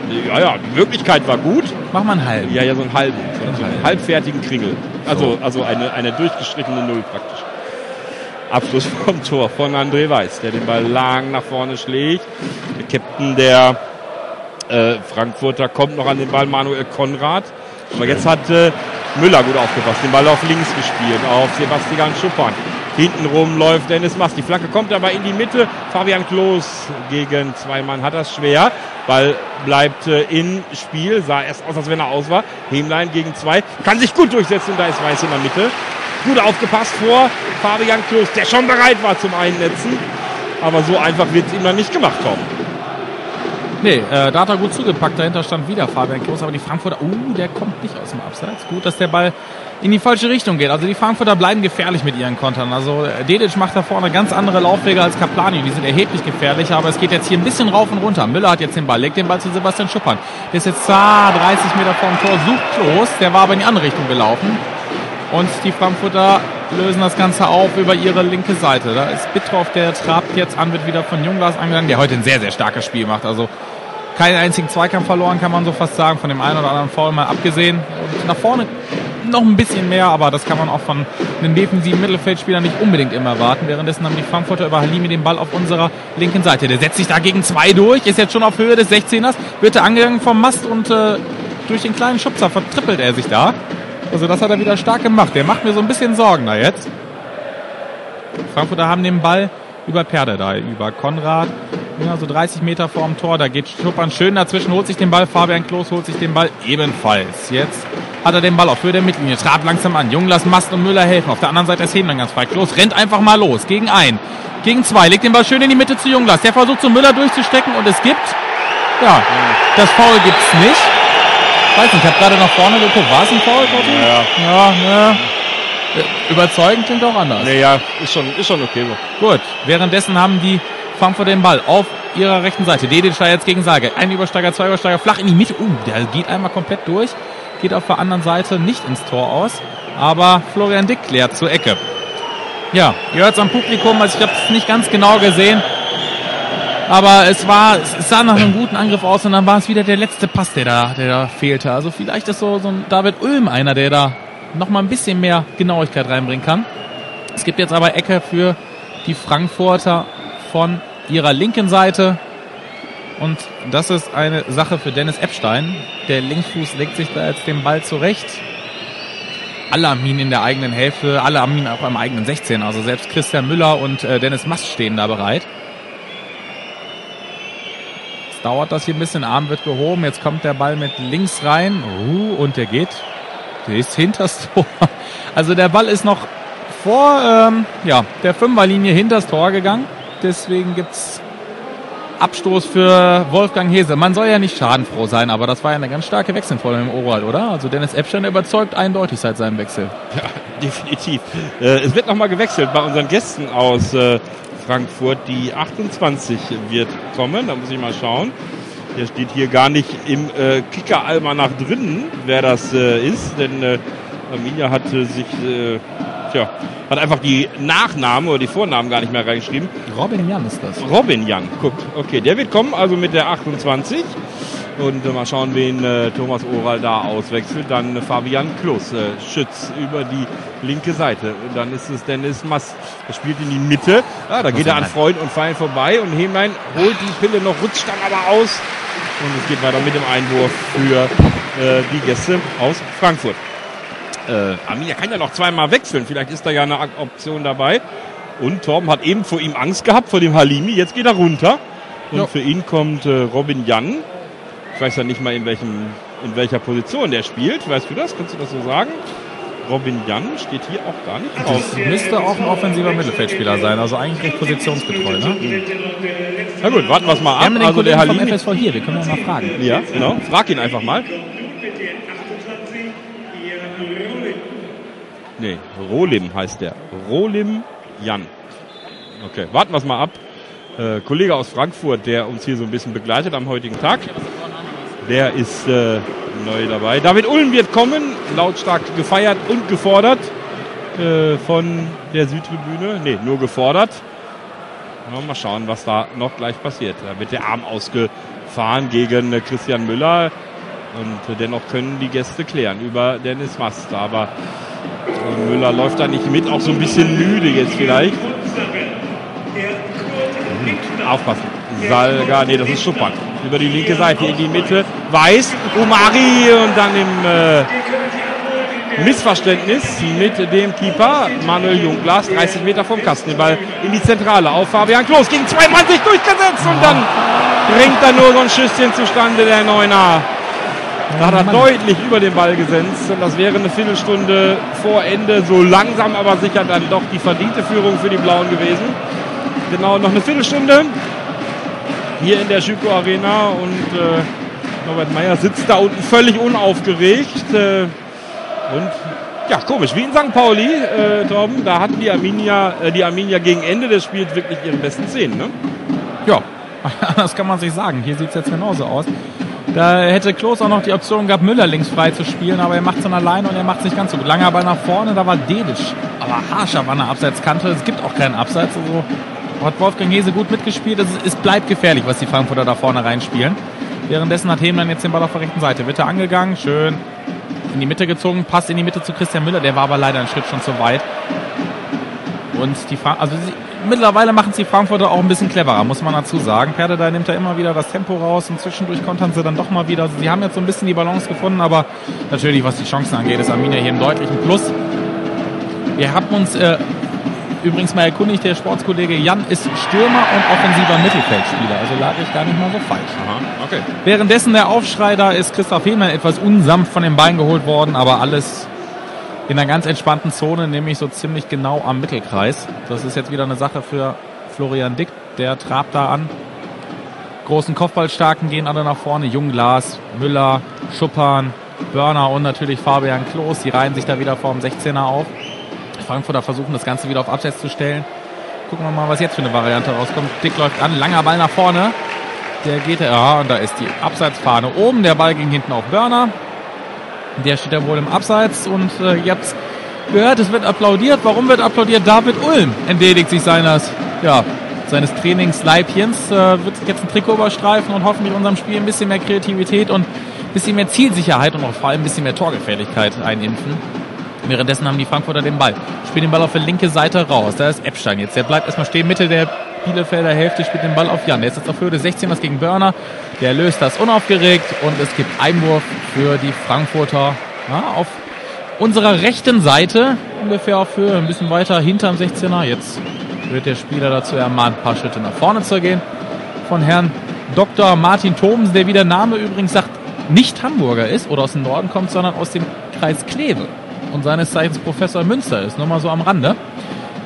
war gut. Mach mal einen halben. Ja, so einen halben. So einen halbfertigen Kringel. Also eine durchgestrichene Null praktisch. Abschluss vom Tor von André Weiß, der den Ball lang nach vorne schlägt. Der Captain der Frankfurter kommt noch an den Ball, Manuel Konrad. Aber jetzt hat Müller gut aufgepasst, den Ball auf links gespielt, auf Sebastian Schuppan. Hintenrum läuft Dennis Mast. Die Flanke kommt aber in die Mitte. Fabian Klos gegen 2 Mann hat das schwer. Ball bleibt in Spiel. Sah erst aus, als wenn er aus war. Hemlein gegen 2. Kann sich gut durchsetzen. Da ist Weiß in der Mitte. Gut aufgepasst vor Fabian Klos, der schon bereit war zum Einnetzen. Aber so einfach wird es ihm dann nicht gemacht, Tom. Nee, da hat er gut zugepackt. Dahinter stand wieder Fabian Klos. Aber die Frankfurter, der kommt nicht aus dem Abseits. Gut, dass der Ball in die falsche Richtung geht. Also die Frankfurter bleiben gefährlich mit ihren Kontern. Also Dedic macht da vorne ganz andere Laufwege als Kaplani. Die sind erheblich gefährlicher, aber es geht jetzt hier ein bisschen rauf und runter. Müller hat jetzt den Ball, legt den Ball zu Sebastian Schuppan. Der ist jetzt 30 Meter vorm Tor, sucht Klos. Der war aber in die andere Richtung gelaufen. Und die Frankfurter lösen das Ganze auf über ihre linke Seite. Da ist Bittroff, der trabt jetzt an, wird wieder von Jungglas angegangen, der heute ein sehr, sehr starkes Spiel macht. Also keinen einzigen Zweikampf verloren, kann man so fast sagen, von dem einen oder anderen Foul mal abgesehen. Und nach vorne noch ein bisschen mehr, aber das kann man auch von einem defensiven Mittelfeldspieler nicht unbedingt immer erwarten. Währenddessen haben die Frankfurter über Halimi den Ball auf unserer linken Seite. Der setzt sich da gegen 2 durch, ist jetzt schon auf Höhe des 16ers, wird er angegangen vom Mast und durch den kleinen Schubser vertrippelt er sich da. Also das hat er wieder stark gemacht. Der macht mir so ein bisschen Sorgen da jetzt. Die Frankfurter haben den Ball über Perde da, über Konrad. Ja, so 30 Meter vorm Tor, da geht Schuppan schön dazwischen, holt sich den Ball, Fabian Klos holt sich den Ball ebenfalls. Jetzt hat er den Ball auf Höhe der Mittellinie, trabt langsam an. Jungglas, Mast und Müller helfen. Auf der anderen Seite ist Hemlein ganz frei. Klos rennt einfach mal los, gegen 1, gegen 2, legt den Ball schön in die Mitte zu Jungglas. Der versucht zu Müller durchzustecken und es gibt, das Foul gibt's nicht. Weiß nicht, ich habe gerade nach vorne geguckt. War es ein Foul, Totti? Ja. Überzeugend klingt auch anders. Nee, ja, ist schon okay so. Gut, währenddessen haben die Frankfurter den Ball auf ihrer rechten Seite. Dedic da jetzt gegen Salge. Ein Übersteiger, 2 Übersteiger, flach in die Mitte. Der geht einmal komplett durch. Geht auf der anderen Seite nicht ins Tor aus. Aber Florian Dick klärt zur Ecke. Ja, ihr hört es am Publikum, also ich habe es nicht ganz genau gesehen. Aber es sah nach einem guten Angriff aus und dann war es wieder der letzte Pass, der da fehlte. Also vielleicht ist so ein David Ulm einer, der da noch mal ein bisschen mehr Genauigkeit reinbringen kann. Es gibt jetzt aber Ecke für die Frankfurter von ihrer linken Seite. Und das ist eine Sache für Dennis Epstein. Der Linksfuß legt sich da jetzt den Ball zurecht. Alle Armin in der eigenen Hälfte, alle Armin auch am eigenen 16. Also selbst Christian Müller und Dennis Mast stehen da bereit. Jetzt dauert das hier ein bisschen, Arm wird gehoben. Jetzt kommt der Ball mit links rein. Und der ist hinters Tor. Also der Ball ist noch vor der Fünferlinie hinters Tor gegangen. Deswegen gibt's Abstoß für Wolfgang Hese. Man soll ja nicht schadenfroh sein, aber das war ja eine ganz starke Wechselfolge im Oral, oder? Also Dennis Epstein überzeugt eindeutig seit seinem Wechsel. Ja, definitiv. Es wird nochmal gewechselt bei unseren Gästen aus Frankfurt. Die 28 wird kommen, da muss ich mal schauen. Der steht hier gar nicht im Kicker-Almanach drin, wer das ist, denn Arminia hat hat einfach die Nachnamen oder die Vornamen gar nicht mehr reingeschrieben. Robin Jan ist das. Robin Jan, guck. Okay, der wird kommen, also mit der 28. Und mal schauen, wen Thomas Oral da auswechselt. Dann Fabian Kloß, Schütz über die linke Seite. Und dann ist es Dennis Mass. Der spielt in die Mitte. Ja, da geht er an Freund und Feind vorbei. Und Hemlein holt die Pille noch, rutscht dann aber aus. Und es geht weiter mit dem Einwurf für die Gäste aus Frankfurt. Arminia kann ja noch zweimal wechseln. Vielleicht ist da ja eine Option dabei. Und Torben hat eben vor ihm Angst gehabt, vor dem Halimi. Jetzt geht er runter. Und für ihn kommt Robin Jan. Ich weiß ja nicht mal, in welcher Position der spielt. Weißt du das? Kannst du das so sagen? Robin Jan steht hier auch gar nicht drauf. Das müsste auch ein offensiver Mittelfeldspieler sein. Also eigentlich recht positionsgetreu, ne? Na gut, warten wir es mal ab. Wir haben den Kollegen vom FSV hier. Wir können ja mal fragen. Ja, genau. Frag ihn einfach mal. Nee, Rolim heißt der. Rolim Jan. Okay, warten wir es mal ab. Kollege aus Frankfurt, der uns hier so ein bisschen begleitet am heutigen Tag. Der ist neu dabei. David Ulm wird kommen, lautstark gefeiert und gefordert von der Südtribüne. Nee, nur gefordert. Mal schauen, was da noch gleich passiert. Da wird der Arm ausgefahren gegen Christian Müller. Und dennoch können die Gäste klären über Dennis Mast. Aber Müller läuft da nicht mit, auch so ein bisschen müde jetzt vielleicht. Aufpassen. Salga, nee, das ist Schuppert. Über die linke Seite in die Mitte. Weiß, Omari und dann im Missverständnis mit dem Keeper Manuel Jungglas, 30 Meter vom Kasten. Den Ball in die Zentrale auf Fabian Kloß. Gegen zwei Mann sich durchgesetzt und dann bringt er nur so ein Schüsschen zustande, der Neuner. Da hat er deutlich über den Ball gesetzt und das wäre eine Viertelstunde vor Ende, so langsam aber sicher dann doch die verdiente Führung für die Blauen gewesen. Genau, noch eine Viertelstunde hier in der Schüko Arena und Norbert Meyer sitzt da unten völlig unaufgeregt und ja, komisch, wie in St. Pauli, Torben, da hatten die Arminia gegen Ende des Spiels wirklich ihre besten Szenen, ne? Ja, das kann man sich sagen. Hier sieht es jetzt genauso aus. Da hätte Kloß auch noch die Option gehabt, Müller links frei zu spielen, aber er macht es dann alleine und er macht es nicht ganz so gut. Langer Ball nach vorne, da war Dedic. Aber haarscharf an der Abseitskante. Es gibt auch keinen Abseits. Also hat Wolfgang Hese gut mitgespielt. Es bleibt gefährlich, was die Frankfurter da vorne reinspielen. Währenddessen hat Hemlein jetzt den Ball auf der rechten Seite. Wird er angegangen, schön in die Mitte gezogen, passt in die Mitte zu Christian Müller. Der war aber leider einen Schritt schon zu weit. Und mittlerweile machen es die Frankfurter auch ein bisschen cleverer, muss man dazu sagen. Perdeda nimmt da immer wieder das Tempo raus und zwischendurch kontern sie dann doch mal wieder. Sie haben jetzt so ein bisschen die Balance gefunden, aber natürlich, was die Chancen angeht, ist Arminia hier im deutlichen Plus. Wir haben uns übrigens mal erkundigt, der Sportskollege Jan ist Stürmer und offensiver Mittelfeldspieler, also lag ich gar nicht mal so falsch. Aha, okay. Währenddessen der Aufschrei, da ist Christoph Hemlein etwas unsanft von den Beinen geholt worden, aber alles in einer ganz entspannten Zone, nämlich so ziemlich genau am Mittelkreis. Das ist jetzt wieder eine Sache für Florian Dick, der trabt da an. Großen Kopfballstarken gehen alle nach vorne. Jungglas, Müller, Schuppan, Börner und natürlich Fabian Kloß. Die reihen sich da wieder vor dem 16er auf. Frankfurter versuchen das Ganze wieder auf Abseits zu stellen. Gucken wir mal, was jetzt für eine Variante rauskommt. Dick läuft an, langer Ball nach vorne. Der geht, und da ist die Abseitsfahne oben. Der Ball ging hinten auf Börner. Der steht ja wohl im Abseits und ihr habt gehört, es wird applaudiert. Warum wird applaudiert? David Ulm entledigt sich seines Trainingsleibchens, wird jetzt ein Trikot überstreifen und hoffentlich unserem Spiel ein bisschen mehr Kreativität und ein bisschen mehr Zielsicherheit und auch vor allem ein bisschen mehr Torgefährlichkeit einimpfen. Währenddessen haben die Frankfurter den Ball. Spielen den Ball auf die linke Seite raus. Da ist Epstein jetzt. Der bleibt erstmal stehen, Mitte der Bielefelder Hälfte, spielt den Ball auf Jan. Der ist jetzt auf Höhe des 16ers gegen Börner. Der löst das unaufgeregt und es gibt Einwurf für die Frankfurter auf unserer rechten Seite. Ungefähr auf Höhe, ein bisschen weiter hinterm 16er. Jetzt wird der Spieler dazu ermahnt, ein paar Schritte nach vorne zu gehen. Von Herrn Dr. Martin Thomsen, der wie der Name übrigens sagt, nicht Hamburger ist oder aus dem Norden kommt, sondern aus dem Kreis Kleve. Und seines Zeichens Professor in Münster ist. Nur mal so am Rande.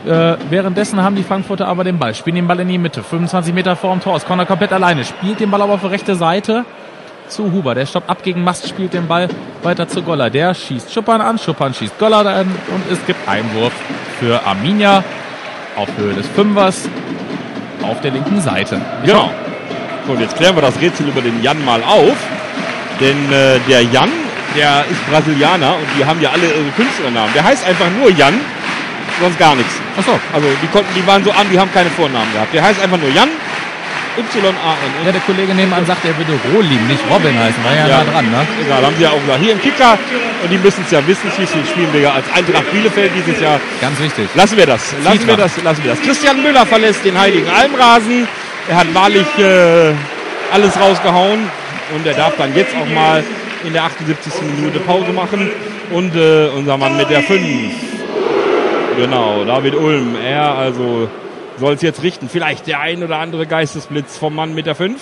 Währenddessen haben die Frankfurter aber den Ball, spielen den Ball in die Mitte, 25 Meter vor dem Tor, ist Conrad komplett alleine, spielt den Ball aber auf die rechte Seite zu Huber, der stoppt ab gegen Mast, spielt den Ball weiter zu Goller, der schießt Schuppern an, Schuppern schießt Goller an und es gibt Einwurf für Arminia auf Höhe des Fünfers auf der linken Seite. Genau. Und jetzt klären wir das Rätsel über den Jan mal auf, denn der Jan, der ist Brasilianer und die haben ja alle ihre Künstlernamen. Der heißt einfach nur Jan, sonst gar nichts. Achso. Also die waren so arm, die haben keine Vornamen gehabt. Der heißt einfach nur Jan, Y-A-N. Ja, der Kollege nebenan sagt, er würde Rolim, nicht Robin heißen. War ja nah dran, ne? Egal, haben sie ja auch gesagt. Hier im Kicker, und die müssen es ja wissen, schließlich spielen wir ja als Eintracht Bielefeld dieses Jahr. Ganz wichtig. Lassen wir das. Christian Müller verlässt den Heiligen Almrasen. Er hat wahrlich alles rausgehauen und er darf dann jetzt auch mal in der 78. Minute Pause machen. Und unser Mann mit der 5. Genau, David Ulm. Er also soll es jetzt richten. Vielleicht der ein oder andere Geistesblitz vom Mann mit der 5.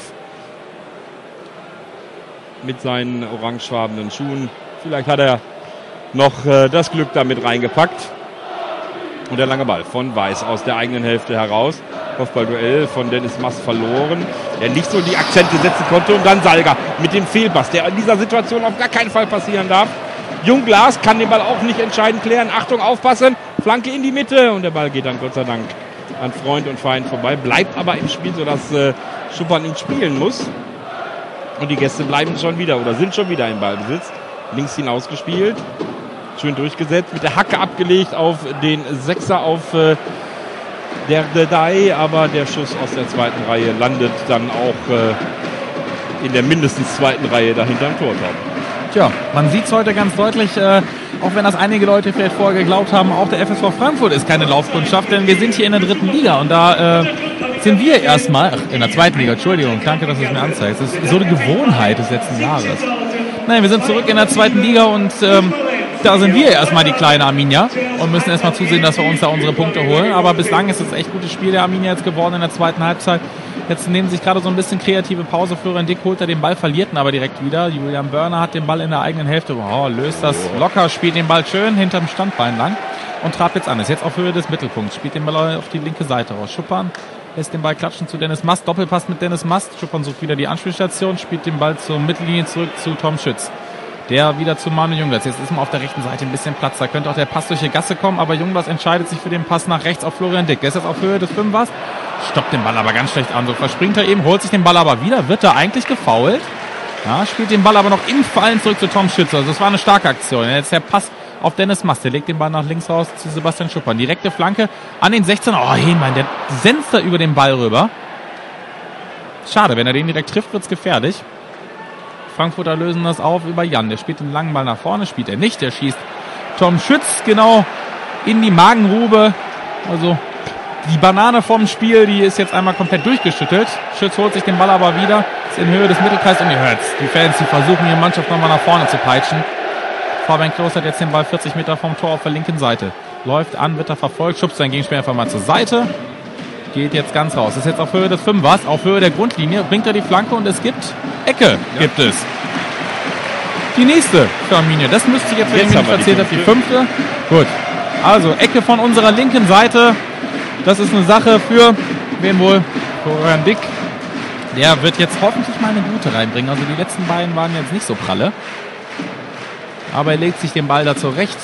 Mit seinen orangefarbenen Schuhen. Vielleicht hat er noch das Glück damit reingepackt. Und der lange Ball von Weiß aus der eigenen Hälfte heraus. Kopfballduell von Dennis Mast verloren, der nicht so die Akzente setzen konnte. Und dann Salga mit dem Fehlpass, der in dieser Situation auf gar keinen Fall passieren darf. Jungglas kann den Ball auch nicht entscheidend klären. Achtung, aufpassen. Flanke in die Mitte. Und der Ball geht dann Gott sei Dank an Freund und Feind vorbei. Bleibt aber im Spiel, sodass Schuppern ihn spielen muss. Und die Gäste bleiben schon wieder oder sind schon wieder im Ballbesitz. Links hinausgespielt. Schön durchgesetzt. Mit der Hacke abgelegt auf den Sechser auf der Dedei. Aber der Schuss aus der zweiten Reihe landet dann auch in der mindestens zweiten Reihe dahinter im Tortorb. Tja, man sieht es heute ganz deutlich, auch wenn das einige Leute vielleicht vorher geglaubt haben, auch der FSV Frankfurt ist keine Laufkundschaft, denn wir sind hier in der 3. Liga und da sind wir erstmal, in der 2. Liga, Entschuldigung, danke, dass du es mir anzeigst, das ist so eine Gewohnheit des letzten Jahres. Nein, wir sind zurück in der 2. Liga und da sind wir erstmal die kleine Arminia und müssen erstmal zusehen, dass wir uns da unsere Punkte holen, aber bislang ist es echt gutes Spiel der Arminia jetzt geworden in der zweiten Halbzeit. Jetzt nehmen sich gerade so ein bisschen kreative Pause. Florian Dick holt er den Ball, verliert ihn aber direkt wieder. Julian Börner hat den Ball in der eigenen Hälfte. Wow, löst das locker, spielt den Ball schön hinterm Standbein lang und trabt jetzt an. Ist jetzt auf Höhe des Mittelpunkts. Spielt den Ball auf die linke Seite raus. Schuppern lässt den Ball klatschen zu Dennis Mast. Doppelpass mit Dennis Mast. Schuppern sucht wieder die Anspielstation, spielt den Ball zur Mittellinie zurück zu Tom Schütz. Der wieder zu Manu Jungblas. Jetzt ist man auf der rechten Seite ein bisschen Platz. Da könnte auch der Pass durch die Gasse kommen, aber Jungblas entscheidet sich für den Pass nach rechts auf Florian Dick. Der ist jetzt auf Höhe des Fünfers. Stoppt den Ball aber ganz schlecht an. So verspringt er eben, holt sich den Ball aber wieder. Wird da eigentlich gefoult. Ja, spielt den Ball aber noch im Fallen zurück zu Tom Schütz. Also das war eine starke Aktion. Jetzt der Pass auf Dennis Mast. Der legt den Ball nach links raus zu Sebastian Schuppern. Direkte Flanke an den 16er. Oh, Henmann, der senzt da über den Ball rüber. Schade, wenn er den direkt trifft, wird's gefährlich. Frankfurter lösen das auf über Jan. Der spielt den langen Ball nach vorne, spielt er nicht. Der schießt Tom Schütz genau in die Magengrube. Also die Banane vom Spiel, die ist jetzt einmal komplett durchgeschüttelt. Schütz holt sich den Ball aber wieder. Ist in Höhe des Mittelkreises und ihr hört's. Die Fans, die versuchen ihre Mannschaft nochmal nach vorne zu peitschen. Fabian Klos hat jetzt den Ball 40 Meter vom Tor auf der linken Seite. Läuft an, wird er verfolgt, schubst seinen Gegenspieler einfach mal zur Seite. Geht jetzt ganz raus. Ist jetzt auf Höhe des Fünfers, auf Höhe der Grundlinie. Bringt er die Flanke und es gibt Ecke. Ja. Gibt es. Die nächste für Arminia. Das müsste jetzt, wenn ich mich erzählt habe, die 5. Gut. Also Ecke von unserer linken Seite. Das ist eine Sache für, wen wohl? Florian Dick. Der wird jetzt hoffentlich mal eine gute reinbringen. Also die letzten beiden waren jetzt nicht so pralle. Aber er legt sich den Ball da zurecht.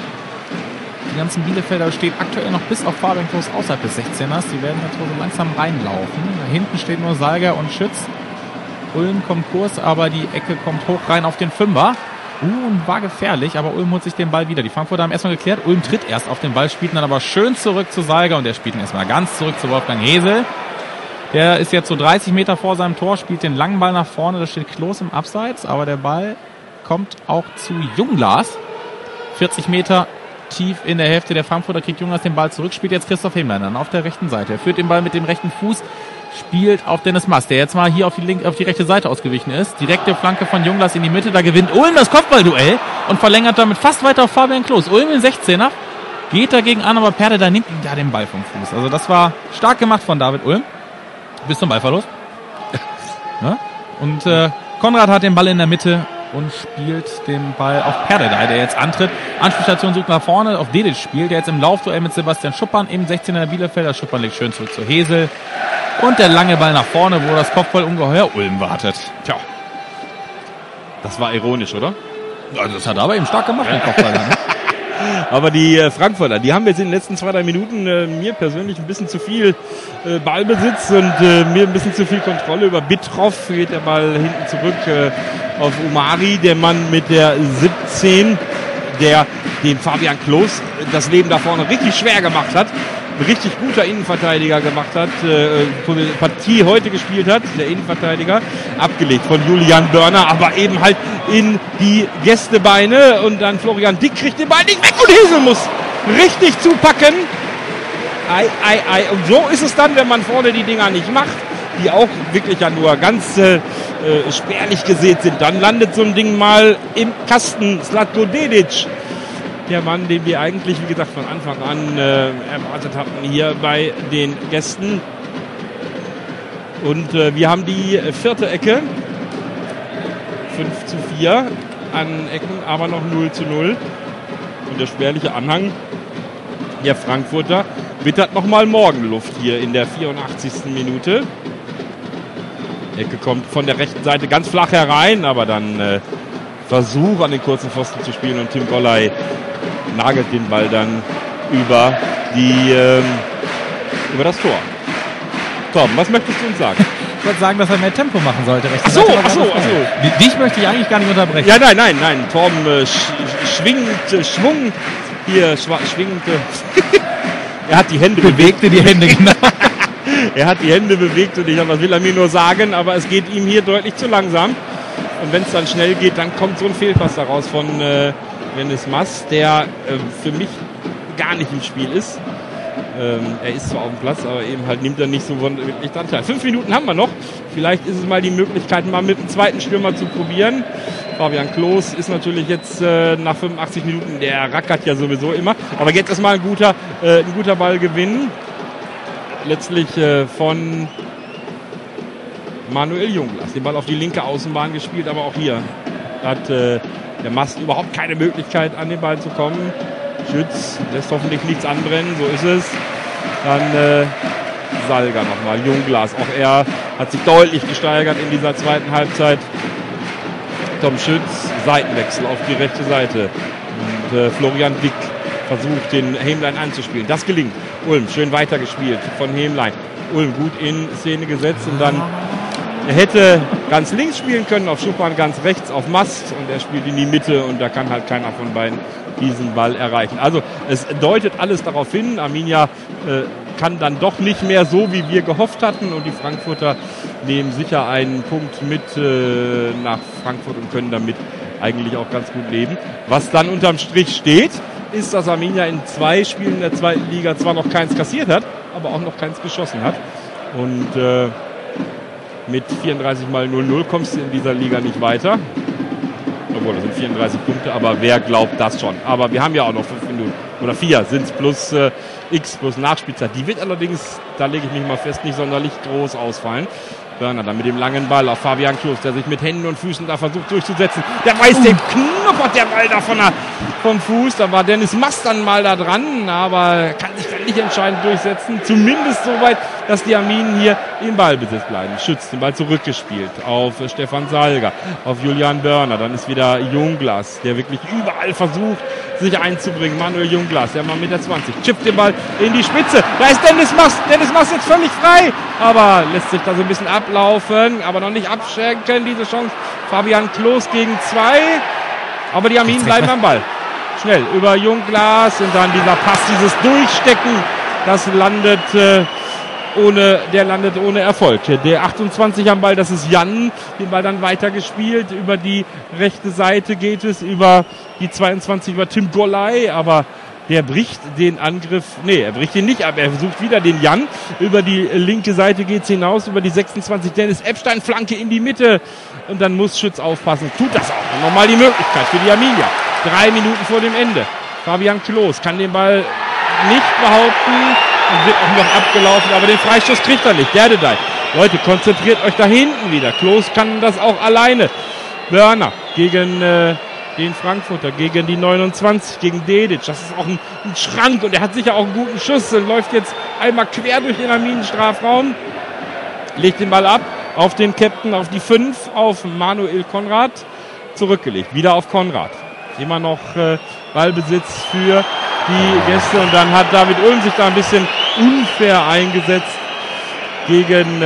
Die ganzen Bielefelder stehen aktuell noch bis auf Fabian Klos außerhalb des 16ers. Die werden jetzt so langsam reinlaufen. Da hinten steht nur Salger und Schütz. Ulm kommt kurz, aber die Ecke kommt hoch rein auf den Fünfer. Und war gefährlich, aber Ulm holt sich den Ball wieder. Die Frankfurter haben erstmal geklärt. Ulm tritt erst auf den Ball, spielt ihn dann aber schön zurück zu Salger. Und der spielt ihn erstmal ganz zurück zu Wolfgang Hesel. Der ist jetzt so 30 Meter vor seinem Tor, spielt den langen Ball nach vorne. Da steht Klos im Abseits, aber der Ball kommt auch zu Jungglas. 40 Meter tief in der Hälfte der Frankfurter, kriegt Jungglas den Ball zurück, spielt jetzt Christoph Hemlein dann auf der rechten Seite. Er führt den Ball mit dem rechten Fuß, spielt auf Dennis Mast, der jetzt mal hier auf die rechte Seite ausgewichen ist. Direkte Flanke von Jungglas in die Mitte, da gewinnt Ulm das Kopfballduell und verlängert damit fast weiter auf Fabian Klos. Ulm in 16er, geht dagegen an, aber Perde da nimmt ihm da den Ball vom Fuß. Also das war stark gemacht von David Ulm. Bis zum Ballverlust. Ja? Und Konrad hat den Ball in der Mitte und spielt den Ball auf Perdedei, der jetzt antritt. Anspielstation sucht nach vorne, auf Dedic spielt, der jetzt im Laufduell mit Sebastian Schuppern im 16er der Bielefelder. Schuppern legt schön zurück zu Hesel. Und der lange Ball nach vorne, wo das Kopfballungeheuer Ulm wartet. Tja, das war ironisch, oder? Also das hat er aber eben stark gemacht, den Kopfball. Ne? Aber die Frankfurter, die haben jetzt in den letzten 2-3 Minuten mir persönlich ein bisschen zu viel Ballbesitz und mir ein bisschen zu viel Kontrolle. Über Bittroff geht der Ball hinten zurück auf Umari, der Mann mit der 17, der dem Fabian Klos das Leben da vorne richtig schwer gemacht hat. Ein richtig guter Innenverteidiger gemacht hat, Partie heute gespielt hat, der Innenverteidiger, abgelegt von Julian Börner, aber eben halt in die Gästebeine und dann Florian Dick kriegt den Ball nicht weg und Hesel muss richtig zupacken. Und so ist es dann, wenn man vorne die Dinger nicht macht, die auch wirklich ja nur ganz spärlich gesät sind. Dann landet so ein Ding mal im Kasten. Zlatko Dedic, der Mann, den wir eigentlich, wie gesagt, von Anfang an erwartet hatten hier bei den Gästen. Und wir haben die 4. Ecke. 5-4 an Ecken, aber noch 0-0. Und der spärliche Anhang der Frankfurter wittert nochmal Morgenluft hier in der 84. Minute. Ecke kommt von der rechten Seite ganz flach herein, aber dann Versuch an den kurzen Pfosten zu spielen und Tim Golley nagelt den Ball dann über das Tor. Torben, was möchtest du uns sagen? Ich würde sagen, dass er mehr Tempo machen sollte. Ach so. Dich möchte ich eigentlich gar nicht unterbrechen. Ja, nein. Torben schwingt. Er hat die Hände bewegt. Die Hände, genau. Er hat die Hände bewegt und was will er mir nur sagen, aber es geht ihm hier deutlich zu langsam. Und wenn es dann schnell geht, dann kommt so ein Fehlpass daraus von Rennes Mas, der für mich gar nicht im Spiel ist. Er ist zwar auf dem Platz, aber eben halt nimmt er nicht so wirklich dran teil. 5 Minuten haben wir noch. Vielleicht ist es mal die Möglichkeit, mal mit dem zweiten Stürmer zu probieren. Fabian Klos ist natürlich jetzt nach 85 Minuten, der rackert ja sowieso immer. Aber jetzt ist mal ein guter Ballgewinn. Letztlich von Manuel Junglas. Den Ball auf die linke Außenbahn gespielt, aber auch hier hat der Mast überhaupt keine Möglichkeit, an den Ball zu kommen. Schütz lässt hoffentlich nichts anbrennen, so ist es. Dann Salga nochmal, Junglas. Auch er hat sich deutlich gesteigert in dieser zweiten Halbzeit. Tom Schütz, Seitenwechsel auf die rechte Seite. Und Florian Dick versucht, den Hämlein anzuspielen. Das gelingt. Ulm, schön weitergespielt von Hämlein. Ulm gut in Szene gesetzt und dann er hätte ganz links spielen können, auf Schuppern ganz rechts auf Mast und er spielt in die Mitte und da kann halt keiner von beiden diesen Ball erreichen. Also es deutet alles darauf hin, Arminia kann dann doch nicht mehr so, wie wir gehofft hatten und die Frankfurter nehmen sicher einen Punkt mit nach Frankfurt und können damit eigentlich auch ganz gut leben. Was dann unterm Strich steht, ist, dass Arminia in 2 Spielen der zweiten Liga zwar noch keins kassiert hat, aber auch noch keins geschossen hat und mit 34 mal 0-0 kommst du in dieser Liga nicht weiter. Obwohl, das sind 34 Punkte, aber wer glaubt das schon? Aber wir haben ja auch noch 5 Minuten. Oder 4 sind es plus X plus Nachspielzeit. Die wird allerdings, da lege ich mich mal fest, nicht sonderlich groß ausfallen. Börner dann mit dem langen Ball auf Fabian Klos, der sich mit Händen und Füßen da versucht durchzusetzen. Der weiß, den knuppert der Ball da vom Fuß. Da war Dennis Mast dann mal da dran, aber kann sich dann nicht entscheidend durchsetzen. Zumindest soweit, dass die Arminen hier im Ballbesitz bleiben. Schütz den Ball zurückgespielt auf Stefan Salga, auf Julian Börner. Dann ist wieder Junglas, der wirklich überall versucht, sich einzubringen. Manuel Junglas, der Mann mit der 20, chippt den Ball in die Spitze. Da ist Dennis Mast. Dennis Mast jetzt völlig frei, aber lässt sich da so ein bisschen ablaufen, aber noch nicht abschenken, diese Chance. Fabian Klos gegen 2, aber die Arminen bleiben am Ball. Schnell über Junglas und dann dieser Pass, dieses Durchstecken, das landet ohne Erfolg. Der 28 am Ball, das ist Jan, den Ball dann weitergespielt, über die rechte Seite geht es, über die 22 über Tim Golley, aber der bricht den Angriff, er bricht ihn nicht ab, er versucht wieder den Jan, über die linke Seite geht's hinaus, über die 26 Dennis Epstein, Flanke in die Mitte und dann muss Schütz aufpassen, tut das auch, und nochmal die Möglichkeit für die Arminia, 3 Minuten vor dem Ende, Fabian Klos kann den Ball nicht behaupten und wird auch noch abgelaufen, aber den Freistoß kriegt er nicht, Derdedei. Leute, konzentriert euch da hinten wieder, Klos kann das auch alleine. Börner gegen den Frankfurter, gegen die 29, gegen Dedic. Das ist auch ein Schrank und er hat sicher auch einen guten Schuss. Er läuft jetzt einmal quer durch den Arminen-Strafraum, legt den Ball ab auf den Captain, auf die 5, auf Manuel Konrad, zurückgelegt. Wieder auf Konrad. Immer noch Ballbesitz für die Gäste und dann hat David Ulm sich da ein bisschen unfair eingesetzt gegen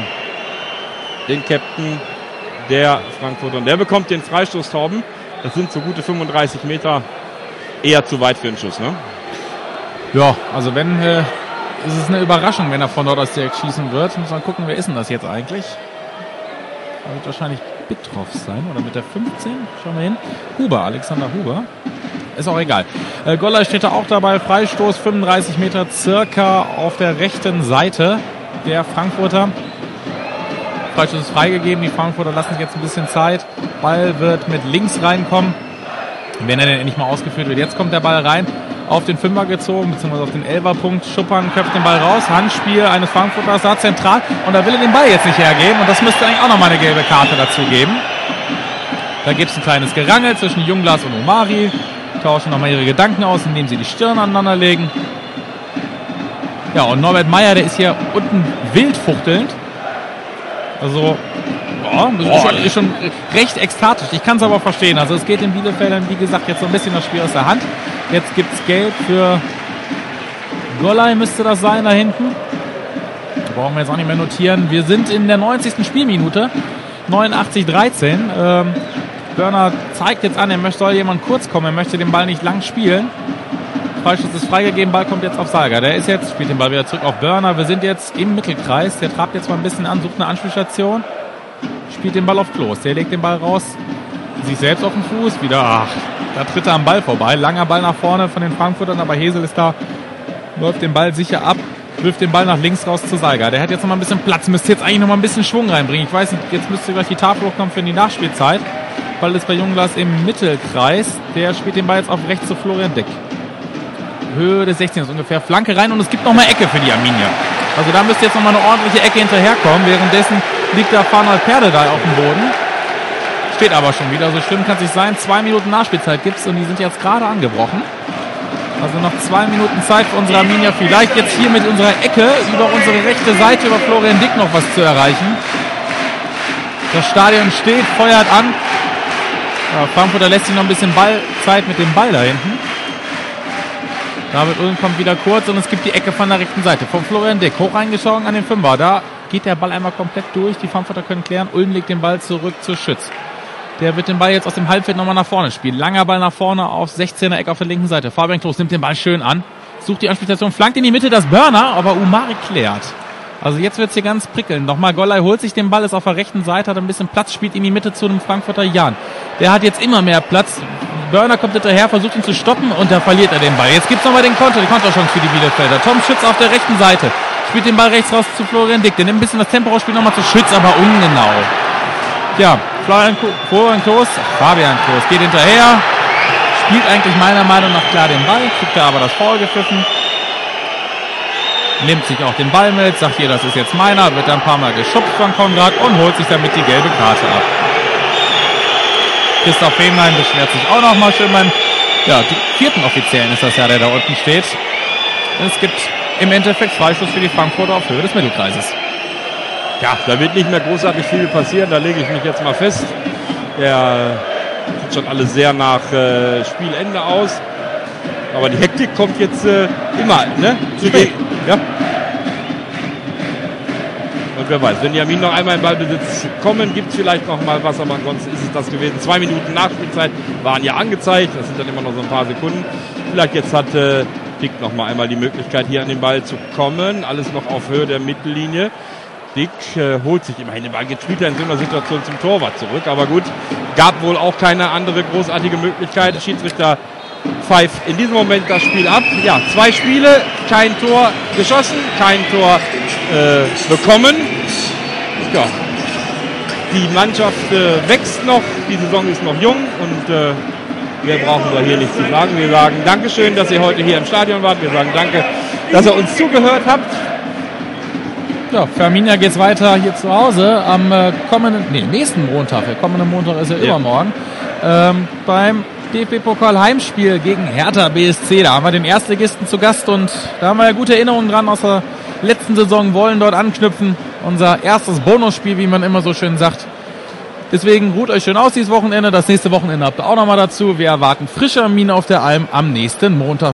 den Captain der Frankfurter. Und der bekommt den Freistoß, Torben. Das sind so gute 35 Meter. Eher zu weit für einen Schuss, ne? Ja, also wenn, ist es eine Überraschung, wenn er von dort aus direkt schießen wird. Muss man gucken, wer ist denn das jetzt eigentlich? Da wird wahrscheinlich Bittroff sein, oder mit der 15. Schauen wir hin. Huber, Alexander Huber. Ist auch egal. Goller steht da auch dabei. Freistoß 35 Meter circa auf der rechten Seite der Frankfurter. Freistoß ist freigegeben. Die Frankfurter lassen sich jetzt ein bisschen Zeit. Ball wird mit links reinkommen, wenn er denn endlich mal ausgeführt wird. Jetzt kommt der Ball rein, auf den Fünfer gezogen, beziehungsweise auf den Elferpunkt. Schuppern köpft den Ball raus. Handspiel eines Frankfurters da zentral. Und da will er den Ball jetzt nicht hergeben. Und das müsste eigentlich auch nochmal eine gelbe Karte dazu geben. Da gibt es ein kleines Gerangel zwischen Junglas und Omari. Tauschen nochmal ihre Gedanken aus, indem sie die Stirn aneinander legen. Ja, und Norbert Meyer, der ist hier unten wild fuchtelnd. Also, ist schon recht ekstatisch. Ich kann es aber verstehen. Also es geht den Bielefeldern, wie gesagt, jetzt so ein bisschen das Spiel aus der Hand. Jetzt gibt es Gelb für Gollay, müsste das sein, da hinten. Brauchen wir jetzt auch nicht mehr notieren. Wir sind in der 90. Spielminute. 89-13. Börner zeigt jetzt an, soll jemand kurz kommen. Er möchte den Ball nicht lang spielen. Freischuss ist freigegeben, Ball kommt jetzt auf Salga. Der ist jetzt, spielt den Ball wieder zurück auf Börner. Wir sind jetzt im Mittelkreis. Der trabt jetzt mal ein bisschen an, sucht eine Anspielstation. Spielt den Ball auf Klos. Der legt den Ball raus. Sich selbst auf den Fuß. Wieder, da tritt er am Ball vorbei. Langer Ball nach vorne von den Frankfurtern, aber Hesel ist da. Läuft den Ball sicher ab. Wirft den Ball nach links raus zu Salga. Der hat jetzt noch mal ein bisschen Platz. Müsste jetzt eigentlich noch mal ein bisschen Schwung reinbringen. Ich weiß nicht, jetzt müsste gleich die Tafel hochkommen für die Nachspielzeit. Ball ist bei Junglas im Mittelkreis. Der spielt den Ball jetzt auf rechts zu Florian Dick. Höhe des 16 ist ungefähr. Flanke rein und es gibt noch mal Ecke für die Arminia. Also da müsste jetzt noch mal eine ordentliche Ecke hinterherkommen. Währenddessen liegt da Farnal Perdedal auf dem Boden. Steht aber schon wieder. So schlimm kann es nicht sein. 2 Minuten Nachspielzeit gibt es und die sind jetzt gerade angebrochen. Also noch 2 Minuten Zeit für unsere Arminia. Vielleicht jetzt hier mit unserer Ecke über unsere rechte Seite über Florian Dick noch was zu erreichen. Das Stadion steht, feuert an. Ja, Frankfurter lässt sich noch ein bisschen Ballzeit mit dem Ball da hinten. David Ulm kommt wieder kurz und es gibt die Ecke von der rechten Seite. Von Florian Dick hoch reingeschoben an den Fünfer. Da geht der Ball einmal komplett durch. Die Frankfurter können klären. Ulm legt den Ball zurück zu Schütz. Der wird den Ball jetzt aus dem Halbfeld nochmal nach vorne spielen. Langer Ball nach vorne auf 16er Eck auf der linken Seite. Fabian Klos nimmt den Ball schön an. Sucht die Anspielstation, flankt in die Mitte, das Börner, aber Umari klärt. Also jetzt wird es hier ganz prickelnd. Nochmal Gollay holt sich den Ball, ist auf der rechten Seite, hat ein bisschen Platz, spielt in die Mitte zu dem Frankfurter Jan. Der hat jetzt immer mehr Platz. Börner kommt hinterher, versucht ihn zu stoppen und da verliert er den Ball. Jetzt gibt es nochmal die Konterchance für die Bielefelder. Tom Schütz auf der rechten Seite. Spielt den Ball rechts raus zu Florian Dick. Der nimmt ein bisschen das Tempo raus, spielt nochmal zu Schütz, aber ungenau. Ja, Fabian Klos geht hinterher. Spielt eigentlich meiner Meinung nach klar den Ball. Kriegt er aber das Foul gepfiffen. Nimmt sich auch den Ball mit, sagt hier, das ist jetzt meiner, wird dann ein paar Mal geschubst von Konrad und holt sich damit die gelbe Karte ab. Christoph Fehmlein beschwert sich auch nochmal schön beim, die vierten Offiziellen ist das ja, der da unten steht. Es gibt im Endeffekt Freistoß für die Frankfurter auf Höhe des Mittelkreises. Ja, da wird nicht mehr großartig viel passieren, da lege ich mich jetzt mal fest. Der sieht schon alles sehr nach Spielende aus. Aber die Hektik kommt jetzt immer, ne? Ja. Und wer weiß, wenn die Arminen noch einmal in Ballbesitz kommen, gibt es vielleicht noch mal was, aber ansonsten ist es das gewesen. 2 Minuten Nachspielzeit waren ja angezeigt, das sind dann immer noch so ein paar Sekunden. Vielleicht jetzt hat Dick noch mal einmal die Möglichkeit, hier an den Ball zu kommen. Alles noch auf Höhe der Mittellinie. Dick holt sich immerhin den Ball, jetzt spielt er in so einer Situation zum Torwart zurück. Aber gut, gab wohl auch keine andere großartige Möglichkeit. Schiedsrichter pfeift in diesem Moment das Spiel ab. Ja, 2 Spiele, kein Tor geschossen, kein Tor bekommen. Ja, die Mannschaft wächst noch, die Saison ist noch jung und wir brauchen da hier nichts zu sagen. Wir sagen Dankeschön, dass ihr heute hier im Stadion wart. Wir sagen danke, dass ihr uns zugehört habt. Ja, für Arminia geht's weiter hier zu Hause am nächsten Montag. Der kommende Montag ist ja übermorgen. Beim DFB-Pokal Heimspiel gegen Hertha BSC. Da haben wir den Erstligisten zu Gast und da haben wir ja gute Erinnerungen dran aus der letzten Saison, wollen dort anknüpfen. Unser erstes Bonusspiel, wie man immer so schön sagt. Deswegen ruht euch schön aus dieses Wochenende. Das nächste Wochenende habt ihr auch nochmal dazu. Wir erwarten frische Arminia auf der Alm am nächsten Montag.